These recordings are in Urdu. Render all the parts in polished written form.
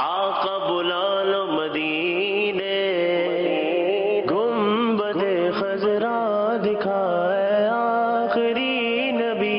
آقا بلا لو مدینے، گنبد خضرا دکھائے آخری نبی،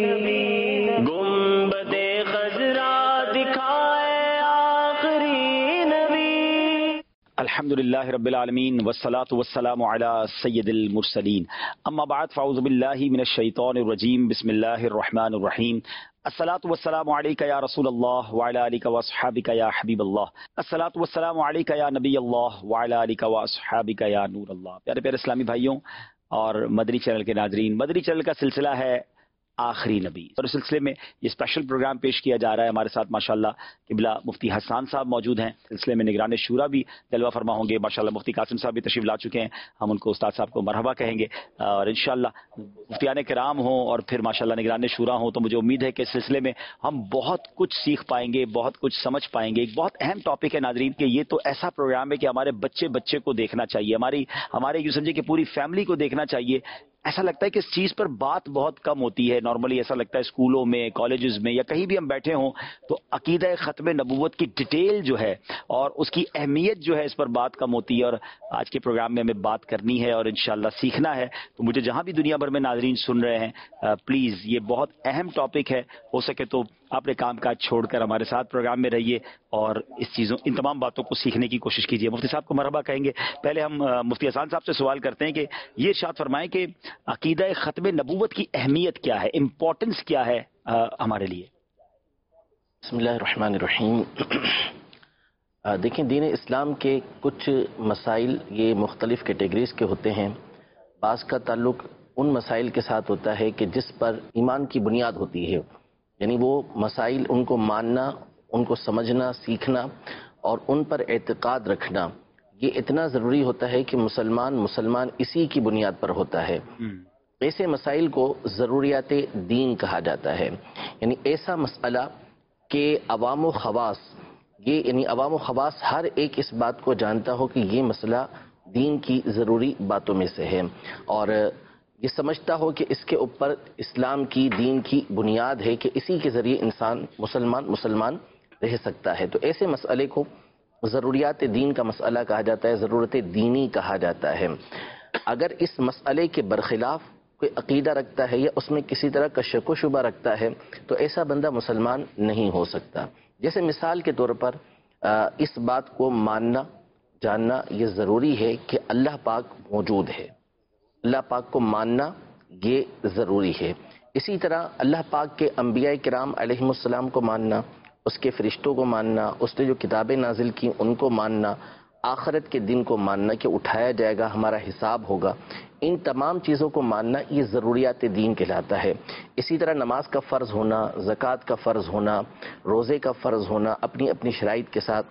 گنبد خضرا دکھائے آخری نبی۔ الحمدللہ رب العالمین والصلاة والسلام علی سید المرسلین، اما بعد فاعوذ باللہ من الشیطان الرجیم، بسم اللہ الرحمن الرحیم۔ الصلاۃ والسلام علیک یا رسول اللہ وعلی آلک واصحابک یا حبیب اللہ، الصلاۃ والسلام علیک یا نبی اللہ وعلی آلک واصحابک یا نور اللہ۔ پیارے پیارے اسلامی بھائیوں اور مدنی چینل کے ناظرین، مدنی چینل کا سلسلہ ہے آخری نبی، اور اس سلسلے میں یہ اسپیشل پروگرام پیش کیا جا رہا ہے۔ ہمارے ساتھ ماشاءاللہ قبلہ مفتی حسان صاحب موجود ہیں، سلسلے میں نگران شورا بھی جلوہ فرما ہوں گے۔ ماشاءاللہ مفتی قاسم صاحب بھی تشریف لا چکے ہیں، ہم ان کو استاد صاحب کو مرحبا کہیں گے، اور انشاءاللہ مفتیان کرام ہوں اور پھر ماشاءاللہ نگران شورا ہوں، تو مجھے امید ہے کہ اس سلسلے میں ہم بہت کچھ سیکھ پائیں گے، بہت کچھ سمجھ پائیں گے۔ ایک بہت اہم ٹاپک ہے ناظرین کہ یہ تو ایسا پروگرام ہے کہ ہمارے بچے کو دیکھنا چاہیے، ہمارے یوں سمجھے کہ پوری فیملی کو دیکھنا چاہیے۔ ایسا لگتا ہے کہ اس چیز پر بات بہت کم ہوتی ہے، نارملی ایسا لگتا ہے اسکولوں میں، کالجز میں یا کہیں بھی ہم بیٹھے ہوں تو عقیدہ ختم نبوت کی ڈیٹیل جو ہے اور اس کی اہمیت جو ہے اس پر بات کم ہوتی ہے، اور آج کے پروگرام میں ہمیں بات کرنی ہے اور انشاءاللہ سیکھنا ہے۔ تو مجھے جہاں بھی دنیا بھر میں ناظرین سن رہے ہیں، پلیز یہ بہت اہم ٹاپک ہے، ہو سکے تو اپنے کام کاج چھوڑ کر ہمارے ساتھ پروگرام میں رہیے اور ان تمام باتوں کو سیکھنے کی کوشش کیجیے۔ مفتی صاحب کو مرحبا کہیں گے۔ پہلے ہم مفتی حسان صاحب سے سوال کرتے ہیں کہ یہ ارشاد فرمائیں کہ عقیدہ ختم نبوت کی اہمیت کیا ہے، امپورٹنس کیا ہے ہمارے لیے؟ بسم اللہ الرحمن الرحیم۔ دیکھیں، دین اسلام کے کچھ مسائل یہ مختلف کیٹیگریز کے ہوتے ہیں۔ بعض کا تعلق ان مسائل کے ساتھ ہوتا ہے کہ جس پر ایمان کی بنیاد ہوتی ہے، یعنی وہ مسائل ان کو ماننا، ان کو سمجھنا، سیکھنا اور ان پر اعتقاد رکھنا یہ اتنا ضروری ہوتا ہے کہ مسلمان اسی کی بنیاد پر ہوتا ہے۔ ایسے مسائل کو ضروریات دین کہا جاتا ہے، یعنی ایسا مسئلہ کہ عوام و خواص ہر ایک اس بات کو جانتا ہو کہ یہ مسئلہ دین کی ضروری باتوں میں سے ہے، اور یہ سمجھتا ہو کہ اس کے اوپر اسلام کی، دین کی بنیاد ہے کہ اسی کے ذریعے انسان مسلمان رہ سکتا ہے۔ تو ایسے مسئلے کو ضروریات دین کا مسئلہ کہا جاتا ہے، ضرورت دینی کہا جاتا ہے۔ اگر اس مسئلے کے برخلاف کوئی عقیدہ رکھتا ہے یا اس میں کسی طرح کا شک و شبہ رکھتا ہے تو ایسا بندہ مسلمان نہیں ہو سکتا۔ جیسے مثال کے طور پر اس بات کو ماننا، جاننا یہ ضروری ہے کہ اللہ پاک موجود ہے، اللہ پاک کو ماننا یہ ضروری ہے۔ اسی طرح اللہ پاک کے انبیاء کرام علیہم السلام کو ماننا، اس کے فرشتوں کو ماننا، اس نے جو کتابیں نازل کی ان کو ماننا، آخرت کے دن کو ماننا کہ اٹھایا جائے گا، ہمارا حساب ہوگا، ان تمام چیزوں کو ماننا یہ ضروریات دین کہلاتا ہے۔ اسی طرح نماز کا فرض ہونا، زکوٰۃ کا فرض ہونا، روزے کا فرض ہونا اپنی اپنی شرائط کے ساتھ،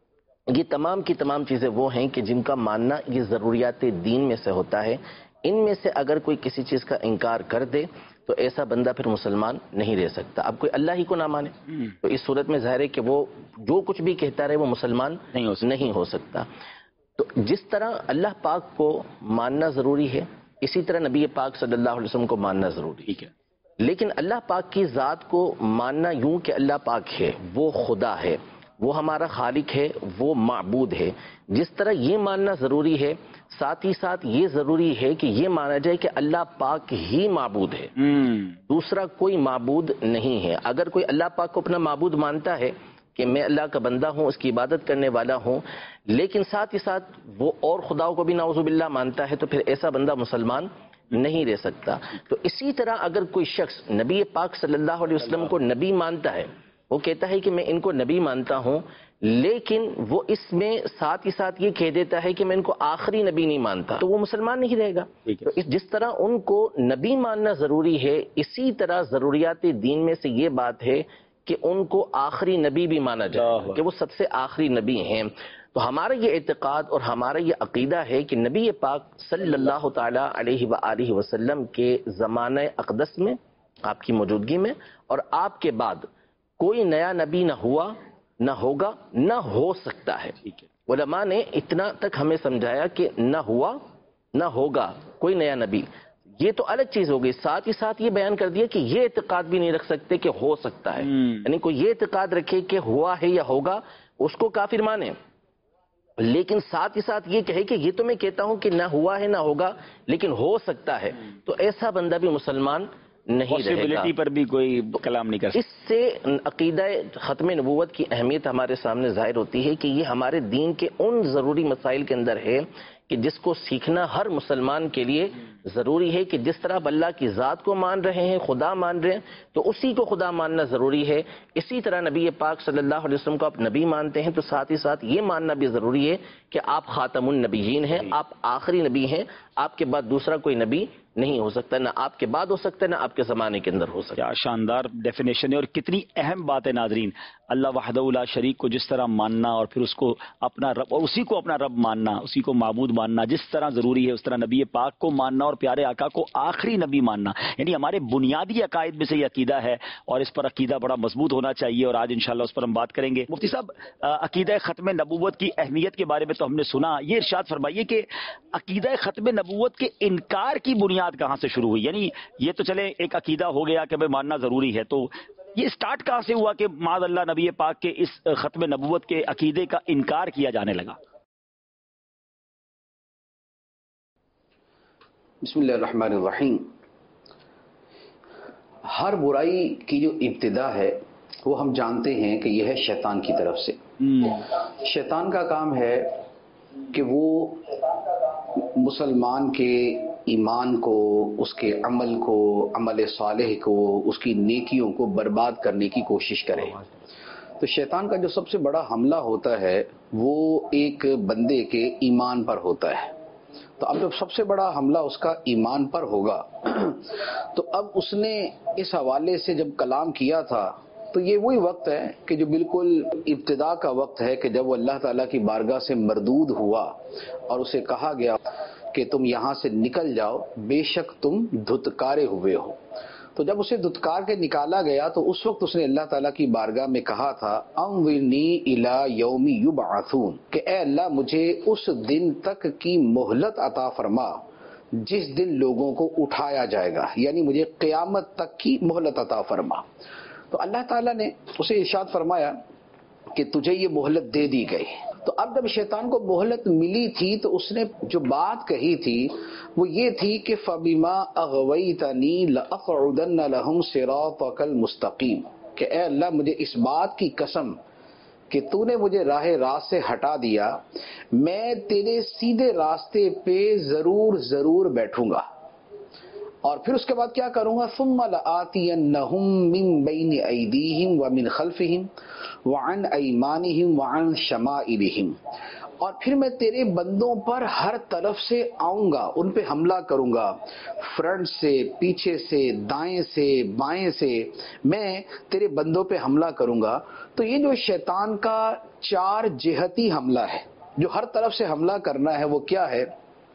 یہ تمام کی تمام چیزیں وہ ہیں کہ جن کا ماننا یہ ضروریات دین میں سے ہوتا ہے۔ ان میں سے اگر کوئی کسی چیز کا انکار کر دے تو ایسا بندہ پھر مسلمان نہیں رہ سکتا۔ اب کوئی اللہ ہی کو نہ مانے تو اس صورت میں ظاہر ہے کہ وہ جو کچھ بھی کہتا رہے وہ مسلمان نہیں ہو سکتا۔ تو جس طرح اللہ پاک کو ماننا ضروری ہے، اسی طرح نبی پاک صلی اللہ علیہ وسلم کو ماننا ضروری ہے۔ لیکن اللہ پاک کی ذات کو ماننا یوں کہ اللہ پاک ہے، وہ خدا ہے، وہ ہمارا خالق ہے، وہ معبود ہے، جس طرح یہ ماننا ضروری ہے، ساتھ ہی ساتھ یہ ضروری ہے کہ یہ مانا جائے کہ اللہ پاک ہی معبود ہے، دوسرا کوئی معبود نہیں ہے۔ اگر کوئی اللہ پاک کو اپنا معبود مانتا ہے کہ میں اللہ کا بندہ ہوں، اس کی عبادت کرنے والا ہوں، لیکن ساتھ ہی ساتھ وہ اور خداؤں کو بھی نعوذ باللہ مانتا ہے تو پھر ایسا بندہ مسلمان نہیں رہ سکتا۔ تو اسی طرح اگر کوئی شخص نبی پاک صلی اللہ علیہ وسلم کو نبی مانتا ہے، وہ کہتا ہے کہ میں ان کو نبی مانتا ہوں، لیکن وہ اس میں ساتھ ہی ساتھ یہ کہہ دیتا ہے کہ میں ان کو آخری نبی نہیں مانتا، تو وہ مسلمان نہیں رہے گا۔ تو جس طرح ان کو نبی ماننا ضروری ہے، اسی طرح ضروریات دین میں سے یہ بات ہے کہ ان کو آخری نبی بھی مانا جائے کہ وہ سب سے آخری نبی ہیں۔ تو ہمارا یہ اعتقاد اور ہمارا یہ عقیدہ ہے کہ نبی پاک صلی اللہ تعالی علیہ وآلہ وسلم کے زمانہ اقدس میں، آپ کی موجودگی میں اور آپ کے بعد کوئی نیا نبی نہ ہوا، نہ ہوگا، نہ ہو سکتا ہے۔ علماء نے اتنا تک ہمیں سمجھایا کہ نہ ہوا نہ ہوگا کوئی نیا نبی، یہ تو الگ چیز ہو گئی، ساتھ ہی ساتھ یہ بیان کر دیا کہ یہ اعتقاد بھی نہیں رکھ سکتے کہ ہو سکتا ہے، یعنی کوئی یہ اعتقاد رکھے کہ ہوا ہے یا ہوگا، اس کو کافر مانے، لیکن ساتھ ہی ساتھ یہ کہے کہ یہ تو میں کہتا ہوں کہ نہ ہوا ہے نہ ہوگا لیکن ہو سکتا ہے، تو ایسا بندہ بھی مسلمان نہیں رہے گا۔ پاسبلٹی پر بھی کوئی کلام نہیں کر سکتا۔ اس سے عقیدہ ختم نبوت کی اہمیت ہمارے سامنے ظاہر ہوتی ہے کہ یہ ہمارے دین کے ان ضروری مسائل کے اندر ہے کہ جس کو سیکھنا ہر مسلمان کے لیے ضروری ہے، کہ جس طرح آپ اللہ کی ذات کو مان رہے ہیں، خدا مان رہے ہیں، تو اسی کو خدا ماننا ضروری ہے۔ اسی طرح نبی پاک صلی اللہ علیہ وسلم کو آپ نبی مانتے ہیں تو ساتھ ہی ساتھ یہ ماننا بھی ضروری ہے کہ آپ خاتم النبیین ہیں، آپ آخری نبی ہیں، آپ کے بعد دوسرا کوئی نبی نہیں ہو سکتا، نہ آپ کے بعد ہو سکتا ہے نہ آپ کے زمانے کے اندر ہو سکتا ہے۔ کیا شاندار ڈیفینیشن ہے اور کتنی اہم بات ہے ناظرین، اللہ وحدہ لا شریک کو جس طرح ماننا اور پھر اس کو اپنا رب اور اسی کو اپنا رب ماننا، اسی کو معبود ماننا جس طرح ضروری ہے، اس طرح نبی پاک کو ماننا اور پیارے آقا کو آخری نبی ماننا، یعنی ہمارے بنیادی عقائد میں سے یہ عقیدہ ہے اور اس پر عقیدہ بڑا مضبوط ہونا چاہیے، اور آج انشاءاللہ اس پر ہم بات کریں گے۔ مفتی صاحب، عقیدہ ختم نبوت کی اہمیت کے بارے میں تو ہم نے سنا، یہ ارشاد فرمائیے کہ عقیدہ ختم نبوت کے انکار کی بنیاد کہاں سے شروع ہوئی؟ یعنی یہ تو چلے ایک عقیدہ ہو گیا کہ ماننا ضروری ہے، تو یہ سٹارٹ کہاں سے ہوا کہ معاذ اللہ نبی پاک کے اس ختم نبوت کے عقیدے کا انکار کیا جانے لگا؟ بسم اللہ الرحمن الرحیم۔ ہر برائی کی جو ابتدا ہے وہ ہم جانتے ہیں کہ یہ ہے شیطان کی طرف سے۔ شیطان کا کام ہے کہ وہ مسلمان کے ایمان کو، اس کے عمل کو، عمل صالح کو، اس کی نیکیوں کو برباد کرنے کی کوشش کرے۔ تو شیطان کا جو سب سے بڑا حملہ ہوتا ہے وہ ایک بندے کے ایمان پر ہوتا ہے۔ تو اب جب سب سے بڑا حملہ اس کا ایمان پر ہوگا تو اب اس نے اس حوالے سے جب کلام کیا تھا تو یہ وہی وقت ہے کہ جو بالکل ابتدا کا وقت ہے کہ جب وہ اللہ تعالیٰ کی بارگاہ سے مردود ہوا اور اسے کہا گیا کہ تم یہاں سے نکل جاؤ، بے شک تم دھتکارے ہوئے ہو۔ تو جب اسے دھتکار کے نکالا گیا تو اس وقت اس نے اللہ تعالیٰ کی بارگاہ میں کہا تھا انظرنی الی یوم یبعثون، کہ اے اللہ مجھے اس دن تک کی مہلت عطا فرما جس دن لوگوں کو اٹھایا جائے گا، یعنی مجھے قیامت تک کی مہلت عطا فرما۔ تو اللہ تعالیٰ نے اسے ارشاد فرمایا کہ تجھے یہ مہلت دے دی گئی۔ تو اب جب شیطان کو مہلت ملی تھی تو اس نے جو بات کہی تھی وہ یہ تھی کہ فَبِمَا أَغْوَيْتَنِي لَأَقْعُدَنَّ لَهُمْ صِرَاطَكَ الْمُسْتَقِيمَ، کہ اے اللہ مجھے اس بات کی قسم کہ تو نے مجھے راہ راست سے ہٹا دیا، میں تیرے سیدھے راستے پہ ضرور بیٹھوں گا، اور پھر اس کے بعد کیا کروں گا، ثم لآتینہم من بین ایدیہم ومن خلفہم وعن ایمانہم وعن شمائلہم، اور پھر میں تیرے بندوں پر ہر طرف سے آؤں گا، ان پہ حملہ کروں گا، فرنٹ سے، پیچھے سے، دائیں سے، بائیں سے، میں تیرے بندوں پہ حملہ کروں گا۔ تو یہ جو شیطان کا 4 جہتی حملہ ہے، جو ہر طرف سے حملہ کرنا ہے، وہ کیا ہے؟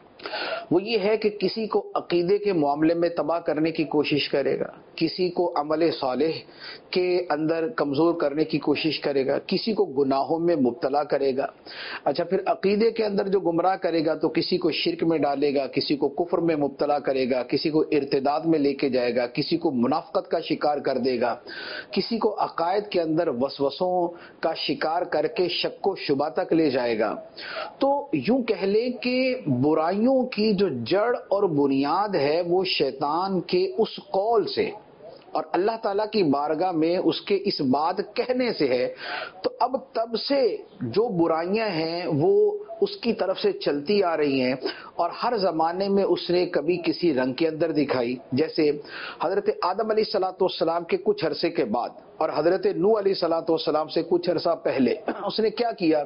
وہ یہ ہے کہ کسی کو عقیدے کے معاملے میں تباہ کرنے کی کوشش کرے گا، کسی کو عمل صالح کے اندر کمزور کرنے کی کوشش کرے گا، کسی کو گناہوں میں مبتلا کرے گا، اچھا پھر عقیدے کے اندر جو گمراہ کرے گا تو کسی کو شرک میں ڈالے گا، کسی کو کفر میں مبتلا کرے گا، کسی کو ارتداد میں لے کے جائے گا، کسی کو منافقت کا شکار کر دے گا، کسی کو عقائد کے اندر وسوسوں کا شکار کر کے شک و شبہ تک لے جائے گا۔ تو یوں کہہ لیں کہ برائیوں کی جو جڑ اور بنیاد ہے وہ شیطان کے اس قول سے اور اللہ تعالیٰ کی بارگاہ میں اس کے اس بات کہنے سے ہے۔ تو اب تب سے جو برائیاں ہیں وہ اس کی طرف سے چلتی آ رہی ہیں، اور ہر زمانے میں اس نے کبھی کسی رنگ کے اندر دکھائی، جیسے حضرت آدم علیہ الصلوۃ والسلام کے کچھ عرصے کے بعد اور حضرت نوح علیہ الصلوۃ والسلام سے کچھ عرصہ پہلے اس نے کیا کیا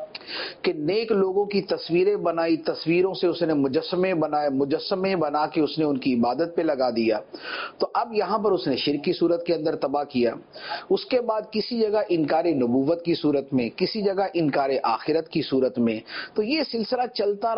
کہ نیک لوگوں کی تصویریں بنائی، تصویروں سے اس نے مجسمے بنائے، مجسمے بنا کے اس نے ان کی عبادت پہ لگا دیا۔ تو اب یہاں پر اس نے شرک کی صورت کے اندر تباہ کیا، اس کے بعد کسی جگہ انکار نبوت کی صورت میں، کسی جگہ انکار آخرت کی صورت میں، تو یہ سلسلہ چلتا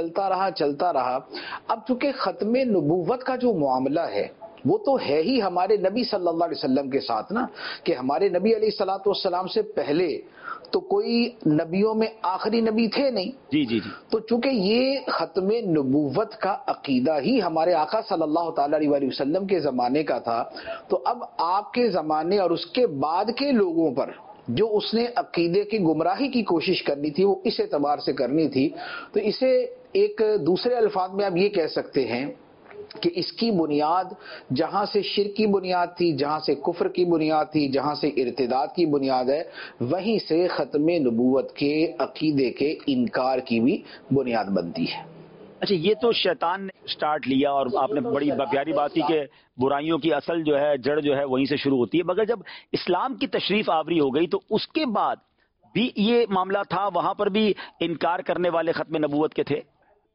رہا۔ اب چونکہ ختم نبوت کا جو معاملہ ہے وہ تو ہے ہی ہمارے نبی صلی اللہ علیہ وسلم کے ساتھ نا، کہ ہمارے نبی علیہ الصلوۃ والسلام سے پہلے تو کوئی نبیوں میں آخری نبی تھے نہیں۔ جی تو چونکہ یہ ختم نبوت کا عقیدہ ہی ہمارے آقا صلی اللہ تعالی علیہ وسلم کے زمانے کا تھا، تو اب آپ کے زمانے اور اس کے بعد کے لوگوں پر جو اس نے عقیدے کی گمراہی کی کوشش کرنی تھی وہ اس اعتبار سے کرنی تھی، تو اسے ایک دوسرے الفاظ میں آپ یہ کہہ سکتے ہیں کہ اس کی بنیاد جہاں سے شرک کی بنیاد تھی، جہاں سے کفر کی بنیاد تھی، جہاں سے ارتداد کی بنیاد ہے، وہیں سے ختم نبوت کے عقیدے کے انکار کی بھی بنیاد بنتی ہے۔ اچھا، یہ تو شیطان نے سٹارٹ لیا، اور آپ نے بڑی پیاری بات کی کہ برائیوں کی اصل جو ہے جڑ جو ہے وہیں سے شروع ہوتی ہے، مگر جب اسلام کی تشریف آوری ہو گئی تو اس کے بعد بھی یہ معاملہ تھا، وہاں پر بھی انکار کرنے والے ختم نبوت کے تھے؟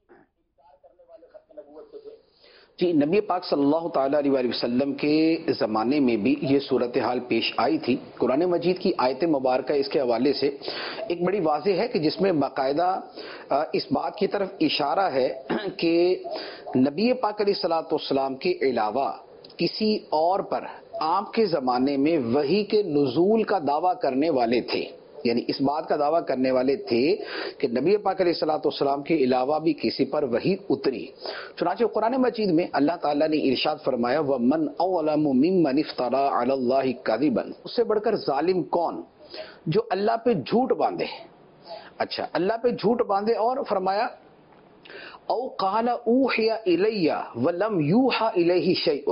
جی، نبی پاک صلی اللہ تعالیٰ علیہ وآلہ وسلم کے زمانے میں بھی یہ صورتحال پیش آئی تھی۔ قرآن مجید کی آیت مبارکہ اس کے حوالے سے ایک بڑی واضح ہے کہ جس میں باقاعدہ اس بات کی طرف اشارہ ہے کہ نبی پاک علیہ الصلوۃ والسلام کے علاوہ کسی اور پر آپ کے زمانے میں وحی کے نزول کا دعویٰ کرنے والے تھے، یعنی اس بات کا دعویٰ کرنے والے تھے کہ نبی پاک علیہ الصلوۃ والسلام کے علاوہ بھی کسی پر وحی اتری۔ چنانچہ قرآن مجید میں اللہ تعالیٰ نے ارشاد فرمایا وَمَنْ أَوْلَمُ مِمَّنِ افْتَرَىٰ عَلَى اللَّهِ كَذِبًا، اس سے بڑھ کر ظالم کون جو اللہ پہ جھوٹ باندھے۔ اچھا، اللہ پہ جھوٹ باندھے، اور فرمایا او قال اوحی الی ولم یوحى الیہ شیء،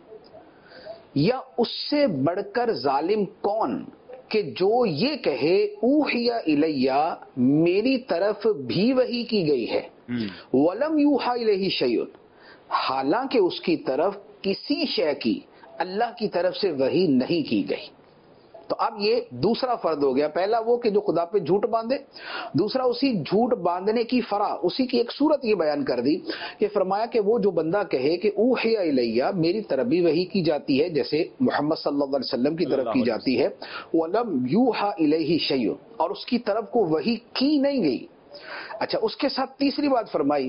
یا اس سے بڑھ کر ظالم کون کہ جو یہ کہے اوحی الیہ میری طرف بھی وحی کی گئی ہے، ولم یوحى الیہ شیء، حالانکہ اس کی طرف کسی شے کی اللہ کی طرف سے وحی نہیں کی گئی۔ تو اب یہ دوسرا فرد ہو گیا، پہلا وہ کہ جو خدا پہ جھوٹ باندھے، دوسرا اسی جھوٹ باندھنے کی فرع، اسی کی ایک صورت یہ بیان کر دی کہ فرمایا کہ وہ جو بندہ کہے کہ اوحی الیہ میری طرف بھی وحی کی جاتی ہے جیسے محمد صلی اللہ علیہ وسلم کی طرف کی جاتی ہے، وَلَمْ يُوحَى إِلَيْهِ شَيْءٌ، اور اس کی طرف کو وحی کی نہیں گئی۔ اچھا، اس کے ساتھ تیسری بات فرمائی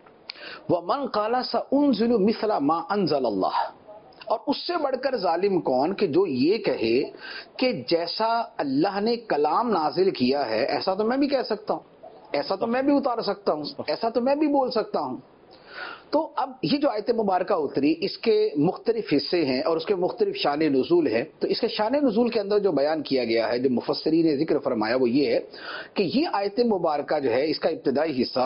وَمَنْ قَالَ سَأُنزِلُ مِثْلَ مَا أَنزَلَ اللَّهُ، اور اس سے بڑھ کر ظالم کون کہ جو یہ کہے کہ جیسا اللہ نے کلام نازل کیا ہے ایسا تو میں بھی کہہ سکتا ہوں، ایسا تو میں بھی اتار سکتا ہوں، ایسا تو میں بھی بول سکتا ہوں۔ تو اب یہ جو آیت مبارکہ اتری اس کے مختلف حصے ہیں اور اس کے مختلف شان نزول ہیں، تو اس کے شان نزول کے اندر جو بیان کیا گیا ہے، جو مفسرین نے ذکر فرمایا وہ یہ ہے کہ یہ آیت مبارکہ جو ہے اس کا ابتدائی حصہ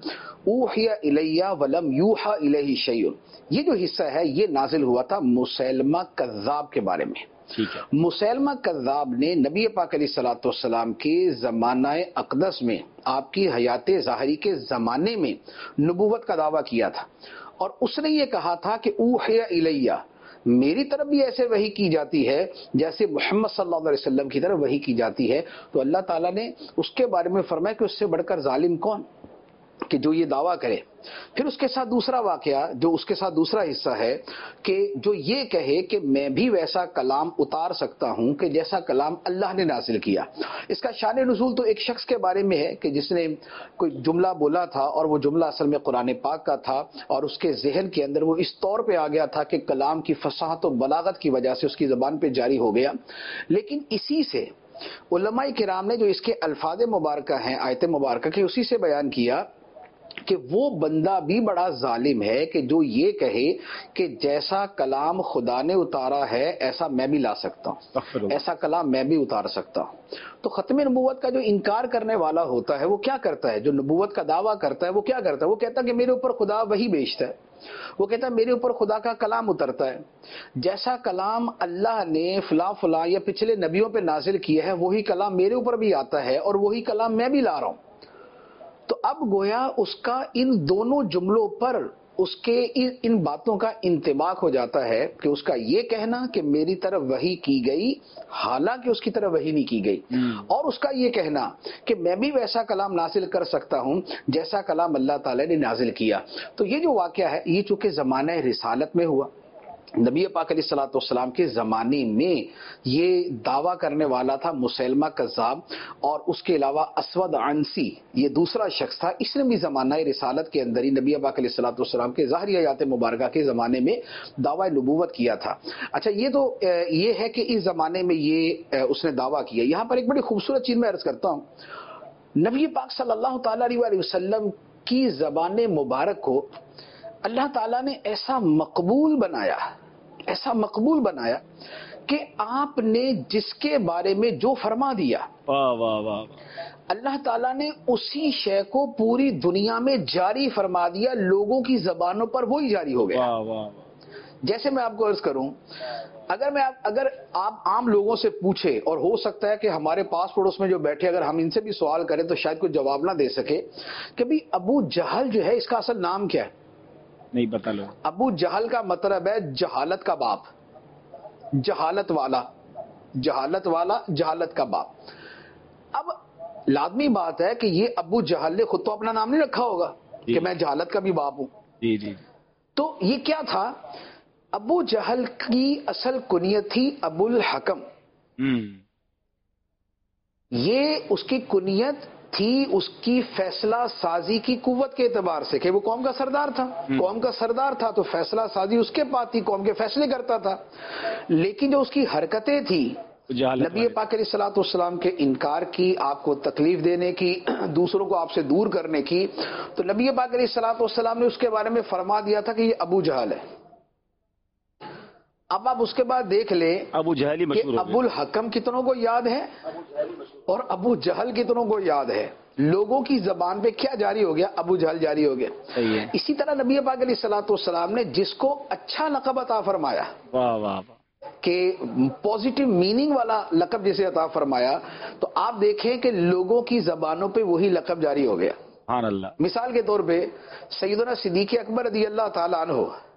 اوحی الیہ ولم یوحى الیہ شیء، یہ جو حصہ ہے یہ نازل ہوا تھا مسیلمہ کذاب کے بارے میں۔ مسیلمہ کذاب نے نبی پاک علیہ الصلوۃ والسلام کے زمانہ اقدس میں آپ کی حیات ظاہری کے زمانے میں نبوت کا دعویٰ کیا تھا، اور اس نے یہ کہا تھا کہ اوحی الیہ میری طرف بھی ایسے وحی کی جاتی ہے جیسے محمد صلی اللہ علیہ وسلم کی طرف وحی کی جاتی ہے۔ تو اللہ تعالیٰ نے اس کے بارے میں فرمایا کہ اس سے بڑھ کر ظالم کون کہ جو یہ دعویٰ کرے۔ پھر اس کے ساتھ دوسرا واقعہ جو اس کے ساتھ دوسرا حصہ ہے کہ جو یہ کہے کہ میں بھی ویسا کلام اتار سکتا ہوں کہ جیسا کلام اللہ نے نازل کیا۔ اس کا شان نزول تو ایک شخص کے بارے میں ہے کہ جس نے کوئی جملہ بولا تھا اور وہ جملہ اصل میں قرآن پاک کا تھا، اور اس کے ذہن کے اندر وہ اس طور پہ آ گیا تھا کہ کلام کی فصاحت و بلاغت کی وجہ سے اس کی زبان پہ جاری ہو گیا۔ لیکن اسی سے علماء کرام نے جو اس کے الفاظ مبارکہ ہیں آیت مبارکہ کے، اسی سے بیان کیا کہ وہ بندہ بھی بڑا ظالم ہے کہ جو یہ کہے کہ جیسا کلام خدا نے اتارا ہے ایسا میں بھی لا سکتا ہوں، ایسا کلام میں بھی اتار سکتا ہوں۔ تو ختم نبوت کا جو انکار کرنے والا ہوتا ہے وہ کیا کرتا ہے؟ جو نبوت کا دعویٰ کرتا ہے وہ کیا کرتا ہے؟ وہ کہتا ہے کہ میرے اوپر خدا وحی بھیجتا ہے، وہ کہتا ہے میرے اوپر خدا کا کلام اترتا ہے، جیسا کلام اللہ نے فلاں فلاں یا پچھلے نبیوں پہ نازل کیا ہے وہی کلام میرے اوپر بھی آتا ہے اور وہی کلام میں بھی لا رہا ہوں۔ تو اب گویا اس کا ان دونوں جملوں پر اس کے ان باتوں کا انطباق ہو جاتا ہے کہ اس کا یہ کہنا کہ میری طرف وحی کی گئی حالانکہ اس کی طرف وحی نہیں کی گئی، اور اس کا یہ کہنا کہ میں بھی ویسا کلام نازل کر سکتا ہوں جیسا کلام اللہ تعالی نے نازل کیا۔ تو یہ جو واقعہ ہے یہ چونکہ زمانہ رسالت میں ہوا، نبی پاک علیہ الصلوۃ والسلام کے زمانے میں یہ دعویٰ کرنے والا تھا مسیلمہ کذاب، اور اس کے علاوہ اسود عنسی یہ دوسرا شخص تھا، اس نے بھی زمانہ رسالت کے اندر ہی نبی پاک علیہ الصلوۃ والسلام کے ظاہری حیات مبارکہ کے زمانے میں دعویٰ نبوت کیا تھا۔ اچھا، یہ تو یہ ہے کہ اس زمانے میں یہ اس نے دعویٰ کیا۔ یہاں پر ایک بڑی خوبصورت چیز میں عرض کرتا ہوں، نبی پاک صلی اللہ تعالیٰ علیہ وسلم کی زبان مبارک کو اللہ تعالیٰ نے ایسا مقبول بنایا کہ آپ نے جس کے بارے میں جو فرما دیا، واہ واہ واہ، اللہ تعالیٰ نے اسی شے کو پوری دنیا میں جاری فرما دیا، لوگوں کی زبانوں پر وہی جاری ہو گیا۔ واہ واہ، جیسے میں آپ کو عرض کروں، اگر آپ عام لوگوں سے پوچھے، اور ہو سکتا ہے کہ ہمارے پاس پڑوس میں جو بیٹھے اگر ہم ان سے بھی سوال کریں تو شاید کوئی جواب نہ دے سکے کہ بھی ابو جہل جو ہے اس کا اصل نام کیا ہے؟ نہیں پتا لو۔ ابو جہل کا مطلب ہے جہالت کا باپ، جہالت والا، جہالت والا، جہالت کا باپ۔ اب لازمی بات ہے کہ یہ ابو جہل نے خود تو اپنا نام نہیں رکھا ہوگا کہ میں جہالت کا بھی باپ ہوں۔ جی جی، تو یہ کیا تھا؟ ابو جہل کی اصل کنیت تھی ابو الحکم۔ یہ اس کی کنیت تھی اس کی فیصلہ سازی کی قوت کے اعتبار سے کہ وہ قوم کا سردار تھا، قوم کا سردار تھا تو فیصلہ سازی اس کے پاس تھی، قوم کے فیصلے کرتا تھا۔ لیکن جو اس کی حرکتیں تھی نبی پاک علیہ الصلوۃ والسلام کے انکار کی، آپ کو تکلیف دینے کی، دوسروں کو آپ سے دور کرنے کی، تو نبی پاک علیہ الصلوۃ والسلام نے اس کے بارے میں فرما دیا تھا کہ یہ ابو جہل ہے۔ اب آپ اس کے بعد دیکھ لیں ابو جہل ہی کہ مشہور ہو ابو الحکم کتنوں کو یاد ہے اور ابو جہل کتنوں کو یاد ہے۔ لوگوں کی زبان پہ کیا جاری ہو گیا؟ ابو جہل جاری ہو گیا۔ صحیح ہے۔ اسی طرح نبی پاک علیہ الصلوۃ والسلام نے جس کو اچھا لقب عطا فرمایا، واہ واہ واہ، کہ پازیٹیو میننگ والا لقب جسے عطا فرمایا، تو آپ دیکھیں کہ لوگوں کی زبانوں پہ وہی لقب جاری ہو گیا۔ سبحان اللہ۔ مثال کے طور پہ سیدنا صدیق اکبر رضی اللہ تعالیٰ عنہ،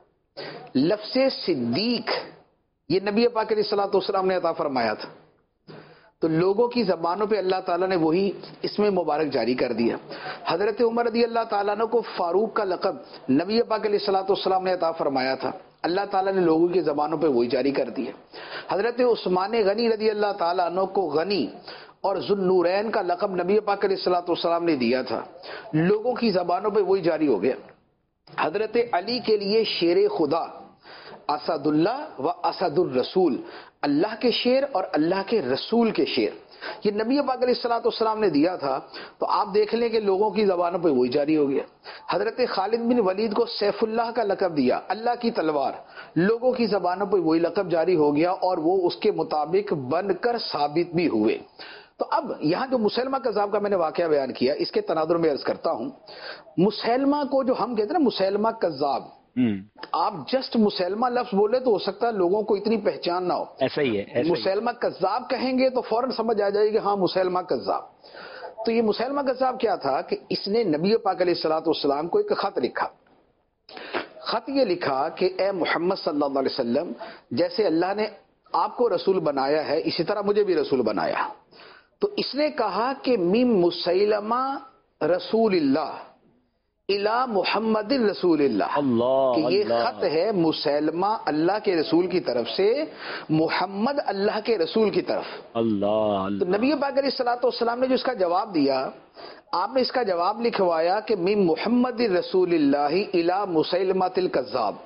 لفظ صدیق یہ نبی پاک علیہ الصلوۃ والسلام نے عطا فرمایا تھا، تو لوگوں کی زبانوں پہ اللہ تعالیٰ نے وہی اسم مبارک جاری کر دیا۔ حضرت عمر رضی اللہ تعالیٰ عنہ کو فاروق کا لقب نبی پاک علیہ الصلوۃ والسلام نے عطا فرمایا تھا، اللہ تعالیٰ نے لوگوں کی زبانوں پہ وہی جاری کر دیا۔ حضرت عثمان غنی رضی اللہ تعالیٰ عنہ کو غنی اور ذو النورین کا لقب نبی پاک علیہ الصلوۃ والسلام نے دیا تھا، لوگوں کی زبانوں پہ وہی جاری ہو گیا۔ حضرت علی کے لیے شیر خدا، اسد اللہ و اسد الرسول، اللہ کے شیر اور اللہ کے رسول کے شیر، یہ نبی پاک علیہ الصلوۃ والسلام نے دیا تھا، تو آپ دیکھ لیں کہ لوگوں کی زبانوں پہ وہی جاری ہو گیا۔ حضرت خالد بن ولید کو سیف اللہ کا لقب دیا، اللہ کی تلوار، لوگوں کی زبانوں پہ وہی لقب جاری ہو گیا اور وہ اس کے مطابق بن کر ثابت بھی ہوئے۔ تو اب یہاں جو مسلمہ کذاب کا میں نے واقعہ بیان کیا، اس کے تناظر میں عرض کرتا ہوں، مسلمہ کو جو ہم کہتے ہیں نا مسلمہ کذاب، آپ جسٹ مسلمہ لفظ بولے تو ہو سکتا ہے لوگوں کو اتنی پہچان نہ ہو، ایسا ہی ہے، مسلمہ کذاب کہیں گے تو فوراً سمجھ آ جائے گی ہاں مسلمہ کذاب۔ تو یہ مسلمہ کذاب کیا تھا کہ اس نے نبی پاک علیہ الصلوۃ والسلام کو ایک خط لکھا، خط یہ لکھا کہ اے محمد صلی اللہ علیہ وسلم، جیسے اللہ نے آپ کو رسول بنایا ہے اسی طرح مجھے بھی رسول بنایا، تو اس نے کہا کہ من مسیلمہ رسول اللہ الی محمد رسول اللہ، کہ یہ خط ہے مسیلمہ اللہ کے رسول کی طرف سے محمد اللہ کے رسول کی طرف۔ اللہ، تو نبی پاک علیہ الصلوۃ والسلام نے جو اس کا جواب دیا، آپ نے اس کا جواب لکھوایا کہ من محمد رسول اللہ الی مسیلمہ الکذاب،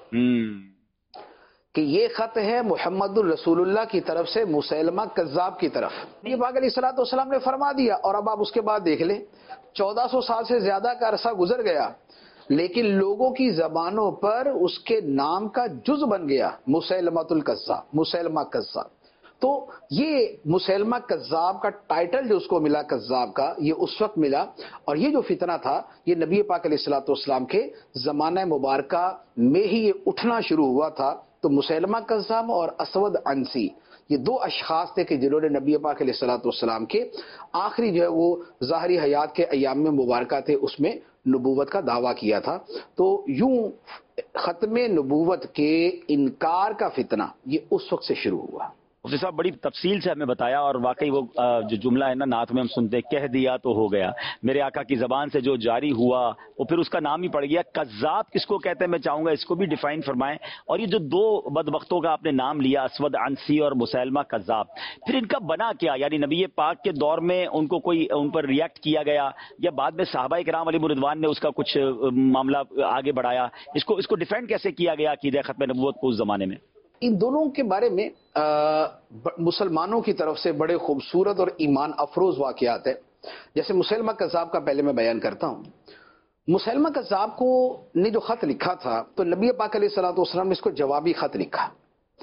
کہ یہ خط ہے محمد الرسول اللہ کی طرف سے مسیلمہ کذاب کی طرف۔ نبی پاک علیہ الصلوۃ والسلام نے فرما دیا، اور اب آپ اس کے بعد دیکھ لیں 1400 سال سے زیادہ کا عرصہ گزر گیا، لیکن لوگوں کی زبانوں پر اس کے نام کا جز بن گیا مسیلمہ الکذاب، مسیلمہ کذاب۔ تو یہ مسیلمہ کذاب کا ٹائٹل جو اس کو ملا کذاب کا، یہ اس وقت ملا، اور یہ جو فتنہ تھا یہ نبی پاک علیہ الصلوۃ والسلام کے زمانہ مبارکہ میں ہی یہ اٹھنا شروع ہوا تھا۔ تو مسیلمہ کذاب اور اسود عنسی یہ دو اشخاص تھے کہ جنہوں نے نبی پاک علیہ الصلوۃ والسلام کے آخری جو ہے وہ ظاہری حیات کے ایام میں مبارکہ تھے اس میں نبوت کا دعویٰ کیا تھا۔ تو یوں ختم نبوت کے انکار کا فتنہ یہ اس وقت سے شروع ہوا۔ مفتی صاحب بڑی تفصیل سے ہمیں بتایا، اور واقعی وہ جو جملہ ہے نا نعت میں ہم سنتے کہہ دیا تو ہو گیا، میرے آقا کی زبان سے جو جاری ہوا وہ پھر اس کا نام ہی پڑ گیا۔ کذاب کس کو کہتے ہیں میں چاہوں گا اس کو بھی ڈیفائن فرمائیں، اور یہ جو دو بدبختوں کا آپ نے نام لیا اسود عنسی اور مسیلمہ کذاب، پھر ان کا بنا کیا؟ یعنی نبی پاک کے دور میں ان کو کوئی ان پر ریئیکٹ کیا گیا یا بعد میں صحابہ کرام علیہم رضوان نے اس کا کچھ معاملہ آگے بڑھایا؟ اس کو ڈیفینڈ کیسے کیا گیا عقیدہ ختم نبوت کو اس زمانے میں؟ ان دونوں کے بارے میں مسلمانوں کی طرف سے بڑے خوبصورت اور ایمان افروز واقعات ہیں۔ جیسے مسیلمہ کذاب کا پہلے میں بیان کرتا ہوں۔ مسیلمہ کذاب کو نے جو خط لکھا تھا تو نبی پاک علیہ الصلوۃ والسلام نے اس کو جوابی خط لکھا۔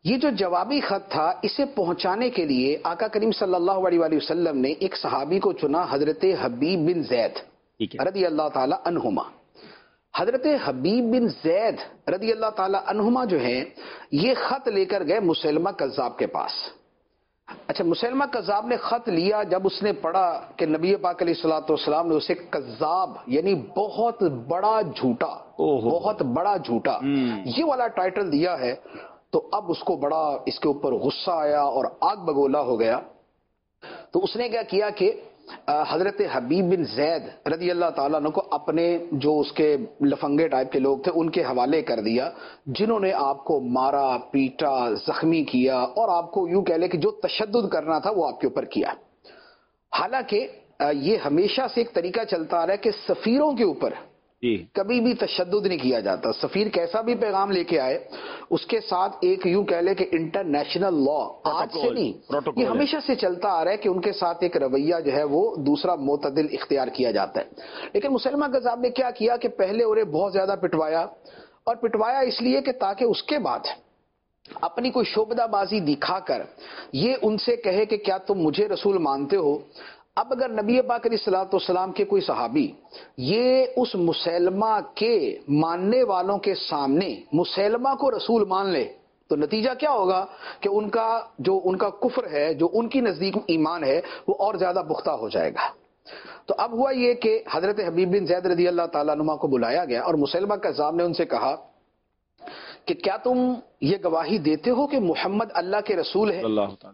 یہ جو جوابی خط تھا اسے پہنچانے کے لیے آقا کریم صلی اللہ علیہ وآلہ وسلم نے ایک صحابی کو چنا، حضرت حبیب بن زید رضی اللہ تعالی عنہما۔ حضرت حبیب بن زید رضی اللہ تعالی عنہما جو ہیں یہ خط لے کر گئے مسیلمہ کذاب کے پاس۔ اچھا، مسیلمہ کذاب نے خط لیا، جب اس نے پڑھا کہ نبی پاک علیہ الصلوۃ والسلام نے اسے کذاب یعنی بہت بڑا جھوٹا، بہت بڑا جھوٹا یہ والا ٹائٹل دیا ہے، تو اب اس کو بڑا اس کے اوپر غصہ آیا اور آگ بگولا ہو گیا۔ تو اس نے کیا کیا کہ حضرت حبیب بن زید رضی اللہ تعالیٰ عنہ کو اپنے جو اس کے لفنگے ٹائپ کے لوگ تھے ان کے حوالے کر دیا، جنہوں نے آپ کو مارا، پیٹا، زخمی کیا، اور آپ کو یوں کہہ لے کہ جو تشدد کرنا تھا وہ آپ کے اوپر کیا۔ حالانکہ یہ ہمیشہ سے ایک طریقہ چلتا آ رہا ہے کہ سفیروں کے اوپر کبھی بھی تشدد نہیں کیا جاتا۔ سفیر کیسا بھی پیغام لے کے آئے اس کے ساتھ ایک یوں کہہ لے کہ انٹرنیشنل لا، آج سے نہیں، یہ ہمیشہ سے چلتا آ رہا ہے کہ ان کے ساتھ ایک رویہ جو ہے وہ دوسرا معتدل اختیار کیا جاتا ہے۔ لیکن مسلمہ کذاب نے کیا کیا کہ پہلے انہیں بہت زیادہ پٹوایا، اور پٹوایا اس لیے کہ تاکہ اس کے بعد اپنی کوئی شعبدہ بازی دکھا کر یہ ان سے کہے کہ کیا تم مجھے رسول مانتے ہو۔ اب اگر نبی پاک علیہ الصلوۃ والسلام کے کوئی صحابی یہ اس مسیلمہ کے ماننے والوں کے سامنے مسیلمہ کو رسول مان لے تو نتیجہ کیا ہوگا کہ ان کا کفر ہے، جو ان کی نزدیک ایمان ہے، وہ اور زیادہ پختہ ہو جائے گا۔ تو اب ہوا یہ کہ حضرت حبیب بن زید رضی اللہ تعالیٰ عنہ کو بلایا گیا، اور مسیلمہ کذاب نے ان سے کہا کہ کیا تم یہ گواہی دیتے ہو کہ محمد اللہ کے رسول ہے؟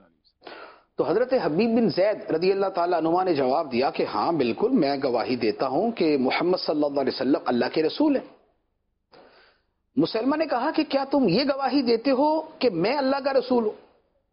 تو حضرت حبیب بن زید رضی اللہ تعالیٰ عنہ نے جواب دیا کہ ہاں بالکل میں گواہی دیتا ہوں کہ محمد صلی اللہ علیہ وسلم اللہ کے رسول ہیں۔ مسلمہ نے کہا کہ کیا تم یہ گواہی دیتے ہو کہ میں اللہ کا رسول ہوں؟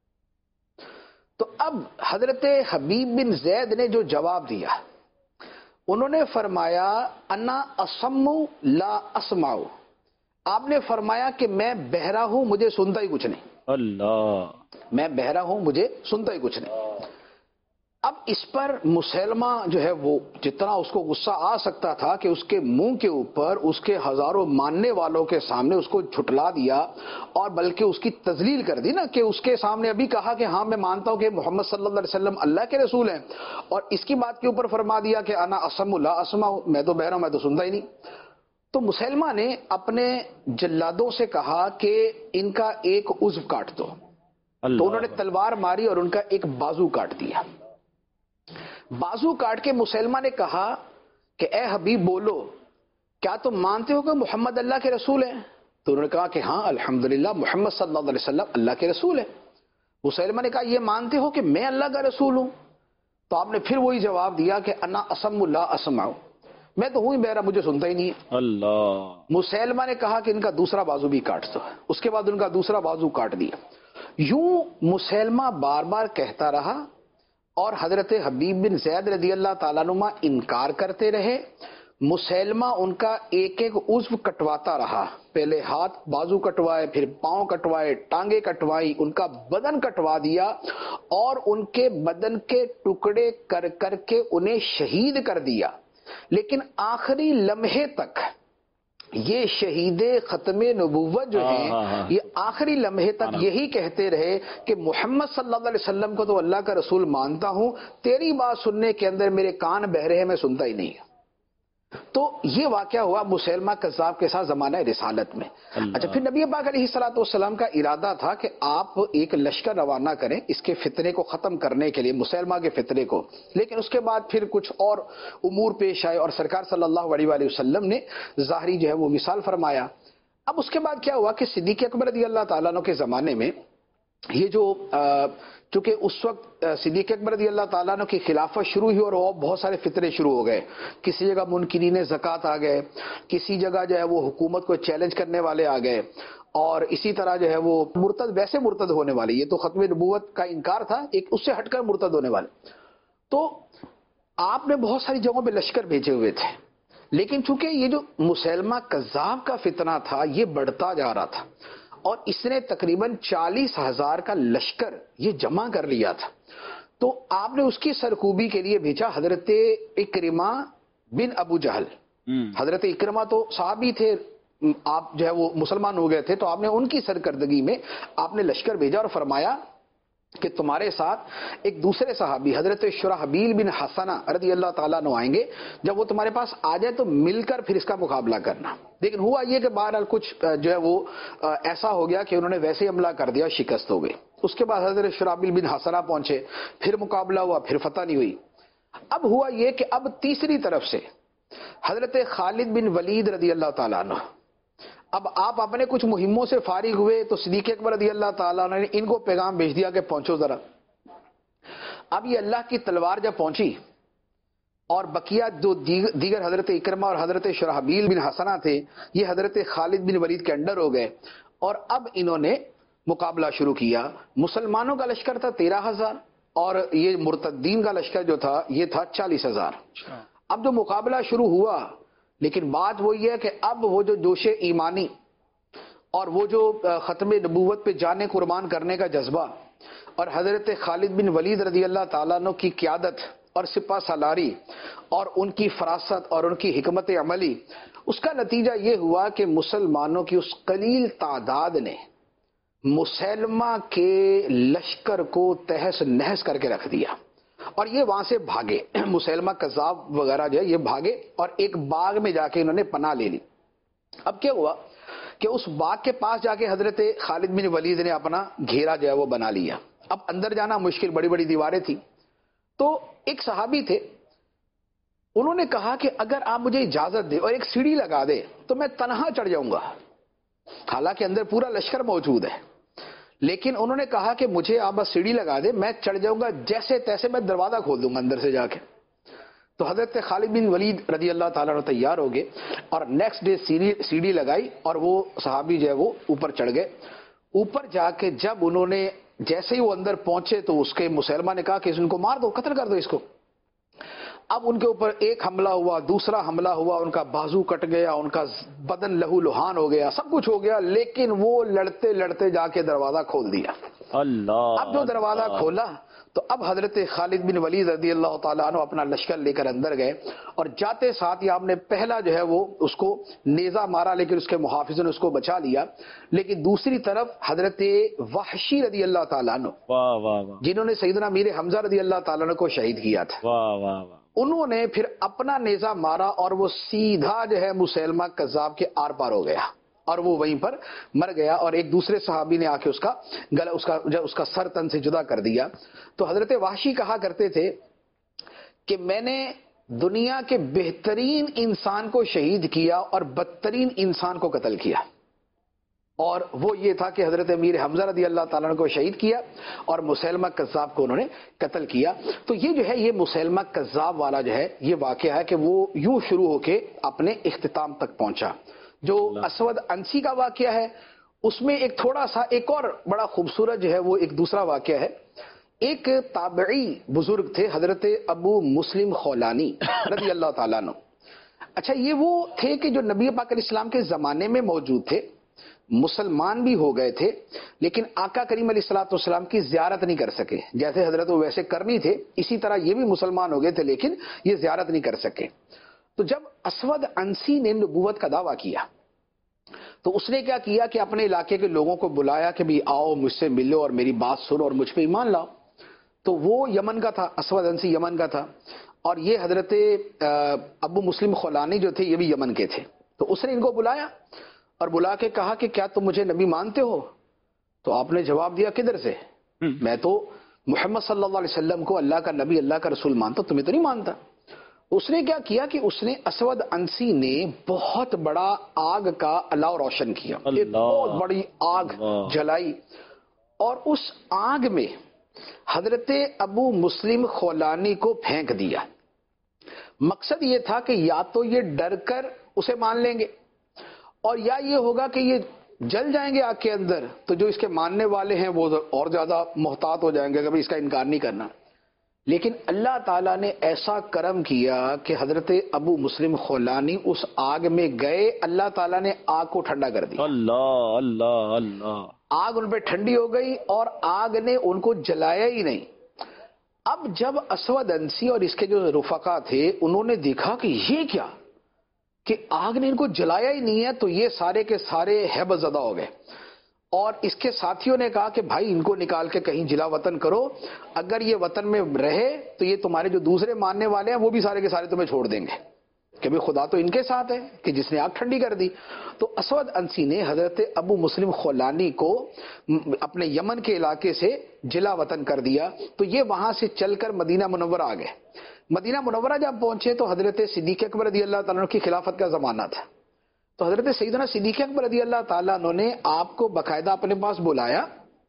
تو اب حضرت حبیب بن زید نے جو جواب دیا، انہوں نے فرمایا انا اسم لا اسمع، آپ نے فرمایا کہ میں بہرا ہوں، مجھے سنتا ہی کچھ نہیں۔ اللہ، میں بہرا ہوں، مجھے سنتا ہی کچھ نہیں۔ اب اس پر مسیلمہ جو ہے وہ جتنا اس کو غصہ آ سکتا تھا کہ اس کے منہ کے اوپر اس کے ہزاروں ماننے والوں کے سامنے اس کو جھٹلا دیا، اور بلکہ اس کی تذلیل کر دی نا، کہ اس کے سامنے ابھی کہا کہ ہاں میں مانتا ہوں کہ محمد صلی اللہ علیہ وسلم اللہ کے رسول ہیں، اور اس کی بات کے اوپر فرما دیا کہ انا اسم لا اسمع، میں تو بہرا ہوں، میں تو سنتا ہی نہیں۔ تو مسیلمہ نے اپنے جلادوں سے کہا کہ ان کا ایک عضو کاٹ دو، تو انہوں نے تلوار ماری اور ان کا ایک بازو کاٹ دیا۔ بازو کاٹ کے مسیلمہ نے کہا کہ اے حبیب بولو، کیا تم مانتے ہو کہ محمد اللہ کے رسول ہیں؟ تو انہوں نے کہا کہ ہاں الحمدللہ محمد صلی اللہ علیہ وسلم اللہ کے رسول ہیں۔ مسیلمہ نے کہا یہ مانتے ہو کہ میں اللہ کا رسول ہوں؟ تو آپ نے پھر وہی جواب دیا کہ انا اسم لا اسمع، میں تو ہوں ہی بہرا، مجھے سنتا ہی نہیں ہے۔ اللہ۔ مسیلمہ نے کہا کہ ان کا دوسرا بازو بھی کاٹ دو، اس کے بعد ان کا دوسرا بازو کاٹ دیا۔ یوں مسیلمہ بار بار کہتا رہا، اور حضرت حبیب بن زید رضی اللہ تعالیٰ عنہ انکار کرتے رہے۔ مسیلمہ ان کا ایک ایک عضو کٹواتا رہا، پہلے ہاتھ بازو کٹوائے، پھر پاؤں کٹوائے، ٹانگیں کٹوائی، ان کا بدن کٹوا دیا، اور ان کے بدن کے ٹکڑے کر کر کے انہیں شہید کر دیا۔ لیکن آخری لمحے تک یہ شہید ختم نبوت جو ہیں یہ آخری لمحے تک یہی کہتے رہے کہ محمد صلی اللہ علیہ وسلم کو تو اللہ کا رسول مانتا ہوں، تیری بات سننے کے اندر میرے کان بہرے ہیں، میں سنتا ہی نہیں۔ تو یہ واقعہ ہوا مسیلمہ کذاب کے ساتھ زمانہ رسالت میں۔ اچھا، پھر نبی پاک علیہ الصلوۃ والسلام کا ارادہ تھا کہ آپ ایک لشکر روانہ کریں اس کے فتنے کو ختم کرنے کے لیے، مسیلمہ کے فتنے کو، لیکن اس کے بعد پھر کچھ اور امور پیش آئے، اور سرکار صلی اللہ علیہ وآلہ وسلم نے ظاہری جو ہے وہ مثال فرمایا۔ اب اس کے بعد کیا ہوا کہ صدیق اکبر رضی اللہ تعالیٰ عنہ کے زمانے میں یہ جو چونکہ اس وقت صدیق اکبر رضی اللہ تعالیٰ عنہ کی خلافت شروع ہوئی، اور وہ بہت سارے فتنے شروع ہو گئے۔ کسی جگہ منکرین زکوٰۃ آ گئے، کسی جگہ جو ہے وہ حکومت کو چیلنج کرنے والے آ گئے، اور اسی طرح جو ہے وہ مرتد، ویسے مرتد ہونے والے، یہ تو ختم نبوت کا انکار تھا، ایک اس سے ہٹ کر مرتد ہونے والے۔ تو آپ نے بہت ساری جگہوں پہ لشکر بھیجے ہوئے تھے، لیکن چونکہ یہ جو مسیلمہ کذاب کا فتنہ تھا یہ بڑھتا جا رہا تھا، اور اس نے تقریباً 40,000 کا لشکر یہ جمع کر لیا تھا۔ تو آپ نے اس کی سرکوبی کے لیے بھیجا حضرت اکرمہ بن ابو جہل۔ حضرت اکرمہ تو صحابی تھے، آپ جو ہے وہ مسلمان ہو گئے تھے تو آپ نے ان کی سرکردگی میں آپ نے لشکر بھیجا اور فرمایا کہ تمہارے ساتھ ایک دوسرے صحابی حضرت شرحبیل بن حسنہ رضی اللہ تعالیٰ عنہ آئیں گے، جب وہ تمہارے پاس آ جائے تو مل کر پھر اس کا مقابلہ کرنا۔ لیکن ہوا یہ کہ بہرحال کچھ جو ہے وہ ایسا ہو گیا کہ انہوں نے ویسے ہی حملہ کر دیا، شکست ہو گئی۔ اس کے بعد حضرت شرحبیل بن حسنہ پہنچے، پھر مقابلہ ہوا، پھر فتح نہیں ہوئی۔ اب ہوا یہ کہ اب تیسری طرف سے حضرت خالد بن ولید رضی اللہ تعالیٰ عنہ، اب آپ اپنے کچھ مہموں سے فارغ ہوئے تو صدیق اکبر رضی اللہ تعالیٰ عنہ نے ان کو پیغام بھیج دیا کہ پہنچو ذرا۔ اب یہ اللہ کی تلوار جب پہنچی اور بقیہ جو دیگر حضرت اکرمہ اور حضرت شرحبیل بن حسنہ تھے یہ حضرت خالد بن ولید کے انڈر ہو گئے، اور اب انہوں نے مقابلہ شروع کیا۔ مسلمانوں کا لشکر تھا 13,000 اور یہ مرتدین کا لشکر جو تھا یہ تھا 40,000۔ اب جو مقابلہ شروع ہوا، لیکن بات وہی ہے کہ اب وہ جو جوش ایمانی اور وہ جو ختم نبوت پہ جانے قربان کرنے کا جذبہ اور حضرت خالد بن ولید رضی اللہ تعالیٰ عنہ کی قیادت اور سپہ سالاری اور ان کی فراست اور ان کی حکمت عملی، اس کا نتیجہ یہ ہوا کہ مسلمانوں کی اس قلیل تعداد نے مسیلمہ کے لشکر کو تہس نہس کر کے رکھ دیا، اور یہ وہاں سے بھاگے۔ مسیلمہ کذاب وغیرہ جو ہے یہ بھاگے اور ایک باغ میں جا کے انہوں نے پناہ لے لی۔ اب کیا ہوا کہ اس باغ کے پاس جا کے حضرت خالد بن ولید نے اپنا گھیرا جو ہے وہ بنا لیا۔ اب اندر جانا مشکل، بڑی بڑی دیواریں تھیں۔ تو ایک صحابی تھے، انہوں نے کہا کہ اگر آپ مجھے اجازت دے اور ایک سیڑھی لگا دے تو میں تنہا چڑھ جاؤں گا، حالانکہ اندر پورا لشکر موجود ہے، لیکن انہوں نے کہا کہ مجھے آپ بس سیڑھی لگا دے، میں چڑھ جاؤں گا، جیسے تیسے میں دروازہ کھول دوں گا اندر سے جا کے۔ تو حضرت خالد بن ولید رضی اللہ تعالیٰ عنہ تیار ہو گئے اور نیکسٹ ڈے سیڑھی لگائی اور وہ صحابی جو ہے وہ اوپر چڑھ گئے۔ اوپر جا کے جب انہوں نے جیسے ہی وہ اندر پہنچے تو اس کے مسلمہ نے کہا کہ ان کو مار دو، قتل کر دو اس کو۔ اب ان کے اوپر ایک حملہ ہوا، دوسرا حملہ ہوا، ان کا بازو کٹ گیا، ان کا بدن لہو لہان ہو گیا، سب کچھ ہو گیا، لیکن وہ لڑتے لڑتے جا کے دروازہ کھول دیا۔ اللہ، اب جو دروازہ کھولا تو اب حضرت خالد بن ولید رضی اللہ تعالیٰ عنہ اپنا لشکر لے کر اندر گئے، اور جاتے ساتھ ہی آپ نے پہلا جو ہے وہ اس کو نیزہ مارا، لیکن اس کے محافظوں نے اس کو بچا لیا۔ لیکن دوسری طرف حضرت وحشی رضی اللہ تعالیٰ عنہ، واہ واہ واہ، جنہوں نے سیدنا میر حمزہ رضی اللہ تعالیٰ عنہ کو شہید کیا تھا، واہ واہ واہ، انہوں نے پھر اپنا نیزہ مارا اور وہ سیدھا جو ہے مسیلمہ کذاب کے آر پار ہو گیا اور وہ وہیں پر مر گیا، اور ایک دوسرے صحابی نے آ کے اس کا گلا اس کا سر تن سے جدا کر دیا۔ تو حضرت وحشی کہا کرتے تھے کہ میں نے دنیا کے بہترین انسان کو شہید کیا اور بدترین انسان کو قتل کیا، اور وہ یہ تھا کہ حضرت امیر حمزہ رضی اللہ تعالیٰ عنہ کو شہید کیا اور مسیلمہ کذاب کو انہوں نے قتل کیا۔ تو یہ جو ہے یہ مسیلمہ کذاب والا جو ہے یہ واقعہ ہے کہ وہ یوں شروع ہو کے اپنے اختتام تک پہنچا۔ جو اسود انسی کا واقعہ ہے اس میں ایک تھوڑا سا ایک اور بڑا خوبصورت جو ہے وہ ایک دوسرا واقعہ ہے۔ ایک تابعی بزرگ تھے حضرت ابو مسلم خولانی رضی اللہ تعالیٰ عنہ۔ اچھا، یہ وہ تھے کہ جو نبی پاک علیہ السلام کے زمانے میں موجود تھے، مسلمان بھی ہو گئے تھے، لیکن آقا کریم علیہ الصلوۃ والسلام کی زیارت نہیں کر سکے۔ جیسے حضرت وہ ویسے کرنی تھے، اسی طرح یہ بھی مسلمان ہو گئے تھے لیکن یہ زیارت نہیں کر سکے۔ تو جب اسود انسی نے نبوت کا دعویٰ کیا تو اس نے کیا کیا کہ اپنے علاقے کے لوگوں کو بلایا کہ بھی آؤ مجھ سے ملو اور میری بات سنو اور مجھ پہ ایمان لاؤ۔ تو وہ یمن کا تھا، اسود انسی یمن کا تھا، اور یہ حضرت ابو مسلم خولانی جو تھے یہ بھی یمن کے تھے۔ تو اس نے ان کو بلایا اور بلا کے کہا کہ کیا تم مجھے نبی مانتے ہو؟ تو آپ نے جواب دیا کدھر سے، میں تو محمد صلی اللہ علیہ وسلم کو اللہ کا نبی اللہ کا رسول مانتا، تمہیں تو نہیں مانتا۔ اس نے کیا کیا کہ اس نے اسود انسی نے بہت بڑا آگ کا الاؤ روشن کیا، ایک بہت بڑی آگ جلائی، اور اس آگ میں حضرت ابو مسلم خولانی کو پھینک دیا۔ مقصد یہ تھا کہ یا تو یہ ڈر کر اسے مان لیں گے اور یا یہ ہوگا کہ یہ جل جائیں گے آگ کے اندر، تو جو اس کے ماننے والے ہیں وہ اور زیادہ محتاط ہو جائیں گے کہ اس کا انکار نہیں کرنا۔ لیکن اللہ تعالیٰ نے ایسا کرم کیا کہ حضرت ابو مسلم خولانی اس آگ میں گئے، اللہ تعالیٰ نے آگ کو ٹھنڈا کر دیا، اللہ اللہ اللہ، آگ ان پہ ٹھنڈی ہو گئی اور آگ نے ان کو جلایا ہی نہیں۔ اب جب اسود انسی اور اس کے جو رفقا تھے انہوں نے دیکھا کہ یہ کیا کہ آگ نے ان کو جلایا ہی نہیں ہے تو یہ سارے کے سارے ہیبت زدہ ہو گئے، اور اس کے ساتھیوں نے کہا کہ بھائی ان کو نکال کے کہیں جلا وطن کرو، اگر یہ وطن میں رہے تو یہ تمہارے جو دوسرے ماننے والے ہیں وہ بھی سارے کے سارے تمہیں چھوڑ دیں گے، کہ بھئی خدا تو ان کے ساتھ ہے کہ جس نے آگ ٹھنڈی کر دی۔ تو اسود انسی نے حضرت ابو مسلم خولانی کو اپنے یمن کے علاقے سے جلا وطن کر دیا، تو یہ وہاں سے چل کر مدینہ منورہ آ گئے۔ مدینہ منورہ جب پہنچے تو حضرت صدیق اکبر رضی اللہ تعالیٰ عنہ کی خلافت کا زمانہ تھا، تو حضرت سیدنا صدیق اکبر رضی اللہ تعالیٰ عنہ نے آپ کو باقاعدہ اپنے پاس بلایا،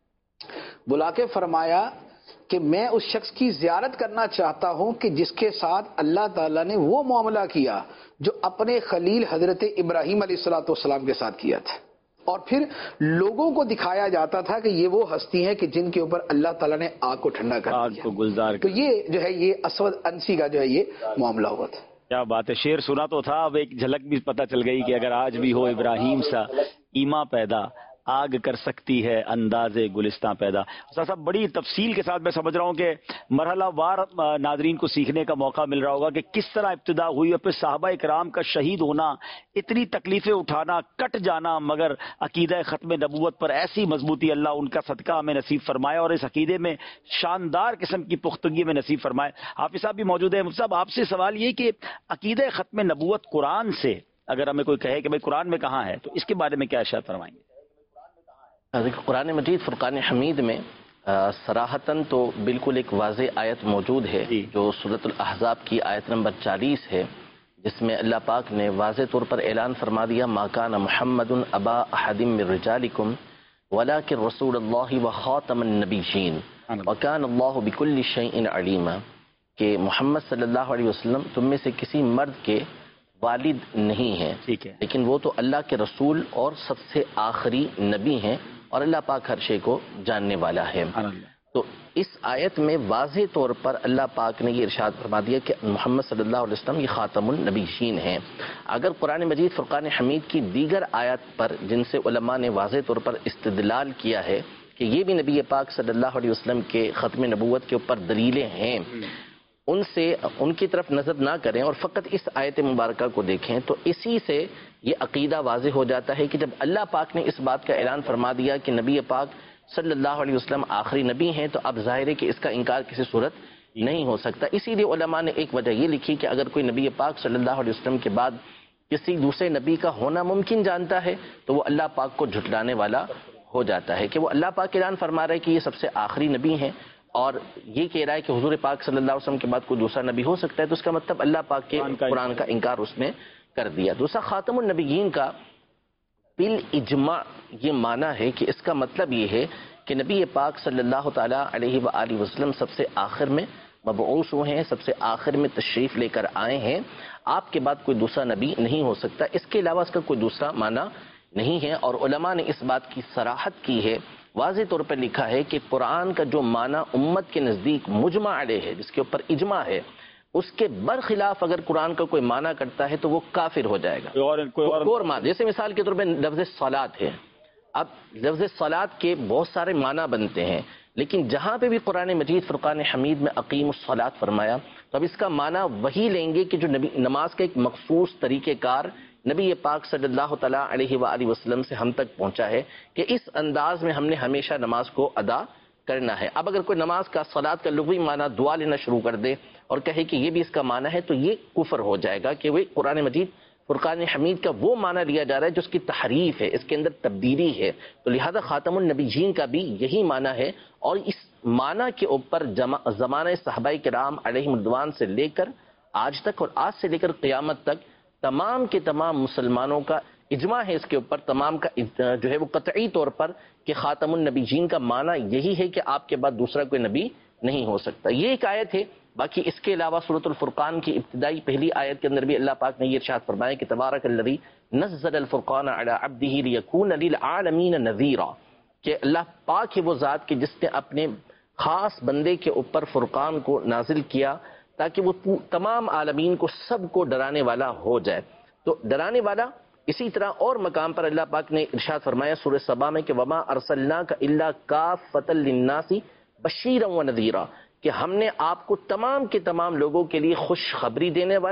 بلا کے فرمایا کہ میں اس شخص کی زیارت کرنا چاہتا ہوں کہ جس کے ساتھ اللہ تعالیٰ نے وہ معاملہ کیا جو اپنے خلیل حضرت ابراہیم علیہ الصلوۃ والسلام کے ساتھ کیا تھا، اور پھر لوگوں کو دکھایا جاتا تھا کہ یہ وہ ہستی ہیں کہ جن کے اوپر اللہ تعالیٰ نے آگ کو ٹھنڈا کر آگ کو گلزار دیا۔ تو یہ جو ہے یہ اسود انسی کا جو ہے یہ معاملہ ہوا تھا۔ کیا بات ہے، شعر سنا تو تھا، اب ایک جھلک بھی پتہ چل گئی کہ اگر آج بھی ہو ابراہیم سا ایما پیدا، آگ کر سکتی ہے انداز گلستان پیدا۔ صاحب بڑی تفصیل کے ساتھ میں سمجھ رہا ہوں کہ مرحلہ وار ناظرین کو سیکھنے کا موقع مل رہا ہوگا کہ کس طرح ابتدا ہوئی اور پھر صحابہ کرام کا شہید ہونا، اتنی تکلیفیں اٹھانا، کٹ جانا، مگر عقیدہ ختم نبوت پر ایسی مضبوطی اللہ ان کا صدقہ ہمیں نصیب فرمائے اور اس عقیدے میں شاندار قسم کی پختگی میں نصیب فرمائے۔ حافظ صاحب بھی موجود ہیں۔ مفتی صاحب آپ سے سوال یہ کہ عقیدہ ختم نبوت قرآن سے اگر ہمیں کوئی کہے کہ بھائی قرآن میں کہاں ہے تو اس کے بارے میں کیا ارشاد فرمائیں گے؟ قرآن مجید فرقان حمید میں صراحتاً تو بالکل ایک واضح آیت موجود ہے جو سورۃ الاحزاب کی آیت نمبر 40 ہے، جس میں اللہ پاک نے واضح طور پر اعلان فرما دیا ما کان محمد ابا احد من رجالکم ولکن رسول اللہ وخاتم النبیین وکان اللہ بکل شیء علیما، کہ محمد صلی اللہ علیہ وسلم تم میں سے کسی مرد کے والد نہیں ہیں، لیکن وہ تو اللہ کے رسول اور سب سے آخری نبی ہیں اور اللہ پاک ہر شے کو جاننے والا ہے۔ تو اس آیت میں واضح طور پر اللہ پاک نے یہ ارشاد فرما دیا کہ محمد صلی اللہ علیہ وسلم یہ خاتم النبیین ہیں۔ اگر قرآن مجید فرقان حمید کی دیگر آیات پر جن سے علماء نے واضح طور پر استدلال کیا ہے کہ یہ بھی نبی پاک صلی اللہ علیہ وسلم کے ختم نبوت کے اوپر دلیلیں ہیں، ان سے ان کی طرف نظر نہ کریں اور فقط اس آیت مبارکہ کو دیکھیں تو اسی سے یہ عقیدہ واضح ہو جاتا ہے کہ جب اللہ پاک نے اس بات کا اعلان فرما دیا کہ نبی پاک صلی اللہ علیہ وسلم آخری نبی ہیں تو اب ظاہر ہے کہ اس کا انکار کسی صورت نہیں ہو سکتا۔ اسی لیے علماء نے ایک وجہ یہ لکھی کہ اگر کوئی نبی پاک صلی اللہ علیہ وسلم کے بعد کسی دوسرے نبی کا ہونا ممکن جانتا ہے تو وہ اللہ پاک کو جھٹلانے والا ہو جاتا ہے، کہ وہ اللہ پاک اعلان فرما رہا ہے کہ یہ سب سے آخری نبی ہیں اور یہ کہہ رہا ہے کہ حضور پاک صلی اللہ علیہ وسلم کے بعد کوئی دوسرا نبی ہو سکتا ہے، تو اس کا مطلب اللہ پاک کے قرآن کا انکار اس نے کر دیا۔ دوسرا، خاتم النبیین کا بالاجماع یہ معنی ہے کہ اس کا مطلب یہ ہے کہ نبی پاک صلی اللہ تعالیٰ علیہ وآلہ وسلم سب سے آخر میں مبعوث ہوئے ہیں، سب سے آخر میں تشریف لے کر آئے ہیں، آپ کے بعد کوئی دوسرا نبی نہیں ہو سکتا، اس کے علاوہ اس کا کوئی دوسرا معنی نہیں ہے۔ اور علماء نے اس بات کی صراحت کی ہے، واضح طور پر لکھا ہے کہ قرآن کا جو معنی امت کے نزدیک مجمع علیہ ہے، جس کے اوپر اجماع ہے، اس کے برخلاف اگر قرآن کا کوئی معنی کرتا ہے تو وہ کافر ہو جائے گا۔ اور معنی جیسے مثال کے طور پہ لفظ صلاۃ ہے، اب لفظ صلاۃ کے بہت سارے معنی بنتے ہیں، لیکن جہاں پہ بھی قرآن مجید فرقان حمید میں اقیم الصلاۃ فرمایا تو اب اس کا معنی وہی لیں گے کہ جو نماز کا ایک مخصوص طریقہ کار نبی پاک صلی اللہ تعالیٰ علیہ وآلہ وسلم سے ہم تک پہنچا ہے کہ اس انداز میں ہم نے ہمیشہ نماز کو ادا کرنا ہے۔ اب اگر کوئی نماز کا صلاۃ کا لغوی معنی دعا لینا شروع کر دے اور کہے کہ یہ بھی اس کا معنی ہے تو یہ کفر ہو جائے گا، کہ وہ قرآن مجید فرقان حمید کا وہ معنی لیا جا رہا ہے جو اس کی تحریف ہے، اس کے اندر تبدیلی ہے، تو لہذا خاتم النبیین کا بھی یہی معنی ہے۔ اور اس معنی کے اوپر زمانہ صحابہ کرام علیہم رضوان سے لے کر آج تک اور آج سے لے کر قیامت تک تمام کے تمام مسلمانوں کا اجماع ہے اس کے اوپر، تمام کا جو ہے وہ قطعی طور پر کہ خاتم النبیین کا معنی یہی ہے کہ آپ کے بعد دوسرا کوئی نبی نہیں ہو سکتا۔ یہ ایک آیت ہے۔ باقی اس کے علاوہ سورۃ الفرقان کی ابتدائی پہلی آیت کے اندر بھی اللہ پاک نے یہ ارشاد فرمایا کہ تبارک الذی نزل الفرقان علی عبدہ لیکون للعالمین نذیرا، کہ اللہ پاک ہے وہ ذات کہ جس نے اپنے خاص بندے کے اوپر فرقان کو نازل کیا تاکہ وہ تمام عالمین کو سب کو ڈرانے والا ہو جائے۔ تو ڈرانے والا اسی طرح اور مقام پر اللہ پاک نے ارشاد فرمایا سورہ سبا میں کہ وما ارسلناک الا کافۃ للناس بشیرا ونذیرا، کہ ہم نے آپ کو تمام کے تمام لوگوں کے لیے خوشخبری دینے والا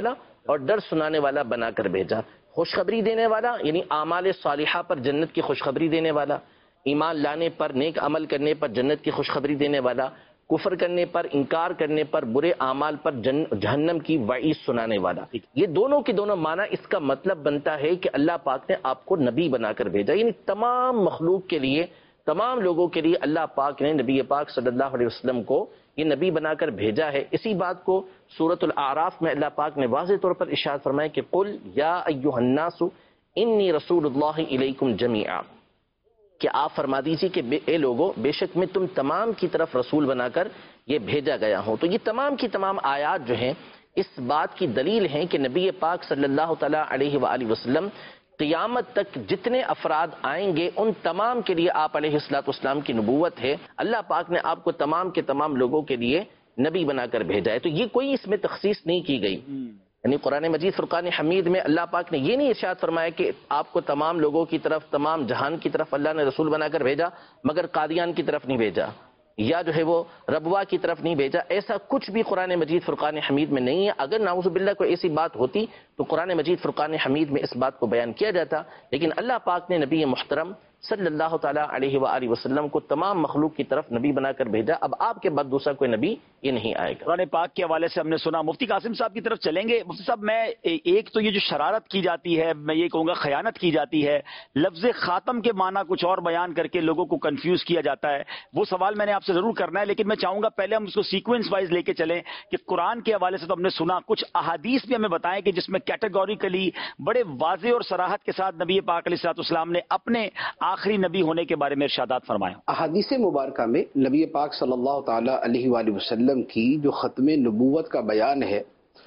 اور ڈر سنانے والا بنا کر بھیجا. خوشخبری دینے والا یعنی اعمال صالحہ پر جنت کی خوشخبری دینے والا، ایمان لانے پر، نیک عمل کرنے پر جنت کی خوشخبری دینے والا، کفر کرنے پر، انکار کرنے پر، برے اعمال پر جہنم کی وعید سنانے والا. یہ دونوں کے دونوں معنی اس کا مطلب بنتا ہے کہ اللہ پاک نے آپ کو نبی بنا کر بھیجا، یعنی تمام مخلوق کے لیے، تمام لوگوں کے لیے اللہ پاک نے نبی پاک صلی اللہ علیہ وسلم کو یہ نبی بنا کر بھیجا ہے. اسی بات کو سورۃ الاعراف میں اللہ پاک نے واضح طور پر ارشاد فرمایا کہ قل یا ایھا الناس انی رسول اللہ الیکم جمیعا، کہ آپ فرما دیجیے کہ اے لوگو، بے شک میں تم تمام کی طرف رسول بنا کر یہ بھیجا گیا ہوں. تو یہ تمام کی تمام آیات جو ہیں اس بات کی دلیل ہیں کہ نبی پاک صلی اللہ تعالی علیہ وآلہ وسلم قیامت تک جتنے افراد آئیں گے ان تمام کے لیے آپ علیہ الصلوۃ والسلام کی نبوت ہے. اللہ پاک نے آپ کو تمام کے تمام لوگوں کے لیے نبی بنا کر بھیجا ہے. تو یہ کوئی اس میں تخصیص نہیں کی گئی. یعنی قرآن مجید فرقان حمید میں اللہ پاک نے یہ نہیں ارشاد فرمایا کہ آپ کو تمام لوگوں کی طرف، تمام جہان کی طرف اللہ نے رسول بنا کر بھیجا مگر قادیان کی طرف نہیں بھیجا، یا جو ہے وہ ربوا کی طرف نہیں بھیجا. ایسا کچھ بھی قرآن مجید فرقان حمید میں نہیں ہے. اگر نعوذ باللہ کوئی ایسی بات ہوتی تو قرآن مجید فرقان حمید میں اس بات کو بیان کیا جاتا. لیکن اللہ پاک نے نبی محترم صلی اللہ تعالیٰ علیہ وآلہ وسلم کو تمام مخلوق کی طرف نبی بنا کر بھیجا. اب آپ کے بعد دوسرا کوئی نبی یہ نہیں آئے گا. قرآن پاک کے حوالے سے ہم نے سنا. مفتی قاسم صاحب کی طرف چلیں گے. مفتی صاحب، میں ایک تو یہ جو شرارت کی جاتی ہے، میں یہ کہوں گا خیانت کی جاتی ہے، لفظ خاتم کے معنی کچھ اور بیان کر کے لوگوں کو کنفیوز کیا جاتا ہے، وہ سوال میں نے آپ سے ضرور کرنا ہے، لیکن میں چاہوں گا پہلے ہم اس کو سیکوینس وائز لے کے چلیں کہ قرآن کے حوالے سے تو ہم نے سنا، کچھ احادیث بھی ہمیں بتائیں کہ جس میں کیٹیگوریکلی بڑے واضح اور صراحت کے ساتھ نبی پاک علیہ الصلوۃ والسلام نے اپنے آخری نبی ہونے کے بارے میں ارشادات فرمائے. احادیث مبارکہ میں نبی پاک صلی اللہ تعالی علیہ وآلہ وسلم کی جو ختم نبوت کا بیان ہے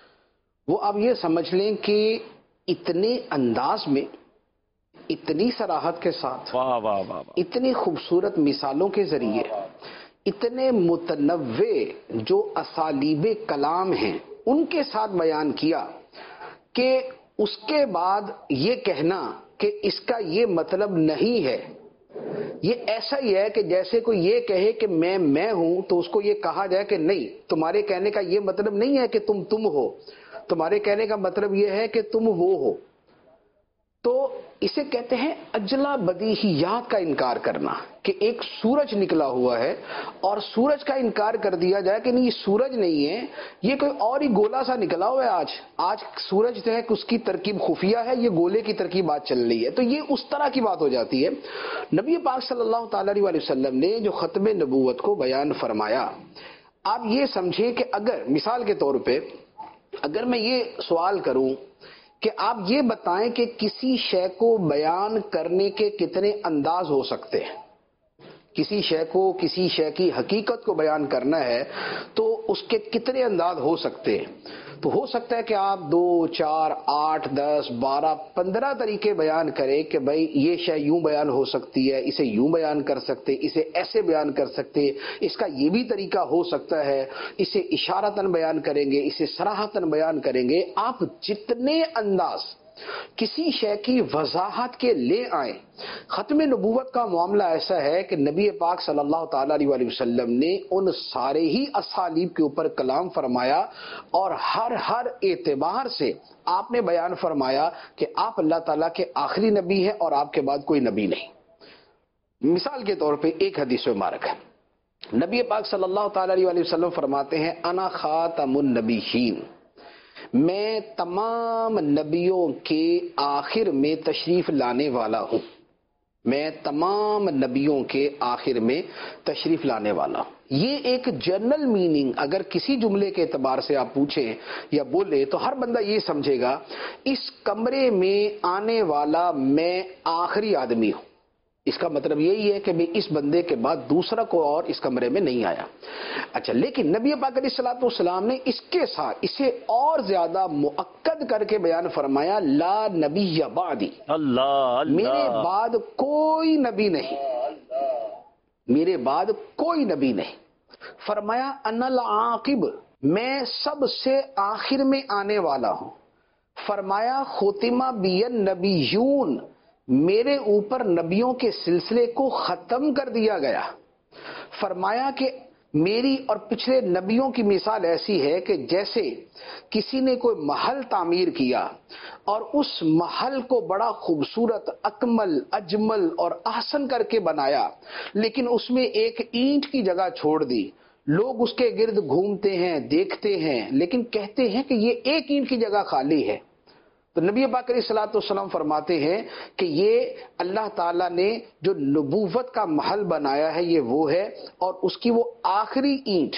وہ آپ یہ سمجھ لیں کہ اتنے انداز میں، اتنی صراحت کے ساتھ، واہ واہ واہ، اتنی خوبصورت مثالوں کے ذریعے، اتنے متنوع جو اسالیب کلام ہیں ان کے ساتھ بیان کیا کہ اس کے بعد یہ کہنا کہ اس کا یہ مطلب نہیں ہے، یہ ایسا ہی ہے کہ جیسے کوئی یہ کہے کہ میں ہوں تو اس کو یہ کہا جائے کہ نہیں، تمہارے کہنے کا یہ مطلب نہیں ہے کہ تم ہو، تمہارے کہنے کا مطلب یہ ہے کہ تم وہ ہو. تو اسے کہتے ہیں اجلا بدیہیات کا انکار کرنا، کہ ایک سورج نکلا ہوا ہے اور سورج کا انکار کر دیا جائے کہ نہیں یہ سورج نہیں ہے، یہ کوئی اور ہی گولا سا نکلا ہوا ہے. آج سورج جو ہے کہ اس کی ترکیب خفیہ ہے، یہ گولے کی ترکیب آج چل رہی ہے. تو یہ اس طرح کی بات ہو جاتی ہے. نبی پاک صلی اللہ تعالی علیہ وسلم نے جو ختم نبوت کو بیان فرمایا، آپ یہ سمجھیں کہ اگر مثال کے طور پہ اگر میں یہ سوال کروں کہ آپ یہ بتائیں کہ کسی شے کو بیان کرنے کے کتنے انداز ہو سکتے ہیں، کسی شے کو، کسی شے کی حقیقت کو بیان کرنا ہے تو اس کے کتنے انداز ہو سکتے ہیں. تو ہو سکتا ہے کہ آپ 2 4 8 10 12 15 طریقے بیان کریں کہ بھائی یہ شے یوں بیان ہو سکتی ہے، اسے یوں بیان کر سکتے، اسے ایسے بیان کر سکتے، اس کا یہ بھی طریقہ ہو سکتا ہے، اسے اشارتاً بیان کریں گے، اسے صراحتاً بیان کریں گے. آپ جتنے انداز کسی شے کی وضاحت کے لے آئیں. ختم نبوت کا معاملہ ایسا ہے کہ نبی پاک صلی اللہ تعالی علیہ وسلم نے ان سارے ہی اسالیب کے اوپر کلام فرمایا اور ہر اعتبار سے آپ نے بیان فرمایا کہ آپ اللہ تعالیٰ کے آخری نبی ہیں اور آپ کے بعد کوئی نبی نہیں. مثال کے طور پہ ایک حدیث مبارک ہے، نبی پاک صلی اللہ تعالی علیہ وسلم فرماتے ہیں انا خاتم النبیین، میں تمام نبیوں کے آخر میں تشریف لانے والا ہوں. میں تمام نبیوں کے آخر میں تشریف لانے والا ہوں. یہ ایک جنرل میننگ اگر کسی جملے کے اعتبار سے آپ پوچھیں یا بولے تو ہر بندہ یہ سمجھے گا اس کمرے میں آنے والا میں آخری آدمی ہوں. اس کا مطلب یہی ہے کہ میں اس بندے کے بعد دوسرا کوئی اور اس کمرے میں نہیں آیا. اچھا، لیکن نبی پاک علیہ الصلوۃ والسلام نے اس کے ساتھ اسے اور زیادہ مؤکد کر کے بیان فرمایا لا نبی بعدی، اللہ میرے بعد کوئی نبی نہیں، میرے بعد کوئی نبی نہیں. فرمایا انا العاقب، میں سب سے آخر میں آنے والا ہوں. فرمایا ختم بی النبیون، میرے اوپر نبیوں کے سلسلے کو ختم کر دیا گیا. فرمایا کہ میری اور پچھلے نبیوں کی مثال ایسی ہے کہ جیسے کسی نے کوئی محل تعمیر کیا اور اس محل کو بڑا خوبصورت، اکمل، اجمل اور احسن کر کے بنایا، لیکن اس میں ایک اینٹ کی جگہ چھوڑ دی۔ لوگ اس کے گرد گھومتے ہیں، دیکھتے ہیں، لیکن کہتے ہیں کہ یہ ایک اینٹ کی جگہ خالی ہے۔ تو نبی پاک علیہ الصلوۃ والسلام فرماتے ہیں کہ یہ اللہ تعالیٰ نے جو نبوت کا محل بنایا ہے یہ وہ ہے، اور اس کی وہ آخری اینٹ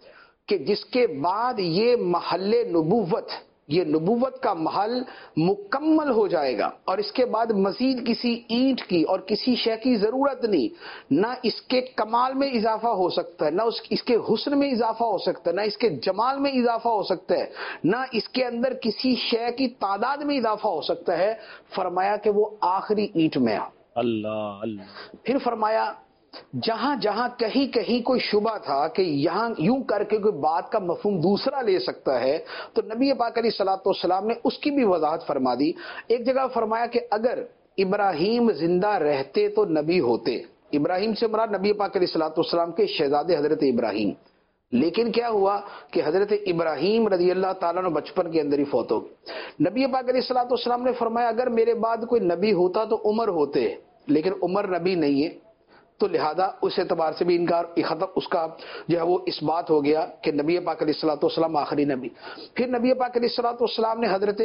کہ جس کے بعد یہ محل نبوت، یہ نبوت کا محل مکمل ہو جائے گا، اور اس کے بعد مزید کسی اینٹ کی اور کسی شے کی ضرورت نہیں، نہ اس کے کمال میں اضافہ ہو سکتا ہے، نہ اس کے حسن میں اضافہ ہو سکتا ہے، نہ اس کے جمال میں اضافہ ہو سکتا ہے، نہ اس کے اندر کسی شے کی تعداد میں اضافہ ہو سکتا ہے۔ فرمایا کہ وہ آخری اینٹ میں اللہ اللہ۔ پھر فرمایا جہاں جہاں کہیں کہیں کوئی شبہ تھا کہ یہاں یوں کر کے کوئی بات کا مفہوم دوسرا لے سکتا ہے، تو نبی پاک علیہ الصلوۃ والسلام نے اس کی بھی وضاحت فرما دی۔ ایک جگہ فرمایا کہ اگر ابراہیم زندہ رہتے تو نبی ہوتے۔ ابراہیم سے مراد نبی پاک علیہ الصلوۃ والسلام کے شہزادے حضرت ابراہیم، لیکن کیا ہوا کہ حضرت ابراہیم رضی اللہ تعالیٰ عنہ بچپن کے اندر ہی فوت ہو گئے۔ نبی پاک علیہ الصلوۃ والسلام نے فرمایا اگر میرے بعد کوئی نبی ہوتا تو عمر ہوتے، لیکن عمر نبی نہیں ہے، تو لہذا اس اعتبار سے بھی انکار ختم، اس کا جو ہے وہ اس بات ہو گیا کہ نبی پاک علیہ الصلوۃ والسلام آخری نبی۔ پھر نبی پاک علیہ الصلوۃ والسلام نے حضرت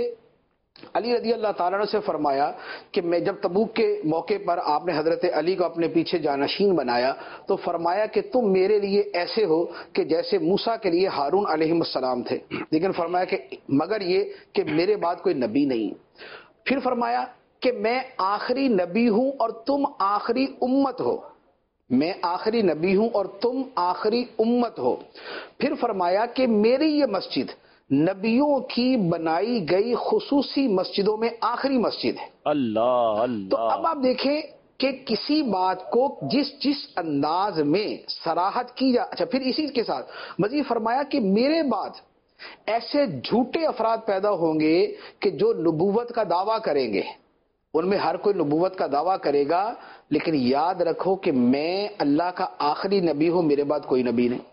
علی رضی اللہ تعالیٰ عنہ سے فرمایا کہ میں جب تبوک کے موقع پر آپ نے حضرت علی کو اپنے پیچھے جانشین بنایا تو فرمایا کہ تم میرے لیے ایسے ہو کہ جیسے موسیٰ کے لیے ہارون علیہ السلام تھے، لیکن فرمایا کہ مگر یہ کہ میرے بعد کوئی نبی نہیں۔ پھر فرمایا کہ میں آخری نبی ہوں اور تم آخری امت ہو، میں آخری نبی ہوں اور تم آخری امت ہو۔ پھر فرمایا کہ میری یہ مسجد نبیوں کی بنائی گئی خصوصی مسجدوں میں آخری مسجد ہے۔ اللہ اللہ۔ تو اب آپ دیکھیں کہ کسی بات کو جس انداز میں صراحت کی اچھا پھر اسی کے ساتھ مزید فرمایا کہ میرے بعد ایسے جھوٹے افراد پیدا ہوں گے کہ جو نبوت کا دعویٰ کریں گے، ان میں ہر کوئی نبوت کا دعویٰ کرے گا، لیکن یاد رکھو کہ میں اللہ کا آخری نبی ہوں، میرے بعد کوئی نبی نہیں۔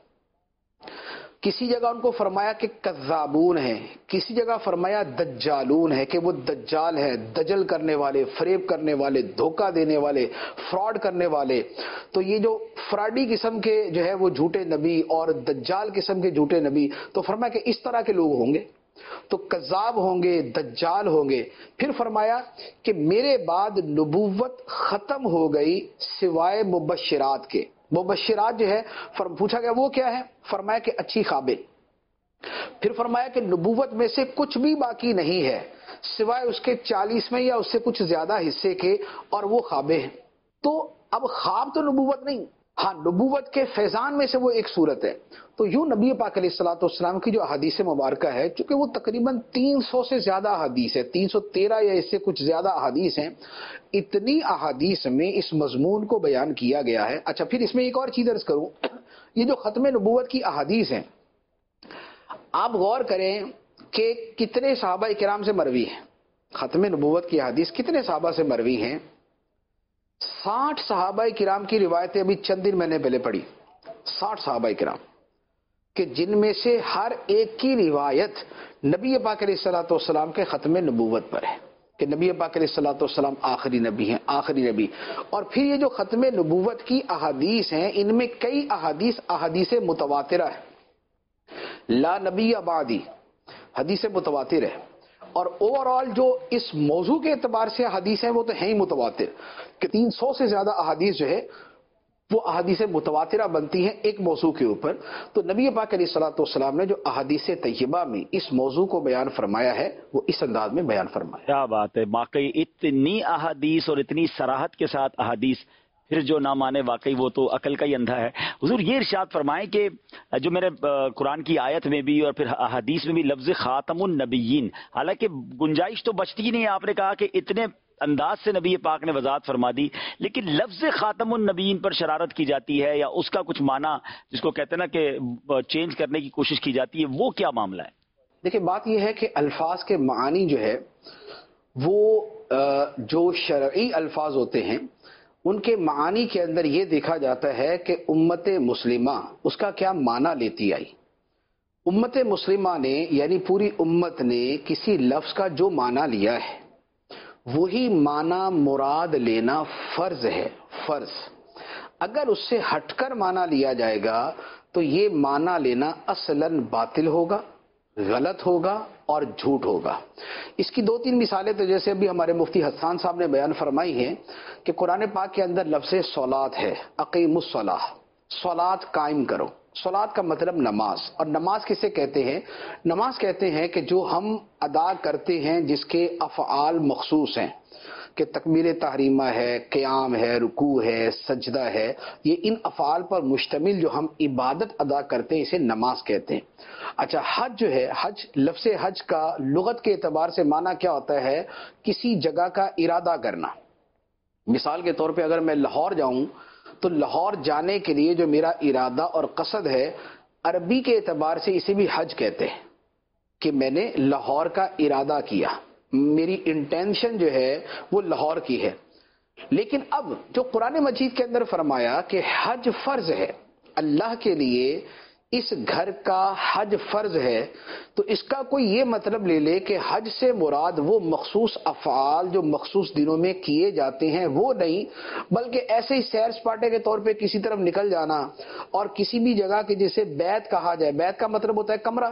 کسی جگہ ان کو فرمایا کہ کذابون ہیں، کسی جگہ فرمایا دجالون ہے کہ وہ دجال ہے، دجل کرنے والے، فریب کرنے والے، دھوکہ دینے والے، فراڈ کرنے والے۔ تو یہ جو فراڈی قسم کے جو ہے وہ جھوٹے نبی اور دجال قسم کے جھوٹے نبی، تو فرمایا کہ اس طرح کے لوگ ہوں گے، تو کذاب ہوں گے، دجال ہوں گے۔ پھر فرمایا کہ میرے بعد نبوت ختم ہو گئی سوائے مبشرات کے۔ مبشرات جو ہے پوچھا گیا وہ کیا ہے، فرمایا کہ اچھی خوابیں۔ پھر فرمایا کہ نبوت میں سے کچھ بھی باقی نہیں ہے سوائے اس کے 40 یا اس سے کچھ زیادہ حصے کے، اور وہ خوابیں ہیں۔ تو اب خواب تو نبوت نہیں، ہاں نبوت کے فیضان میں سے وہ ایک صورت ہے۔ تو یوں نبی پاک علیہ الصلوۃ والسلام کی جو احادیث مبارکہ ہے، چونکہ وہ تقریباً 300 سے زیادہ احادیث ہے، 313 یا اس سے کچھ زیادہ احادیث ہیں، اتنی احادیث میں اس مضمون کو بیان کیا گیا ہے۔ اچھا پھر اس میں ایک اور چیز عرض کروں، یہ جو ختم نبوت کی احادیث ہیں، آپ غور کریں کہ کتنے صحابہ کرام سے مروی ہیں۔ ختم نبوت کی احادیث کتنے صحابہ سے مروی ہیں؟ 60 صحابہ کرام کی روایتیں ابھی چند دن میں نے پہلے پڑھی، 60 صحابہ کرام کہ جن میں سے ہر ایک کی روایت نبی پاک علیہ الصلوۃ والسلام کے ختم نبوت پر ہے کہ نبی پاک علیہ الصلوۃ والسلام آخری نبی ہیں، آخری نبی۔ اور پھر یہ جو ختم نبوت کی احادیث ہیں، ان میں کئی احادیث متواترہ ہے، لا نبی بعدی حدیث متواتر ہے، اور اوورال جو اس موضوع کے اعتبار سے حدیث ہیں وہ تو ہیں ہی متواتر، کہ 300 سے زیادہ احادیث جو ہے وہ احادیث متواترہ بنتی ہیں ایک موضوع کے اوپر۔ تو نبی پاک علیہ الصلوۃ والسلام نے جو احادیث طیبہ میں اس موضوع کو بیان فرمایا ہے وہ اس انداز میں بیان فرمایا۔ کیا بات ہے، واقعی اتنی احادیث اور اتنی صراحت کے ساتھ احادیث، پھر جو نہ مانے واقعی وہ تو عقل کا ہی اندھا ہے۔ حضور یہ ارشاد فرمائیں کہ جو میرے قرآن کی آیت میں بھی اور پھر احادیث میں بھی لفظ خاتم النبیین، حالانکہ گنجائش تو بچتی ہی نہیں، آپ نے کہا کہ اتنے انداز سے نبی پاک نے وضاحت فرما دی، لیکن لفظ خاتم النبیین پر شرارت کی جاتی ہے یا اس کا کچھ معنی جس کو کہتے ہیں نا کہ چینج کرنے کی کوشش کی جاتی ہے، وہ کیا معاملہ ہے؟ دیکھیں بات یہ ہے کہ الفاظ کے معانی جو ہے وہ جو شرعی الفاظ ہوتے ہیں ان کے معانی کے اندر یہ دیکھا جاتا ہے کہ امت مسلمہ اس کا کیا معنی لیتی آئی. امت مسلمہ نے یعنی پوری امت نے کسی لفظ کا جو معنی لیا ہے وہی معنی مراد لینا فرض ہے. فرض اگر اس سے ہٹ کر معنی لیا جائے گا تو یہ معنی لینا اصلاً باطل ہوگا، غلط ہوگا اور جھوٹ ہوگا. اس کی 2-3 مثالیں تو جیسے ابھی ہمارے مفتی حسان صاحب نے بیان فرمائی ہیں کہ قرآن پاک کے اندر لفظ صلاۃ ہے، اقیم الصلاۃ، صلاۃ قائم کرو. صلاۃ کا مطلب نماز، اور نماز کسے کہتے ہیں؟ نماز کہتے ہیں کہ جو ہم ادا کرتے ہیں جس کے افعال مخصوص ہیں، کہ تکبیر تحریمہ ہے، قیام ہے، رکوع ہے، سجدہ ہے، یہ ان افعال پر مشتمل جو ہم عبادت ادا کرتے ہیں اسے نماز کہتے ہیں. اچھا حج جو ہے، حج لفظ حج کا لغت کے اعتبار سے معنی کیا ہوتا ہے؟ کسی جگہ کا ارادہ کرنا. مثال کے طور پہ اگر میں لاہور جاؤں تو لاہور جانے کے لیے جو میرا ارادہ اور قصد ہے، عربی کے اعتبار سے اسے بھی حج کہتے ہیں کہ میں نے لاہور کا ارادہ کیا، میری انٹینشن جو ہے وہ لاہور کی ہے. لیکن اب جو قرآن مجید کے اندر فرمایا کہ حج فرض ہے، اللہ کے لیے اس گھر کا حج فرض ہے، تو اس کا کوئی یہ مطلب لے لے کہ حج سے مراد وہ مخصوص افعال جو مخصوص دنوں میں کیے جاتے ہیں وہ نہیں، بلکہ ایسے ہی سیر سپاٹے کے طور پہ کسی طرف نکل جانا اور کسی بھی جگہ کے جسے بیت کہا جائے. بیت کا مطلب ہوتا ہے کمرہ.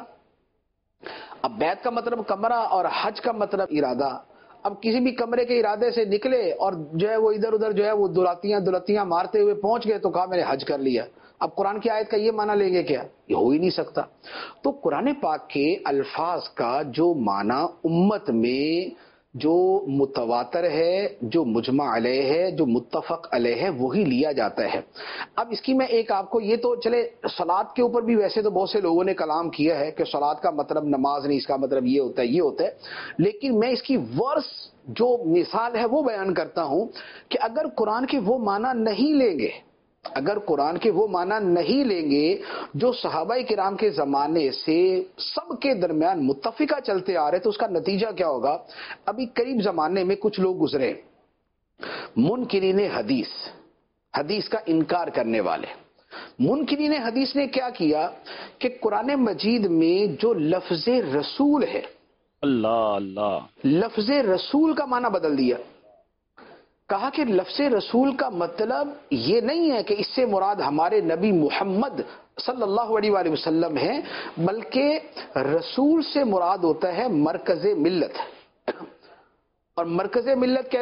اب بیت کا مطلب کمرہ اور حج کا مطلب ارادہ. اب کسی بھی کمرے کے ارادے سے نکلے اور جو ہے وہ ادھر ادھر جو ہے وہ دلتیاں مارتے ہوئے پہنچ گئے تو کہا میں نے حج کر لیا. اب قرآن کی آیت کا یہ معنی لیں گے کیا؟ یہ ہو ہی نہیں سکتا. تو قرآن پاک کے الفاظ کا جو معنی امت میں جو متواتر ہے، جو مجمع علیہ ہے، جو متفق علیہ ہے، وہی لیا جاتا ہے. اب اس کی میں ایک آپ کو یہ تو چلے، صلاۃ کے اوپر بھی ویسے تو بہت سے لوگوں نے کلام کیا ہے کہ صلاۃ کا مطلب نماز نہیں، اس کا مطلب یہ ہوتا ہے یہ ہوتا ہے، لیکن میں اس کی ورس جو مثال ہے وہ بیان کرتا ہوں کہ اگر قرآن کے وہ معنی نہیں لیں گے، اگر قرآن کے وہ معنی نہیں لیں گے جو صحابہ کرام کے زمانے سے سب کے درمیان متفقہ چلتے آ رہے، تو اس کا نتیجہ کیا ہوگا؟ ابھی قریب زمانے میں کچھ لوگ گزرے منکرین حدیث، حدیث کا انکار کرنے والے. منکرین حدیث نے کیا کیا کہ قرآن مجید میں جو لفظ رسول ہے، اللہ اللہ، لفظ رسول کا معنی بدل دیا. کہا کہ لفظ رسول کا مطلب یہ نہیں ہے کہ اس سے مراد ہمارے نبی محمد صلی اللہ علیہ وآلہ وسلم ہیں، بلکہ رسول سے مراد ہوتا ہے مرکز ملت. اور مرکز ملت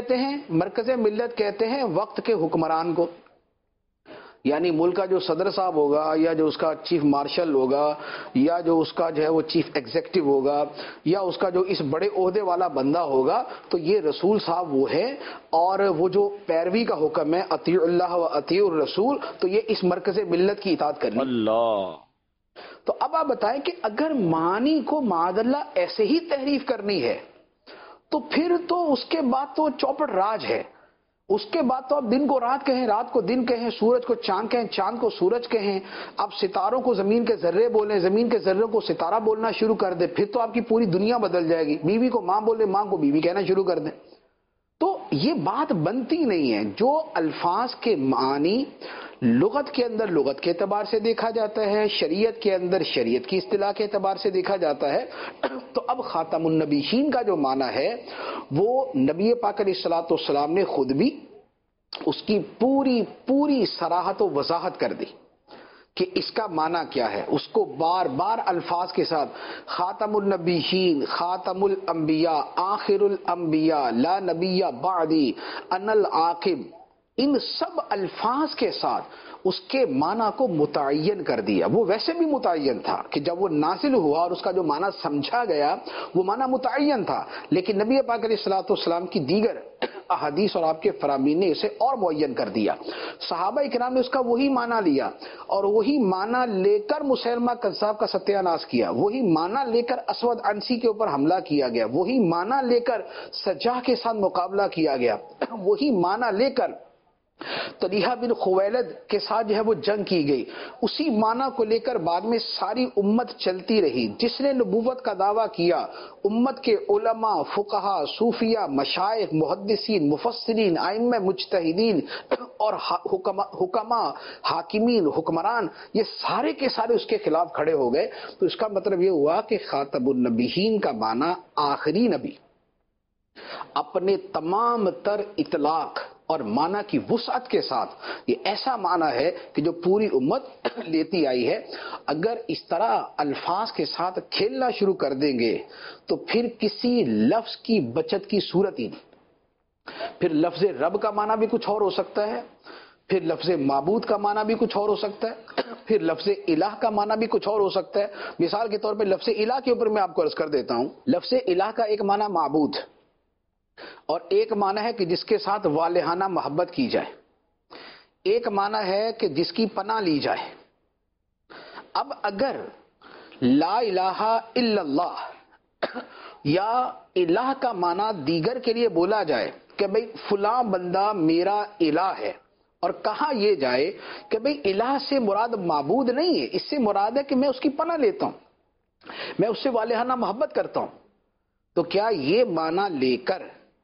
کہتے ہیں وقت کے حکمران کو، یعنی ملک کا جو صدر صاحب ہوگا یا جو اس کا چیف مارشل ہوگا یا جو اس کا جو ہے وہ چیف ایگزیکٹو ہوگا یا اس کا جو اس بڑے عہدے والا بندہ ہوگا، تو یہ رسول صاحب وہ ہے. اور وہ جو پیروی کا حکم ہے اطیع اللہ و اطیع الرسول، تو یہ اس مرکز ملت کی اطاعت کرنی. اللہ. تو اب آپ بتائیں کہ اگر معنی کو معاذ اللہ ایسے ہی تحریف کرنی ہے تو پھر تو اس کے بعد تو چوپٹ راج ہے. اس کے بعد تو آپ دن کو رات کہیں، رات کو دن کہیں، سورج کو چاند کہیں، چاند کو سورج کہیں، آپ ستاروں کو زمین کے ذرے بولیں، زمین کے ذروں کو ستارہ بولنا شروع کر دیں، پھر تو آپ کی پوری دنیا بدل جائے گی. بیوی کو ماں بولیں، ماں کو بیوی کہنا شروع کر دیں. تو یہ بات بنتی نہیں ہے. جو الفاظ کے معنی لغت کے اندر لغت کے اعتبار سے دیکھا جاتا ہے، شریعت کے اندر شریعت کی اصطلاح کے اعتبار سے دیکھا جاتا ہے. تو اب خاتم النبیین کا جو معنی ہے وہ نبی پاک علیہ الصلوۃ والسلام نے خود بھی اس کی پوری صراحت و وضاحت کر دی کہ اس کا معنی کیا ہے. اس کو بار بار الفاظ کے ساتھ خاتم النبیین، خاتم الانبیاء، آخر الانبیاء، لا نبی بعدی، انا العاقب، ان سب الفاظ کے ساتھ اس کے معنی کو متعین کر دیا. وہ ویسے بھی متعین تھا کہ جب وہ نازل ہوا اور اس کا جو معنی سمجھا گیا وہ معنی متعین تھا، لیکن نبی پاک علیہ الصلوۃ والسلام کی دیگر احادیث اور آپ کے فرامین نے اسے اور معین کر دیا. صحابہ کرام نے اس کا وہی معنی لیا اور وہی معنی لے کر مسیلمہ کذاب کا ستیہ ناش کیا، وہی معنی لے کر اسود عنسی کے اوپر حملہ کیا گیا، وہی معنی لے کر سجاح کے ساتھ مقابلہ کیا گیا، وہی معنی لے کر طلحہ بن خویلد کے ساتھ جو ہے وہ جنگ کی گئی، اسی معنی کو لے کر بعد میں ساری امت چلتی رہی۔ جس نے نبوت کا دعویٰ کیا، امت کے علماء، فقہا، صوفیہ، مشائخ، محدثین، مفسرین، ائمہ مجتہدین اور حکماء، حاکمین، حکمران، یہ سارے کے سارے اس کے خلاف کھڑے ہو گئے۔ تو اس کا مطلب یہ ہوا کہ خاتم النبیین کا معنی آخری نبی، اپنے تمام تر اطلاق اور معنی کی وسعت کے ساتھ، یہ ایسا معنی ہے کہ جو پوری امت لیتی آئی ہے۔ اگر اس طرح الفاظ کے ساتھ کھیلنا شروع کر دیں گے تو پھر کسی لفظ کی بچت کی صورت ہی نہیں۔ پھر لفظ رب کا معنی بھی کچھ اور ہو سکتا ہے، پھر لفظ معبود کا معنی بھی کچھ اور ہو سکتا ہے، پھر لفظ الہ کا معنی بھی کچھ اور ہو سکتا ہے۔ مثال کے طور پہ لفظ الہ کے اوپر میں آپ کو عرض کر دیتا ہوں، لفظ الہ کا ایک معنی معبود اور ایک معنی ہے کہ جس کے ساتھ والہانہ محبت کی جائے، ایک معنی ہے کہ جس کی پناہ لی جائے۔ اب اگر لا الہ الا اللہ یا الہ کا معنی دیگر کے لیے بولا جائے کہ بھئی فلاں بندہ میرا الہ ہے، اور کہا یہ جائے کہ بھئی الہ سے مراد معبود نہیں ہے، اس سے مراد ہے کہ میں اس کی پناہ لیتا ہوں، میں اس سے والہانہ محبت کرتا ہوں، تو کیا یہ معنی لے کر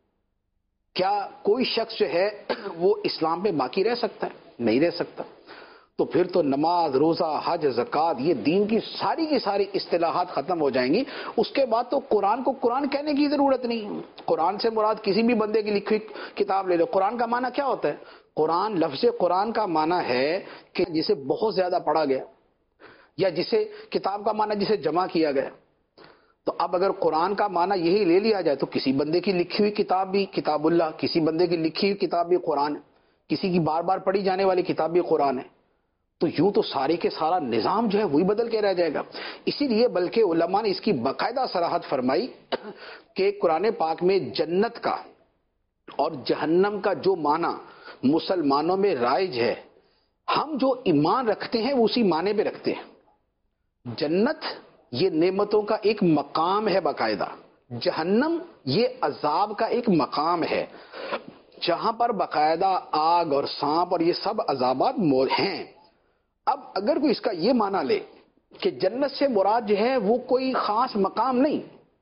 کیا کوئی شخص جو ہے وہ اسلام میں باقی رہ سکتا ہے؟ نہیں رہ سکتا۔ تو پھر تو نماز، روزہ، حج، زکوٰۃ، یہ دین کی ساری اصطلاحات ختم ہو جائیں گی۔ اس کے بعد تو قرآن کو قرآن کہنے کی ضرورت نہیں۔ قرآن سے مراد کسی بھی بندے کی لکھی کتاب لے لو۔ قرآن کا معنی کیا ہوتا ہے؟ قرآن، لفظ قرآن کا معنی ہے کہ جسے بہت زیادہ پڑھا گیا، یا جسے کتاب کا معنی جسے جمع کیا گیا۔ تو اب اگر قرآن کا معنی یہی لے لیا جائے تو کسی بندے کی لکھی ہوئی کتاب بھی کتاب اللہ، کسی بندے کی لکھی ہوئی کتاب بھی قرآن ہے، کسی کی بار بار پڑھی جانے والی کتاب بھی قرآن ہے۔ تو یوں تو سارے کے سارا نظام جو ہے وہی بدل کے رہ جائے گا۔ اسی لیے بلکہ علماء نے اس کی باقاعدہ صراحت فرمائی کہ قرآن پاک میں جنت کا اور جہنم کا جو معنی مسلمانوں میں رائج ہے، ہم جو ایمان رکھتے ہیں وہ اسی معنی پہ رکھتے ہیں۔ جنت یہ نعمتوں کا ایک مقام ہے باقاعدہ، جہنم یہ عذاب کا ایک مقام ہے جہاں پر باقاعدہ آگ اور سانپ اور یہ سب عذابات ہیں۔ اب اگر کوئی اس کا یہ معنی لے کہ جنت سے مراد جو ہے وہ کوئی خاص مقام نہیں،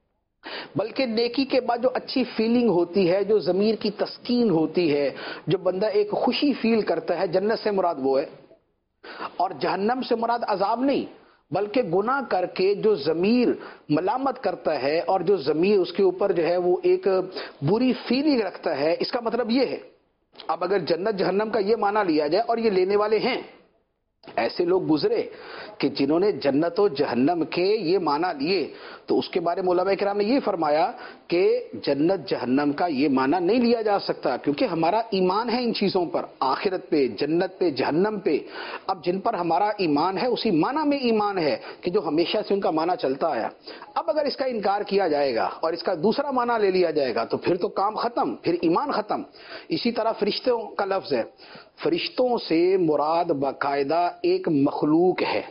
بلکہ نیکی کے بعد جو اچھی فیلنگ ہوتی ہے، جو ضمیر کی تسکین ہوتی ہے، جو بندہ ایک خوشی فیل کرتا ہے، جنت سے مراد وہ ہے۔ اور جہنم سے مراد عذاب نہیں، بلکہ گناہ کر کے جو ضمیر ملامت کرتا ہے اور جو ضمیر اس کے اوپر جو ہے وہ ایک بری فیلنگ رکھتا ہے، اس کا مطلب یہ ہے۔ اب اگر جنت جہنم کا یہ معنی لیا جائے، اور یہ لینے والے ہیں، ایسے لوگ گزرے کہ جنہوں نے جنت و جہنم کے یہ معنی لیے، تو اس کے بارے میں علماء کرام نے یہ فرمایا کہ جنت جہنم کا یہ معنی نہیں لیا جا سکتا، کیونکہ ہمارا ایمان ہے ان چیزوں پر، آخرت پہ، جنت پہ، جہنم پہ۔ اب جن پر ہمارا ایمان ہے اسی معنی میں ایمان ہے کہ جو ہمیشہ سے ان کا معنی چلتا آیا۔ اب اگر اس کا انکار کیا جائے گا اور اس کا دوسرا معنی لے لیا جائے گا تو پھر تو کام ختم، پھر ایمان ختم۔ اسی طرح فرشتوں کا لفظ ہے، فرشتوں سے مراد باقاعدہ ایک مخلوق ہے،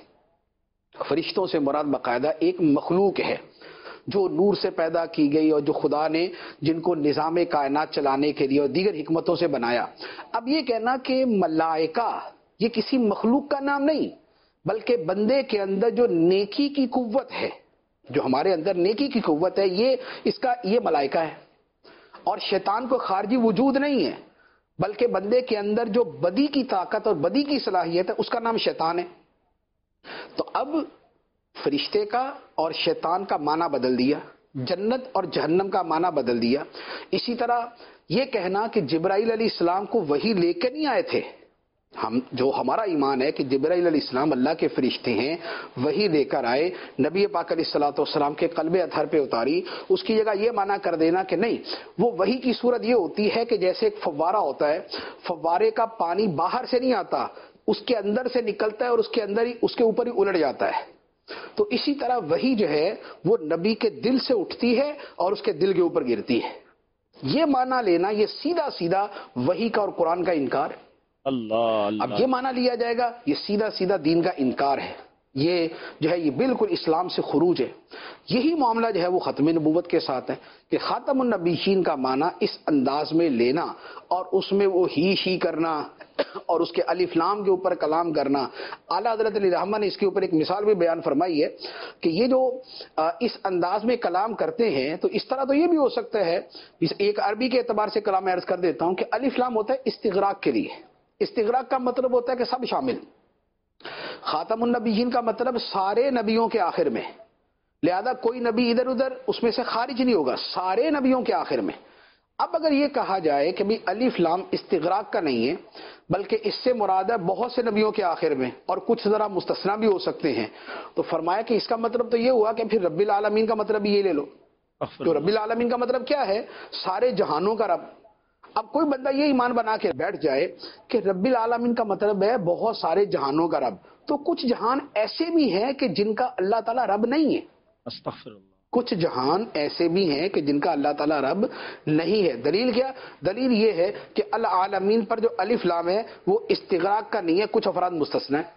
فرشتوں سے مراد باقاعدہ ایک مخلوق ہے جو نور سے پیدا کی گئی اور جو خدا نے جن کو نظام کائنات چلانے کے لیے اور دیگر حکمتوں سے بنایا۔ اب یہ کہنا کہ ملائکہ یہ کسی مخلوق کا نام نہیں، بلکہ بندے کے اندر جو نیکی کی قوت ہے، جو ہمارے اندر نیکی کی قوت ہے، یہ ملائکہ ہے۔ اور شیطان کو خارجی وجود نہیں ہے، بلکہ بندے کے اندر جو بدی کی طاقت اور بدی کی صلاحیت ہے اس کا نام شیطان ہے۔ تو اب فرشتے کا اور شیطان کا معنی بدل دیا، جنت اور جہنم کا معنی بدل دیا۔ اسی طرح یہ کہنا کہ جبرائیل علیہ السلام کو وحی لے کے نہیں آئے تھے، جو ہمارا ایمان ہے کہ جبرائیل علیہ السلام اللہ کے فرشتے ہیں، وحی لے کر آئے، نبی پاک علیہ الصلوۃ والسلام کے قلب اطہر پہ اتاری، اس کی جگہ یہ معنی کر دینا کہ نہیں، وہ وحی کی صورت یہ ہوتی ہے کہ جیسے ایک فوارہ ہوتا ہے، فوارے کا پانی باہر سے نہیں آتا، اس کے اندر سے نکلتا ہے اور اس کے اوپر ہی الٹ جاتا ہے۔ تو اسی طرح وحی جو ہے وہ نبی کے دل سے اٹھتی ہے اور اس کے دل کے اوپر گرتی ہے۔ یہ معنی لینا یہ سیدھا سیدھا وحی کا اور قرآن کا انکار ہے۔ اللہ اللہ۔ اب یہ معنی لیا جائے گا، یہ سیدھا سیدھا دین کا انکار ہے۔ یہ جو ہے یہ بالکل اسلام سے خروج ہے. یہی معاملہ جو ہے وہ ختم نبوت کے ساتھ ہے کہ خاتم النبیین کا معنی اس انداز میں لینا اور اس میں وہ ہی کرنا اور اس کے الف لام کے اوپر کلام کرنا. اعلیٰ حضرت علی رحمہ نے اس کے اوپر ایک مثال بھی بیان فرمائی ہے کہ یہ جو اس انداز میں کلام کرتے ہیں تو اس طرح تو یہ بھی ہو سکتا ہے. ایک عربی کے اعتبار سے کلام عرض کر دیتا ہوں کہ الف لام ہوتا ہے استغراق کے لیے. استغراق کا مطلب ہوتا ہے کہ سب شامل. خاتم النبیین کا مطلب سارے نبیوں کے آخر میں، لہذا کوئی نبی ادھر ادھر اس میں سے خارج نہیں ہوگا، سارے نبیوں کے آخر میں. اب اگر یہ کہا جائے کہ بھی الف لام استغراق کا نہیں ہے بلکہ اس سے مراد ہے بہت سے نبیوں کے آخر میں اور کچھ ذرا مستثنا بھی ہو سکتے ہیں، تو فرمایا کہ اس کا مطلب تو یہ ہوا کہ پھر رب العالمین کا مطلب یہ لے لو. تو رب العالمین کا مطلب کیا ہے؟ سارے جہانوں کا رب. اب کوئی بندہ یہ ایمان بنا کے بیٹھ جائے کہ رب العالمین کا مطلب ہے بہت سارے جہانوں کا رب، تو کچھ جہان ایسے بھی ہیں کہ جن کا اللہ تعالیٰ رب نہیں ہے. استغفر اللہ. کچھ جہان ایسے بھی ہیں کہ جن کا اللہ تعالیٰ رب نہیں ہے. دلیل کیا؟ دلیل یہ ہے کہ العالمین پر جو الف لام ہے وہ استغراق کا نہیں ہے، کچھ افراد مستثنا ہے.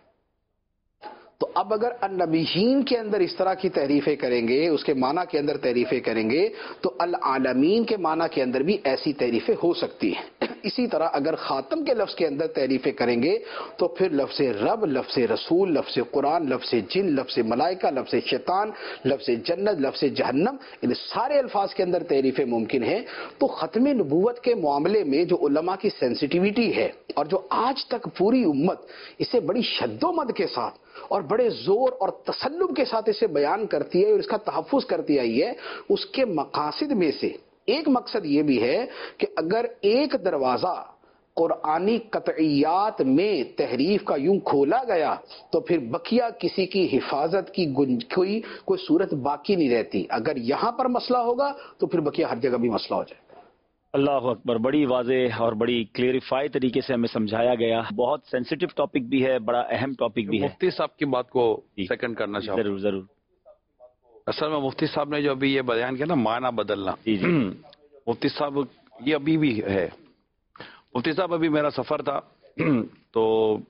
تو اب اگر النبیین کے اندر اس طرح کی تعریفیں کریں گے، اس کے معنی کے اندر تعریفیں کریں گے، تو العالمین کے معنی کے اندر بھی ایسی تعریفیں ہو سکتی ہیں. اسی طرح اگر خاتم کے لفظ کے اندر تعریفیں کریں گے تو پھر لفظ رب، لفظ رسول، لفظ قرآن، لفظ جن، لفظ ملائکہ، لفظ شیطان، لفظ جنت، لفظ جہنم، ان سارے الفاظ کے اندر تعریفیں ممکن ہیں. تو ختم نبوت کے معاملے میں جو علماء کی سینسٹیویٹی ہے اور جو آج تک پوری امت اسے بڑی شد و مد کے ساتھ اور بڑے زور اور تسلب کے ساتھ اسے بیان کرتی ہے اور اس کا تحفظ کرتی آئی ہے، اس کے مقاصد میں سے ایک مقصد یہ بھی ہے کہ اگر ایک دروازہ قرآنی قطعیات میں تحریف کا یوں کھولا گیا تو پھر بقیہ کسی کی حفاظت کی کوئی صورت باقی نہیں رہتی. اگر یہاں پر مسئلہ ہوگا تو پھر بقیہ ہر جگہ بھی مسئلہ ہو جائے. اللہ اکبر. بڑی واضح اور بڑی کلیئرفائی طریقے سے ہمیں سمجھایا گیا. بہت سینسیٹیو ٹاپک بھی ہے، بڑا اہم ٹاپک بھی ہے. مفتی صاحب کی بات کو سیکنڈ کرنا چاہوں. ضرور ضرور. اصل میں مفتی صاحب نے جو ابھی یہ بیان کیا نا معنی بدلنا، مفتی صاحب یہ ابھی بھی ہے. مفتی صاحب ابھی میرا سفر تھا تو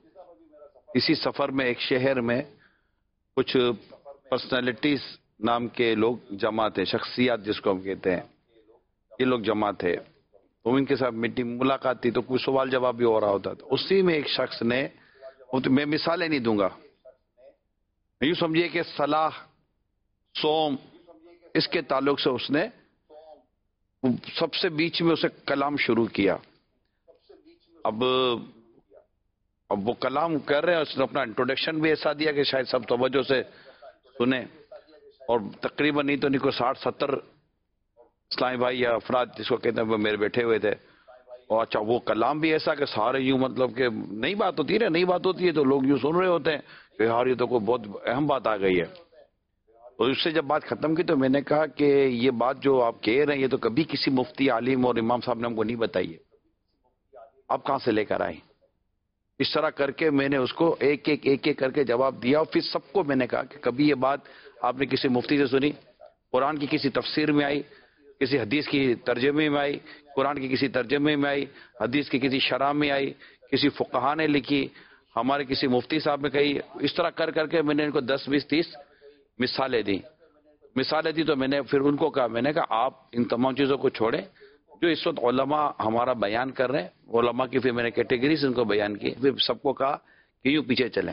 اسی سفر میں ایک شہر میں کچھ پرسنالٹیز نام کے لوگ جمع تھے، شخصیات جس کو ہم کہتے ہیں، یہ لوگ جمع تھے. تو ان کے ساتھ میٹنگ ملاقات تھی تو کوئی سوال جواب بھی ہو رہا ہوتا تھا. اسی میں ایک شخص نے، میں مثالیں نہیں دوں گا، یوں سمجھیے کہ صلاح، صوم، اس کے تعلق سے اس نے سب سے بیچ میں اسے کلام شروع کیا. اب وہ کلام کر رہے ہیں، اس نے اپنا انٹروڈکشن بھی ایسا دیا کہ شاید سب توجہ سے سنیں، اور تقریباً نہیں تو نہیں کوئی 60-70 اسلامی بھائی یا افراد جس کو کہتے ہیں وہ میرے بیٹھے ہوئے تھے. اور اچھا وہ کلام بھی ایسا کہ سارے یوں مطلب کہ نئی بات ہوتی ہے، نئی بات ہوتی ہے تو لوگ یوں سن رہے ہوتے ہیں کہ یار یہ تو کوئی بہت اہم بات آ گئی ہے. تو اس سے جب بات ختم کی تو میں نے کہا کہ یہ بات جو آپ کہہ رہے ہیں یہ تو کبھی کسی مفتی، عالم اور امام صاحب نے ہم کو نہیں بتائی ہے، آپ کہاں سے لے کر آئیں؟ اس طرح کر کے میں نے اس کو ایک ایک کر کے جواب دیا، اور پھر سب کو میں نے کہا کہ کبھی یہ بات آپ نے کسی مفتی سے سنی؟ قرآن کی کسی تفسیر میں آئی، کسی حدیث کی ترجمے میں آئی، قرآن کی کسی ترجمے میں آئی، حدیث کی کسی شرح میں آئی، کسی فقہا نے لکھی، ہمارے کسی مفتی صاحب نے کہی؟ اس طرح کر کر کے میں نے ان کو 10 20 30 مثالیں دی. تو میں نے پھر ان کو کہا، میں نے کہا آپ ان تمام چیزوں کو چھوڑیں جو اس وقت علماء ہمارا بیان کر رہے ہیں. علماء کی پھر میں نے کیٹیگریز ان کو بیان کی، پھر سب کو کہا کہ یوں پیچھے چلیں.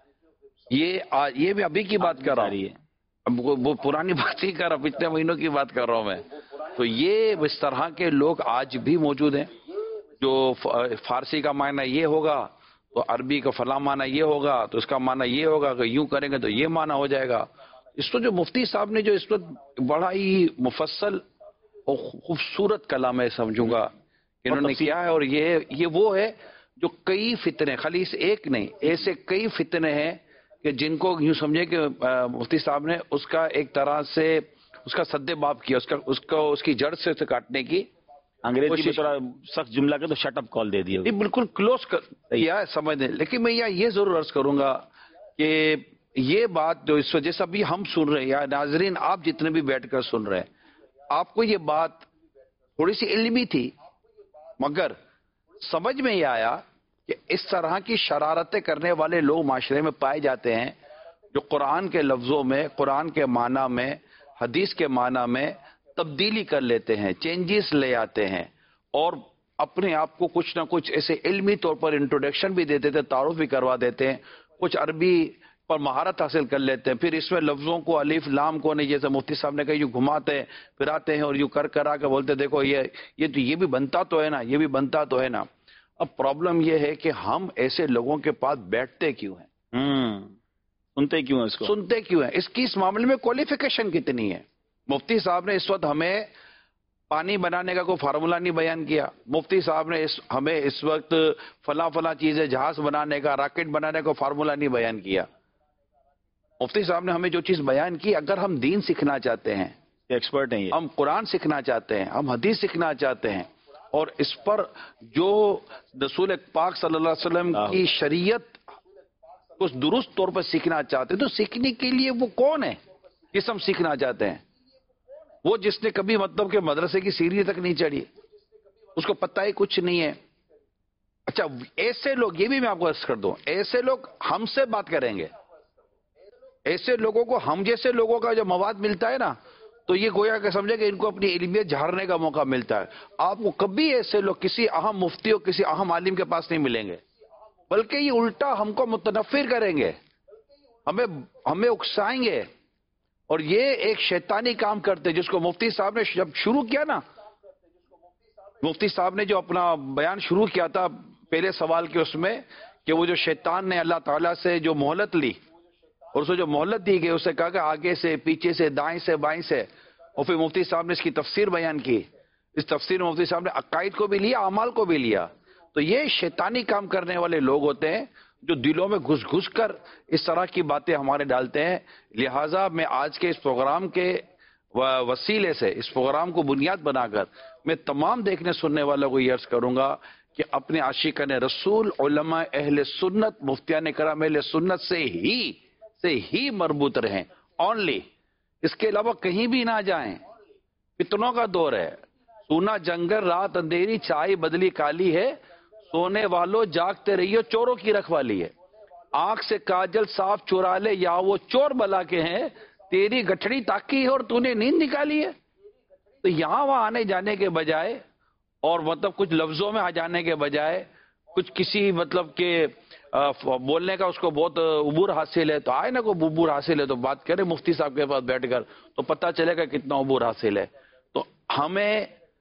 یہ بھی ابھی کی بات کر رہا ہوں، اب وہ پرانی بات نہیں کر رہا، پچھلے مہینوں کی بات کر رہا ہوں میں. تو یہ اس طرح کے لوگ آج بھی موجود ہیں جو فارسی کا معنی یہ ہوگا تو عربی کا فلاں معنی یہ ہوگا تو اس کا معنی یہ ہوگا کہ یوں کریں گے تو یہ معنی ہو جائے گا. اس کو جو مفتی صاحب نے جو اس وقت بڑا ہی مفصل اور خوبصورت کلام ہے سمجھوں گا انہوں نے کیا ہے، اور یہ وہ ہے جو کئی فتنے، خالی اس ایک نہیں، ایسے کئی فتنے ہیں کہ جن کو یوں سمجھے کہ مفتی صاحب نے اس کا ایک طرح سے اس کا سد باب کیا، اس کی جڑ سے اسے کاٹنے کی. انگریزی میں تھوڑا سخت جملہ کے تو شٹ اپ کال دے دیا، بالکل کلوز کیا سمجھ دیں. لیکن میں یہ ضرور عرض کروں گا کہ یہ بات جو اس وجہ سے ابھی ہم سن رہے ہیں، یا ناظرین آپ جتنے بھی بیٹھ کر سن رہے ہیں، آپ کو یہ بات تھوڑی سی علمی تھی مگر سمجھ میں یہ آیا کہ اس طرح کی شرارتیں کرنے والے لوگ معاشرے میں پائے جاتے ہیں جو قرآن کے لفظوں میں، قرآن کے معنی میں، حدیث کے معنی میں تبدیلی کر لیتے ہیں، چینجز لے آتے ہیں، اور اپنے آپ کو کچھ نہ کچھ ایسے علمی طور پر انٹروڈکشن بھی دے دیتے ہیں، تعارف بھی کروا دیتے ہیں، کچھ عربی پر مہارت حاصل کر لیتے ہیں، پھر اس میں لفظوں کو الف لام کو نہیں، جیسے مفتی صاحب نے کہا، یوں گھماتے ہیں پھراتے ہیں اور یوں کر کرا کے بولتے دیکھو یہ بھی بنتا تو ہے نا، یہ بھی بنتا تو ہے نا۔ اب پرابلم یہ ہے کہ ہم ایسے لوگوں کے پاس بیٹھتے کیوں ہیں، سنتے کیوں ہیں اس کو، سنتے کیوں ہیں، اس کی اس معاملے میں کوالیفیکیشن کتنی ہے؟ مفتی صاحب نے اس وقت ہمیں پانی بنانے کا کوئی فارمولا نہیں بیان کیا، مفتی صاحب نے ہمیں اس وقت فلاں فلاں چیزیں جہاز بنانے کا، راکٹ بنانے کا فارمولا نہیں بیان کیا۔ مفتی صاحب نے ہمیں جو چیز بیان کی، اگر ہم دین سیکھنا چاہتے ہیں، ایکسپرٹ ہیں یہ، ہم قرآن سیکھنا چاہتے ہیں، ہم حدیث سیکھنا چاہتے ہیں، اور اس پر جو رسول پاک صلی اللہ علیہ وسلم کی شریعت کو درست طور پر سیکھنا چاہتے ہیں، تو سیکھنے کے لیے وہ کون ہے جس ہم سیکھنا چاہتے ہیں؟ وہ جس نے کبھی مطلب کہ مدرسے کی سیڑھی تک نہیں چڑھی، اس کو پتہ ہی کچھ نہیں ہے۔ اچھا، ایسے لوگ، یہ بھی میں آپ کو عرض کر دوں، ایسے لوگ ہم سے بات کریں گے، ایسے لوگوں کو، ہم جیسے لوگوں کا جو مواد ملتا ہے نا، تو یہ گویا کہ سمجھے کہ ان کو اپنی علمیت جھاڑنے کا موقع ملتا ہے۔ آپ کو کبھی ایسے لوگ کسی اہم مفتی اور کسی اہم عالم کے پاس نہیں ملیں گے، بلکہ یہ الٹا ہم کو متنفر کریں گے، ہمیں اکسائیں گے، اور یہ ایک شیطانی کام کرتے، جس کو مفتی صاحب نے جب شروع کیا نا، مفتی صاحب نے جو اپنا بیان شروع کیا تھا پہلے سوال کے اس میں، کہ وہ جو شیطان نے اللہ تعالیٰ سے جو مہلت لی، اور اسے جو مہلت دی گئی، اسے کہا کہ آگے سے، پیچھے سے، دائیں سے، بائیں سے، اور پھر مفتی صاحب نے اس کی تفسیر بیان کی۔ اس تفسیر میں مفتی صاحب نے عقائد کو بھی لیا، اعمال کو بھی لیا۔ تو یہ شیطانی کام کرنے والے لوگ ہوتے ہیں جو دلوں میں گھس گھس کر اس طرح کی باتیں ہمارے ڈالتے ہیں۔ لہٰذا میں آج کے اس پروگرام کے وسیلے سے، اس پروگرام کو بنیاد بنا کر، میں تمام دیکھنے سننے والوں کو یہ عرض کروں گا کہ اپنے عاشقان رسول، علماء اہل سنت، مفتیان کرام اہل سنت سے ہی مربوط رہیں، اونلی، اس کے علاوہ کہیں بھی نہ جائیں۔ فتنوں کا دور ہے، سونا جنگل رات اندھیری، چائے بدلی کالی ہے، سونے والوں جاگتے رہیو، چوروں کی رکھوالی ہے، آنکھ سے کاجل صاف چورا لے، یا وہ چور بلا کے ہیں، تیری گٹھڑی تاکی ہے اور تو نے نیند نکالی ہے۔ تو یہاں وہاں آنے جانے کے بجائے، اور مطلب کچھ لفظوں میں آ جانے کے بجائے، کچھ کسی مطلب کہ بولنے کا اس کو بہت عبور حاصل ہے، تو آئے نا کوئی عبور حاصل ہے تو بات کرے مفتی صاحب کے پاس بیٹھ کر، تو پتہ چلے گا کتنا عبور حاصل ہے۔ تو ہمیں،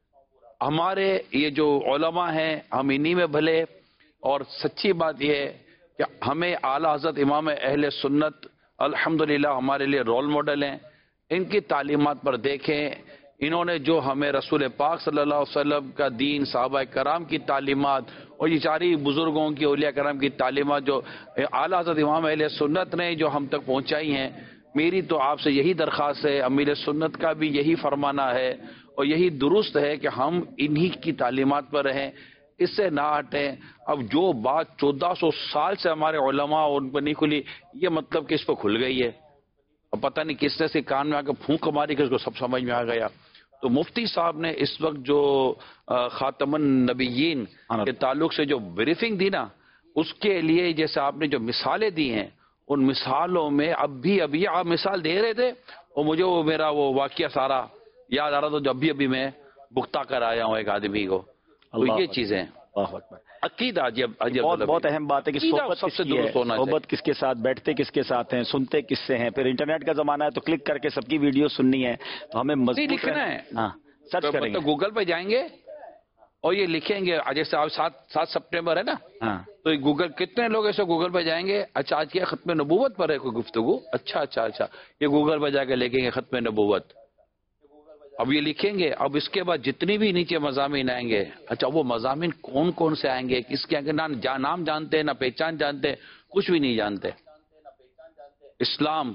ہمارے یہ جو علماء ہیں، ہم انہی میں بھلے، اور سچی بات یہ ہے کہ ہمیں اعلیٰ حضرت امام اہل سنت الحمدللہ ہمارے لیے رول ماڈل ہیں۔ ان کی تعلیمات پر دیکھیں، انہوں نے جو ہمیں رسول پاک صلی اللہ علیہ وسلم کا دین، صحابہ کرام کی تعلیمات، اور یہ ساری بزرگوں کی، اولیاء کرام کی تعلیمات جو اعلیٰ حضرت امام اہل سنت نے جو ہم تک پہنچائی ہیں، میری تو آپ سے یہی درخواست ہے، امیر سنت کا بھی یہی فرمانا ہے، اور یہی درست ہے کہ ہم انہی کی تعلیمات پر رہیں، اس سے نہ ہٹیں۔ اب جو بات 1400 سال سے ہمارے علماء اور ان پر نہیں کھلی، یہ مطلب کہ اس پہ کھل گئی ہے، اب پتہ نہیں کس نے سے کان میں آ کے پھونک ماری کہ اس کو سب سمجھ میں آ گیا۔ تو مفتی صاحب نے اس وقت جو خاتم النبیین کے تعلق سے جو بریفنگ دی نا، اس کے لیے جیسے آپ نے جو مثالیں دی ہیں، ان مثالوں میں ابھی آپ مثال دے رہے تھے، اور مجھے وہ میرا وہ واقعہ سارا یاد آ رہا تھا جو ابھی میں بھگتا کر آیا ہوں ایک آدمی کو۔ تو یہ چیزیں عقیدہ بہت اہم بات ہے کہ صحبت سب سے درست ہونا چاہیے، صحبت کس کے ساتھ، بیٹھتے کس کے ساتھ ہیں، سنتے کس سے ہیں۔ پھر انٹرنیٹ کا زمانہ ہے تو کلک کر کے سب کی ویڈیو سننی ہے، تو ہمیں مزید لکھنا ہے، ہاں سرچ کریں گے، گوگل پہ جائیں گے اور یہ لکھیں گے، جیسے آج 7 سپٹمبر ہے نا، ہاں تو گوگل، کتنے لوگ ایسے گوگل پہ جائیں گے، اچھا آج کیا ختم نبوت پر ہے کوئی گفتگو، اچھا یہ گوگل پہ جا کے لکھیں گے ختم نبوت، اب یہ لکھیں گے، اب اس کے بعد جتنی بھی نیچے مضامین آئیں گے، اچھا وہ مضامین کون کون سے آئیں گے، کس کے آگے نام جانتے ہیں، نہ پہچان جانتے ہیں، کچھ بھی نہیں جانتے، اسلام،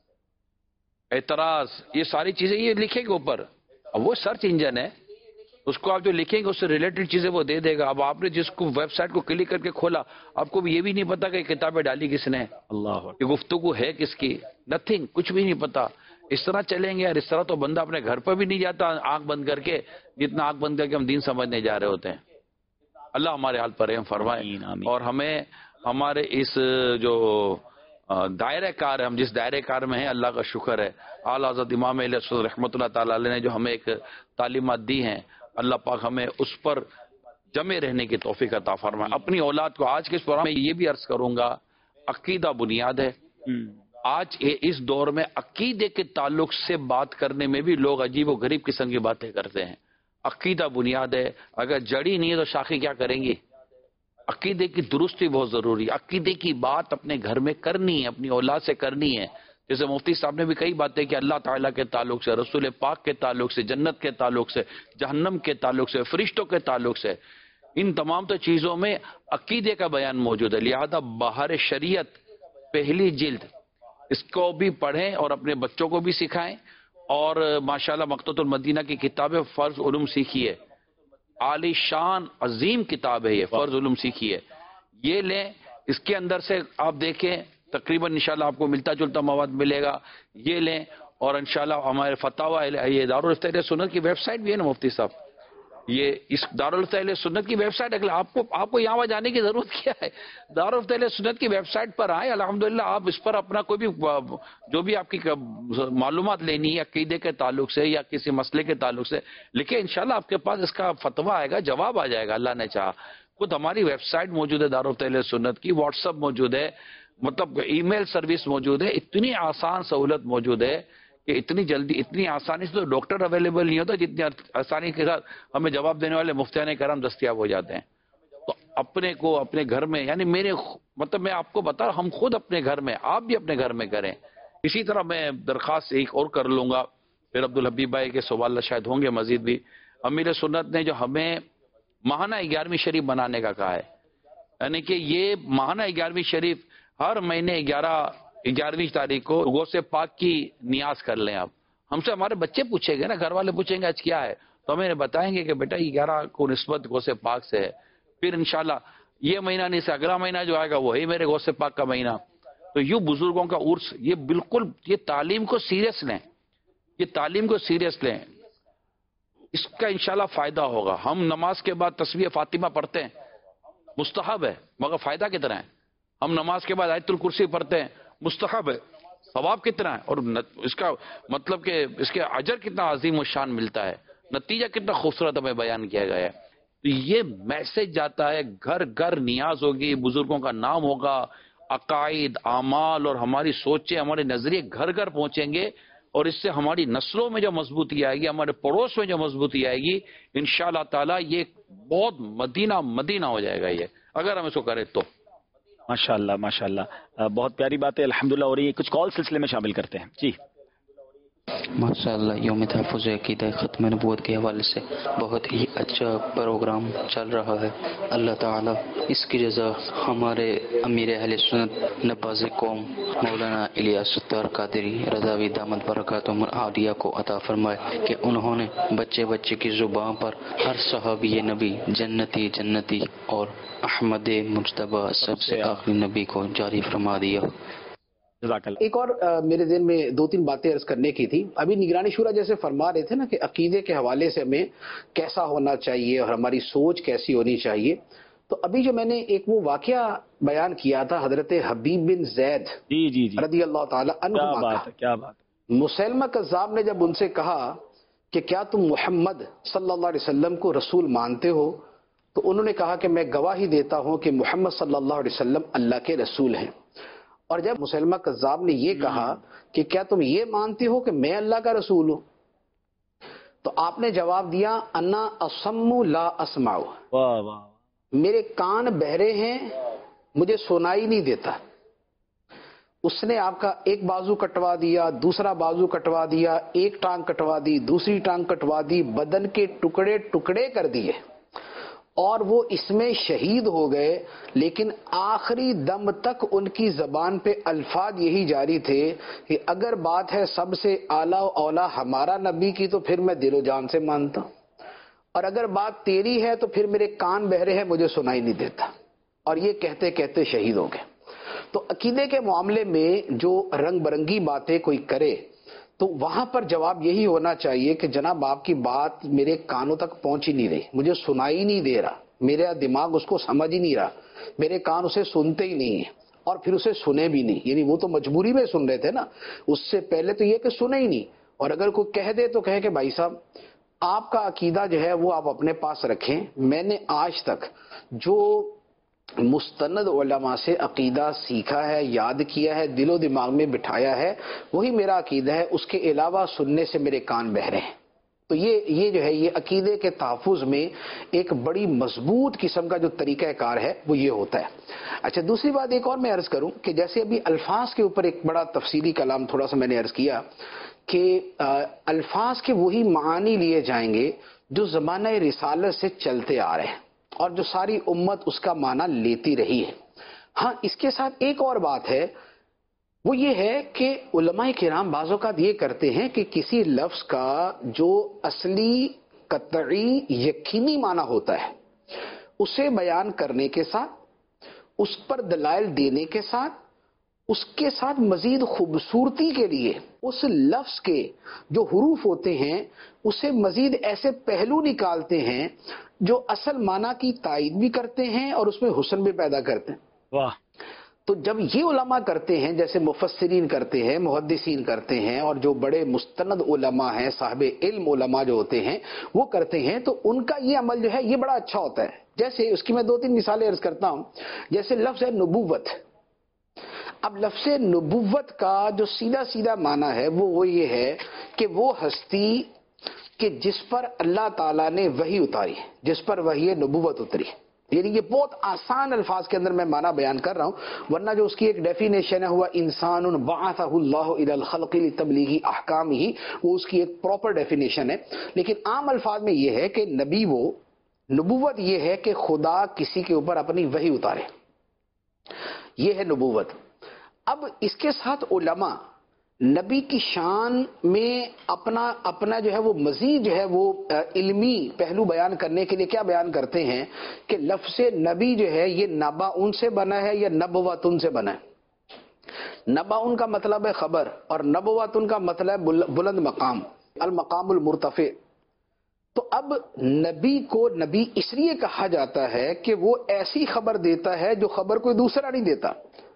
اعتراض، یہ ساری چیزیں یہ لکھیں گے اوپر۔ اب وہ سرچ انجن ہے، اس کو آپ جو لکھیں گے اس سے ریلیٹڈ چیزیں وہ دے دے گا۔ اب آپ نے جس کو ویب سائٹ کو کلک کر کے کھولا، آپ کو بھی یہ بھی نہیں پتا کہ کتابیں ڈالی کس نے، اللہ یہ گفتگو ہے کس کی، نتھنگ، کچھ بھی نہیں پتا۔ اس طرح چلیں گے یار، اس طرح تو بندہ اپنے گھر پہ بھی نہیں جاتا آنکھ بند کر کے، جتنا آنکھ بند کر کے ہم دین سمجھنے جا رہے ہوتے ہیں۔ اللہ ہمارے حال پر رحم فرمائے، اور ہمیں ہمارے اس جو دائرہ کار ہے، ہم جس دائرہ کار میں ہیں اللہ کا شکر ہے. اعلیٰ حضرت امام اہل سنت رحمۃ اللہ تعالی علیہ نے جو ہمیں ایک تعلیمات دی ہیں، اللہ پاک ہمیں اس پر جمے رہنے کی توفیق عطا فرمائے. اپنی اولاد کو آج کے اس پروگرام میں یہ بھی عرض کروں گا، عقیدہ بنیاد ہے. آج اس دور میں عقیدے کے تعلق سے بات کرنے میں بھی لوگ عجیب و غریب قسم کی باتیں کرتے ہیں. عقیدہ بنیاد ہے، اگر جڑی نہیں ہے تو شاخیں کیا کریں گی؟ عقیدے کی درستی بہت ضروری. عقیدے کی بات اپنے گھر میں کرنی ہے، اپنی اولاد سے کرنی ہے. جیسے مفتی صاحب نے بھی کئی باتیں کہ اللہ تعالیٰ کے تعلق سے، رسول پاک کے تعلق سے، جنت کے تعلق سے، جہنم کے تعلق سے، فرشتوں کے تعلق سے، ان تمام تو چیزوں میں عقیدے کا بیان موجود ہے. لہذا بہار شریعت پہلی جلد اس کو بھی پڑھیں اور اپنے بچوں کو بھی سکھائیں. اور ماشاءاللہ مقتۃ المدینہ کی کتاب فرض علوم سیکھیے، عالی شان عظیم کتاب ہے یہ، فرض علوم سیکھیے، یہ لیں. اس کے اندر سے آپ دیکھیں تقریباً انشاءاللہ آپ کو ملتا جلتا مواد ملے گا، یہ لیں. اور انشاءاللہ ہمارے فتاوی، یہ دارالفتہ اہل سنت کی ویب سائٹ بھی ہے نا مفتی صاحب، یہ اس دارالفتہ اہل سنت کی ویب سائٹ، آپ کو یہاں جانے کی ضرورت کیا ہے؟ دارالفتہ اہل سنت کی ویب سائٹ پر آئیں. الحمدللہ آپ اس پر اپنا کوئی بھی جو بھی آپ کی معلومات لینی ہے عقیدے کے تعلق سے یا کسی مسئلے کے تعلق سے لکھیں، انشاءاللہ آپ کے پاس اس کا فتویٰ آئے گا، جواب آ جائے گا اللہ نے چاہا. خود ہماری ویب سائٹ موجود ہے دارالفتہ اہل سنت کی، واٹس ایپ موجود ہے، مطلب ای میل سروس موجود ہے. اتنی آسان سہولت موجود ہے کہ اتنی جلدی اتنی آسانی سے تو ڈاکٹر اویلیبل نہیں ہوتا جتنی آسانی کے ساتھ ہمیں جواب دینے والے مفتیان کرام دستیاب ہو جاتے ہیں. تو اپنے کو اپنے گھر میں، یعنی میں آپ کو بتا رہا ہوں، ہم خود اپنے گھر میں، آپ بھی اپنے گھر میں کریں. اسی طرح میں درخواست ایک اور کر لوں گا، پھر عبدالحبیب بھائی کے سوال شاید ہوں گے مزید بھی. امیر سنت نے جو ہمیں ماہانہ 11ویں شریف بنانے کا کہا ہے، یعنی کہ یہ ماہانہ 11ویں شریف ہر مہینے 11ویں تاریخ کو غوث پاک کی نیاز کر لیں. آپ ہم سے ہمارے بچے پوچھیں گے نا، گھر والے پوچھیں گے آج کیا ہے، تو ہمیں بتائیں گے کہ بیٹا 11 کو نسبت غوث پاک سے ہے. پھر انشاءاللہ یہ مہینہ نہیں سے اگلا مہینہ جو آئے گا وہی میرے غوث پاک کا مہینہ. تو یوں بزرگوں کا عرس، یہ بالکل، یہ تعلیم کو سیریس لیں، یہ تعلیم کو سیریس لیں، اس کا انشاءاللہ فائدہ ہوگا. ہم نماز کے بعد تسبیح فاطمہ پڑھتے ہیں، مستحب ہے، مگر فائدہ کتنا ہے؟ ہم نماز کے بعد آیت الکرسی پڑھتے ہیں، مستحب ہے، ثواب کتنا ہے؟ اور اس کا مطلب کہ اس کے اجر کتنا عظیم و شان ملتا ہے، نتیجہ کتنا خوبصورت ہمیں بیان کیا گیا ہے. تو یہ میسج جاتا ہے، گھر گھر نیاز ہوگی، بزرگوں کا نام ہوگا، عقائد، اعمال اور ہماری سوچیں، ہمارے نظریے گھر گھر پہنچیں گے. اور اس سے ہماری نسلوں میں جو مضبوطی آئے گی، ہمارے پڑوس میں جو مضبوطی آئے گی، انشاءاللہ تعالی یہ بہت مدینہ ہو جائے گا یہ، اگر ہم اس کو کریں تو. ماشاءاللہ ماشاءاللہ، بہت پیاری بات ہے الحمدللہ. اور یہ کچھ کال سلسلے میں شامل کرتے ہیں. جی ماشاءاللہ، یوم تحفظ عقیدہ ختم نبوت کے حوالے سے بہت ہی اچھا پروگرام چل رہا ہے. اللہ تعالیٰ اس کی جزا ہمارے امیر اہل سنت نباز قوم مولانا الیاس الطاہر قادری رضاوی دامت برکاتہم العالیہ کو عطا فرمائے کہ انہوں نے بچے بچے کی زبان پر ہر صحابی نبی جنتی جنتی اور احمد مجتبی سب سے آخری نبی کو جاری فرما دیا. ایک اور میرے ذہن میں 2-3 باتیں عرض کرنے کی تھی. ابھی نگرانی شورا جیسے فرما رہے تھے نا کہ عقیدے کے حوالے سے ہمیں کیسا ہونا چاہیے اور ہماری سوچ کیسی ہونی چاہیے. تو ابھی جو میں نے ایک وہ واقعہ بیان کیا تھا حضرت حبیب بن زید جی رضی اللہ تعالی عنہ، کیا بات. مسیلمہ کذاب نے جب ان سے کہا کہ کیا تم محمد صلی اللہ علیہ وسلم کو رسول مانتے ہو، تو انہوں نے کہا کہ میں گواہی دیتا ہوں کہ محمد صلی اللہ علیہ وسلم اللہ کے رسول ہیں. اور جب مسلمہ کذاب نے یہ کہا کہ کیا تم یہ مانتے ہو کہ میں اللہ کا رسول ہوں، تو آپ نے جواب دیا انا اصم لا اسمع، میرے کان بہرے ہیں، مجھے سنائی نہیں دیتا. اس نے آپ کا ایک بازو کٹوا دیا، دوسرا بازو کٹوا دیا، ایک ٹانگ کٹوا دی، دوسری ٹانگ کٹوا دی، بدن کے ٹکڑے ٹکڑے کر دیے، اور وہ اس میں شہید ہو گئے. لیکن آخری دم تک ان کی زبان پہ الفاظ یہی جاری تھے کہ اگر بات ہے سب سے اعلیٰ و اولا ہمارا نبی کی تو پھر میں دل و جان سے مانتا ہوں، اور اگر بات تیری ہے تو پھر میرے کان بہرے ہیں، مجھے سنائی نہیں دیتا. اور یہ کہتے کہتے شہید ہو گئے. تو عقیدے کے معاملے میں جو رنگ برنگی باتیں کوئی کرے تو وہاں پر جواب یہی ہونا چاہیے کہ جناب آپ کی بات میرے کانوں تک پہنچ ہی نہیں رہی، مجھے سنائی نہیں دے رہا، میرا دماغ اس کو سمجھ ہی نہیں رہا، میرے کان اسے سنتے ہی نہیں ہیں. اور پھر اسے سنے بھی نہیں، یعنی وہ تو مجبوری میں سن رہے تھے نا، اس سے پہلے تو یہ کہ سنے ہی نہیں، اور اگر کوئی کہہ دے تو کہے کہ بھائی صاحب آپ کا عقیدہ جو ہے وہ آپ اپنے پاس رکھیں، میں نے آج تک جو مستند علماء سے عقیدہ سیکھا ہے، یاد کیا ہے، دل و دماغ میں بٹھایا ہے، وہی میرا عقیدہ ہے، اس کے علاوہ سننے سے میرے کان بہہ رہے ہیں۔ تو یہ جو ہے یہ عقیدے کے تحفظ میں ایک بڑی مضبوط قسم کا جو طریقہ کار ہے وہ یہ ہوتا ہے۔ اچھا، دوسری بات ایک اور میں عرض کروں کہ جیسے ابھی الفاظ کے اوپر ایک بڑا تفصیلی کلام تھوڑا سا میں نے عرض کیا کہ الفاظ کے وہی معانی لیے جائیں گے جو زمانہ رسالت سے چلتے آ رہے ہیں اور جو ساری امت اس کا معنی لیتی رہی ہے۔ ہاں، اس کے ساتھ ایک اور بات ہے، وہ یہ ہے کہ علماء کرام بعض اوقات یہ کرتے ہیں کہ کسی لفظ کا جو اصلی قطعی یقینی معنی ہوتا ہے اسے بیان کرنے کے ساتھ، اس پر دلائل دینے کے ساتھ، اس کے ساتھ مزید خوبصورتی کے لیے اس لفظ کے جو حروف ہوتے ہیں اسے مزید ایسے پہلو نکالتے ہیں جو اصل معنی کی تائید بھی کرتے ہیں اور اس میں حسن بھی پیدا کرتے ہیں۔ واہ! تو جب یہ علماء کرتے ہیں، جیسے مفسرین کرتے ہیں، محدثین کرتے ہیں، اور جو بڑے مستند علماء ہیں، صاحب علم علماء جو ہوتے ہیں وہ کرتے ہیں، تو ان کا یہ عمل جو ہے یہ بڑا اچھا ہوتا ہے۔ جیسے اس کی میں 2-3 مثالیں عرض کرتا ہوں۔ جیسے لفظ ہے نبوت۔ اب لفظ نبوت کا جو سیدھا معنی ہے وہ یہ ہے کہ وہ ہستی کہ جس پر اللہ تعالیٰ نے وحی اتاری، جس پر وحی نبوت اتری۔ یعنی یہ بہت آسان الفاظ کے اندر میں معنی بیان کر رہا ہوں، ورنہ جو اس کی ایک ڈیفینیشن ہے ہوا انسان بعثہ اللہ الی الخلق لتبلیغ احکامہ، وہ اس کی ایک پراپر ڈیفینیشن ہے۔ لیکن عام الفاظ میں یہ ہے کہ نبی وہ، نبوت یہ ہے کہ خدا کسی کے اوپر اپنی وحی اتارے، یہ ہے نبوت۔ اب اس کے ساتھ علماء نبی کی شان میں اپنا جو ہے وہ مزید جو ہے وہ علمی پہلو بیان کرنے کے لیے کیا بیان کرتے ہیں کہ لفظ نبی جو ہے یہ نباؤن سے بنا ہے یا نبوتن سے بنا ہے۔ نباؤن کا مطلب ہے خبر اور نبوتن کا مطلب بلند مقام، المقام المرتفع۔ تو اب نبی کو نبی اس لیے کہا جاتا ہے کہ وہ ایسی خبر دیتا ہے جو خبر کوئی دوسرا نہیں دیتا،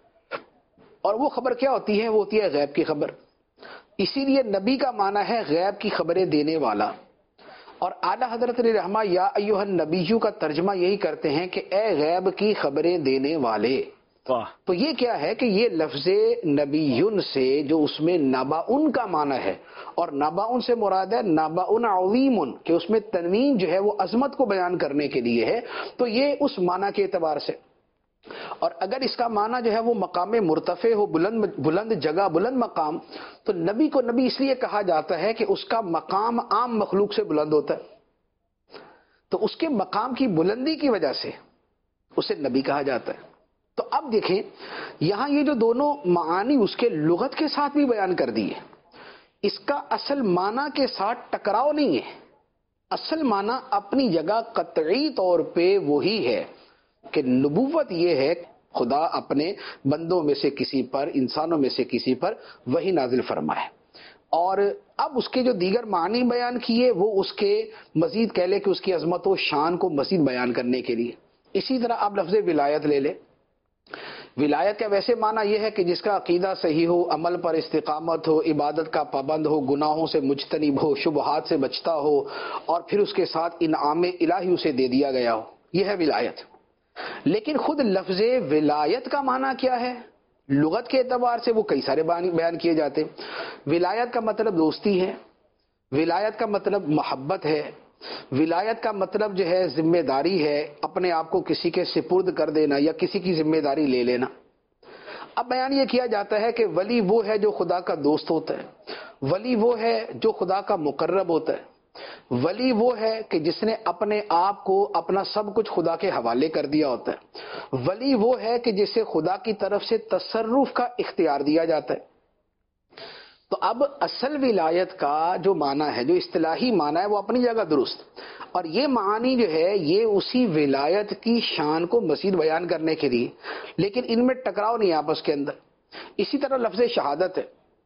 اور وہ خبر کیا ہوتی ہے؟ وہ ہوتی ہے غیب کی خبر۔ اسی لیے نبی کا معنی ہے غیب کی خبریں دینے والا، اور اعلیٰ حضرت رحمہ یا ایھا النبیو کا ترجمہ یہی کرتے ہیں کہ اے غیب کی خبریں دینے والے۔ تو یہ کیا ہے کہ یہ لفظ نبیون سے جو اس میں نباؤن کا معنی ہے، اور نباؤن سے مراد ہے نباؤن عظیم، کہ اس میں تنوین جو ہے وہ عظمت کو بیان کرنے کے لیے ہے، تو یہ اس معنی کے اعتبار سے۔ اور اگر اس کا معنی جو ہے وہ مقام مرتفع ہو، بلند جگہ، بلند مقام، تو نبی کو نبی اس لیے کہا جاتا ہے کہ اس کا مقام عام مخلوق سے بلند ہوتا ہے، تو اس کے مقام کی بلندی کی وجہ سے اسے نبی کہا جاتا ہے۔ تو اب دیکھیں یہاں یہ جو دونوں معانی اس کے لغت کے ساتھ بھی بیان کر دی ہے، اس کا اصل معنی کے ساتھ ٹکراؤ نہیں ہے، اصل معنی اپنی جگہ قطعی طور پہ وہی ہے کہ نبوت یہ ہے خدا اپنے بندوں میں سے کسی پر، انسانوں میں سے کسی پر وحی نازل فرمائے، اور اب اس کے جو دیگر معنی بیان کیے وہ اس کے مزید کہہ لے کہ اس کی عظمت و شان کو مزید بیان کرنے کے لیے۔ اسی طرح آپ لفظ ولایت لے لیں۔ ولایت کا ویسے معنی یہ ہے کہ جس کا عقیدہ صحیح ہو، عمل پر استقامت ہو، عبادت کا پابند ہو، گناہوں سے مجتنب ہو، شبہات سے بچتا ہو، اور پھر اس کے ساتھ انعام الہی اسے دے دیا گیا ہو، یہ ہے ولایت۔ لیکن خود لفظ ولایت کا معنی کیا ہے؟ لغت کے اعتبار سے وہ کئی سارے بیان کیے جاتے ہیں۔ ولایت کا مطلب دوستی ہے، ولایت کا مطلب محبت ہے، ولایت کا مطلب جو ہے ذمہ داری ہے، اپنے آپ کو کسی کے سپرد کر دینا یا کسی کی ذمہ داری لے لینا۔ اب بیان یہ کیا جاتا ہے کہ ولی وہ ہے جو خدا کا دوست ہوتا ہے، ولی وہ ہے جو خدا کا مقرب ہوتا ہے، ولی وہ ہے کہ جس نے اپنے آپ کو، اپنا سب کچھ خدا کے حوالے کر دیا ہوتا ہے، ولی وہ ہے کہ جسے خدا کی طرف سے تصرف کا اختیار دیا جاتا ہے۔ تو اب اصل ولایت کا جو معنی ہے، جو اصطلاحی معنی ہے، وہ اپنی جگہ درست، اور یہ معانی جو ہے یہ اسی ولایت کی شان کو مزید بیان کرنے کے لیے، لیکن ان میں ٹکراؤ نہیں آپس کے اندر۔ اسی طرح لفظ شہادت ہے۔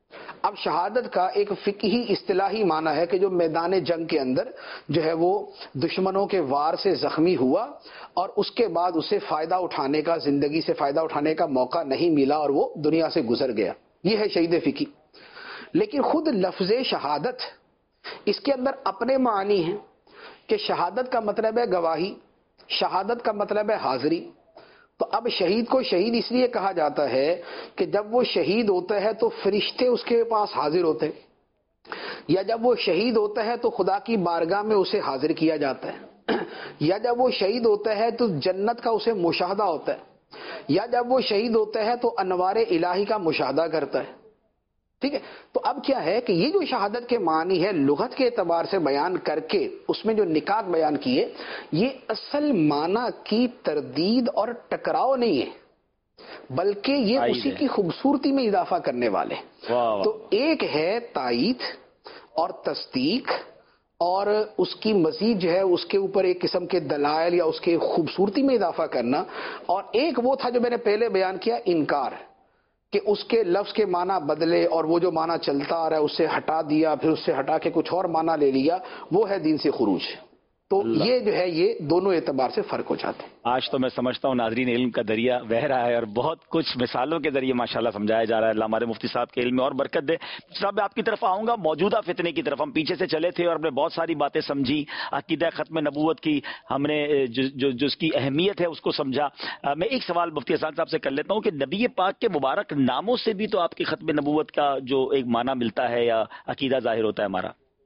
اب شہادت کا ایک فقہی اصطلاحی معنی ہے کہ جو میدان جنگ کے اندر جو ہے وہ دشمنوں کے وار سے زخمی ہوا اور اس کے بعد اسے فائدہ اٹھانے کا، زندگی سے فائدہ اٹھانے کا موقع نہیں ملا اور وہ دنیا سے گزر گیا، یہ ہے شہید فقہی۔ لیکن خود لفظ شہادت اس کے اندر اپنے معنی ہیں کہ شہادت کا مطلب ہے گواہی، شہادت کا مطلب ہے حاضری۔ تو اب شہید کو شہید اس لیے کہا جاتا ہے کہ جب وہ شہید ہوتا ہے تو فرشتے اس کے پاس حاضر ہوتے ہیں، یا جب وہ شہید ہوتا ہے تو خدا کی بارگاہ میں اسے حاضر کیا جاتا ہے، یا جب وہ شہید ہوتا ہے تو جنت کا اسے مشاہدہ ہوتا ہے، یا جب وہ شہید ہوتا ہے تو انوار الہی کا مشاہدہ کرتا ہے۔ ٹھیک ہے، تو اب کیا ہے کہ یہ جو شہادت کے معنی ہے لغت کے اعتبار سے بیان کر کے اس میں جو نکات بیان کیے، یہ اصل معنی کی تردید اور ٹکراؤ نہیں ہے، بلکہ یہ اسی کی خوبصورتی میں اضافہ کرنے والے۔ تو ایک ہے تائید اور تصدیق اور اس کی مزید جو ہے اس کے اوپر ایک قسم کے دلائل یا اس کے خوبصورتی میں اضافہ کرنا، اور ایک وہ تھا جو میں نے پہلے بیان کیا، انکار، کہ اس کے لفظ کے معنی بدلے اور وہ جو معنی چلتا آ رہا ہے اس سے ہٹا دیا، پھر اس سے ہٹا کے کچھ اور معنی لے لیا، وہ ہے دین سے خروج۔ تو یہ جو ہے یہ دونوں اعتبار سے فرق ہو جاتے ہیں۔ آج تو میں سمجھتا ہوں ناظرین علم کا دریا بہ رہا ہے اور بہت کچھ مثالوں کے ذریعے ماشاءاللہ سمجھایا جا رہا ہے۔ اللہ ہمارے مفتی صاحب کے علم میں اور برکت دے۔ صاحب میں آپ کی طرف آؤں گا، موجودہ فتنے کی طرف ہم پیچھے سے چلے تھے اور ہم نے بہت ساری باتیں سمجھی، عقیدہ ختم نبوت کی ہم نے جو اس کی اہمیت ہے اس کو سمجھا۔ میں ایک سوال مفتی حسان صاحب سے کر لیتا ہوں کہ نبی پاک کے مبارک ناموں سے بھی تو آپ کی ختم نبوت کا جو ایک معنی ملتا ہے یا عقیدہ ظاہر ہوتا ہے ہمارا؟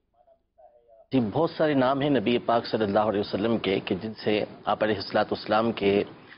جی، بہت سارے نام ہیں نبی پاک صلی اللہ علیہ وسلم کے کہ جن سے آپ علیہ الصلوۃ والسلام کے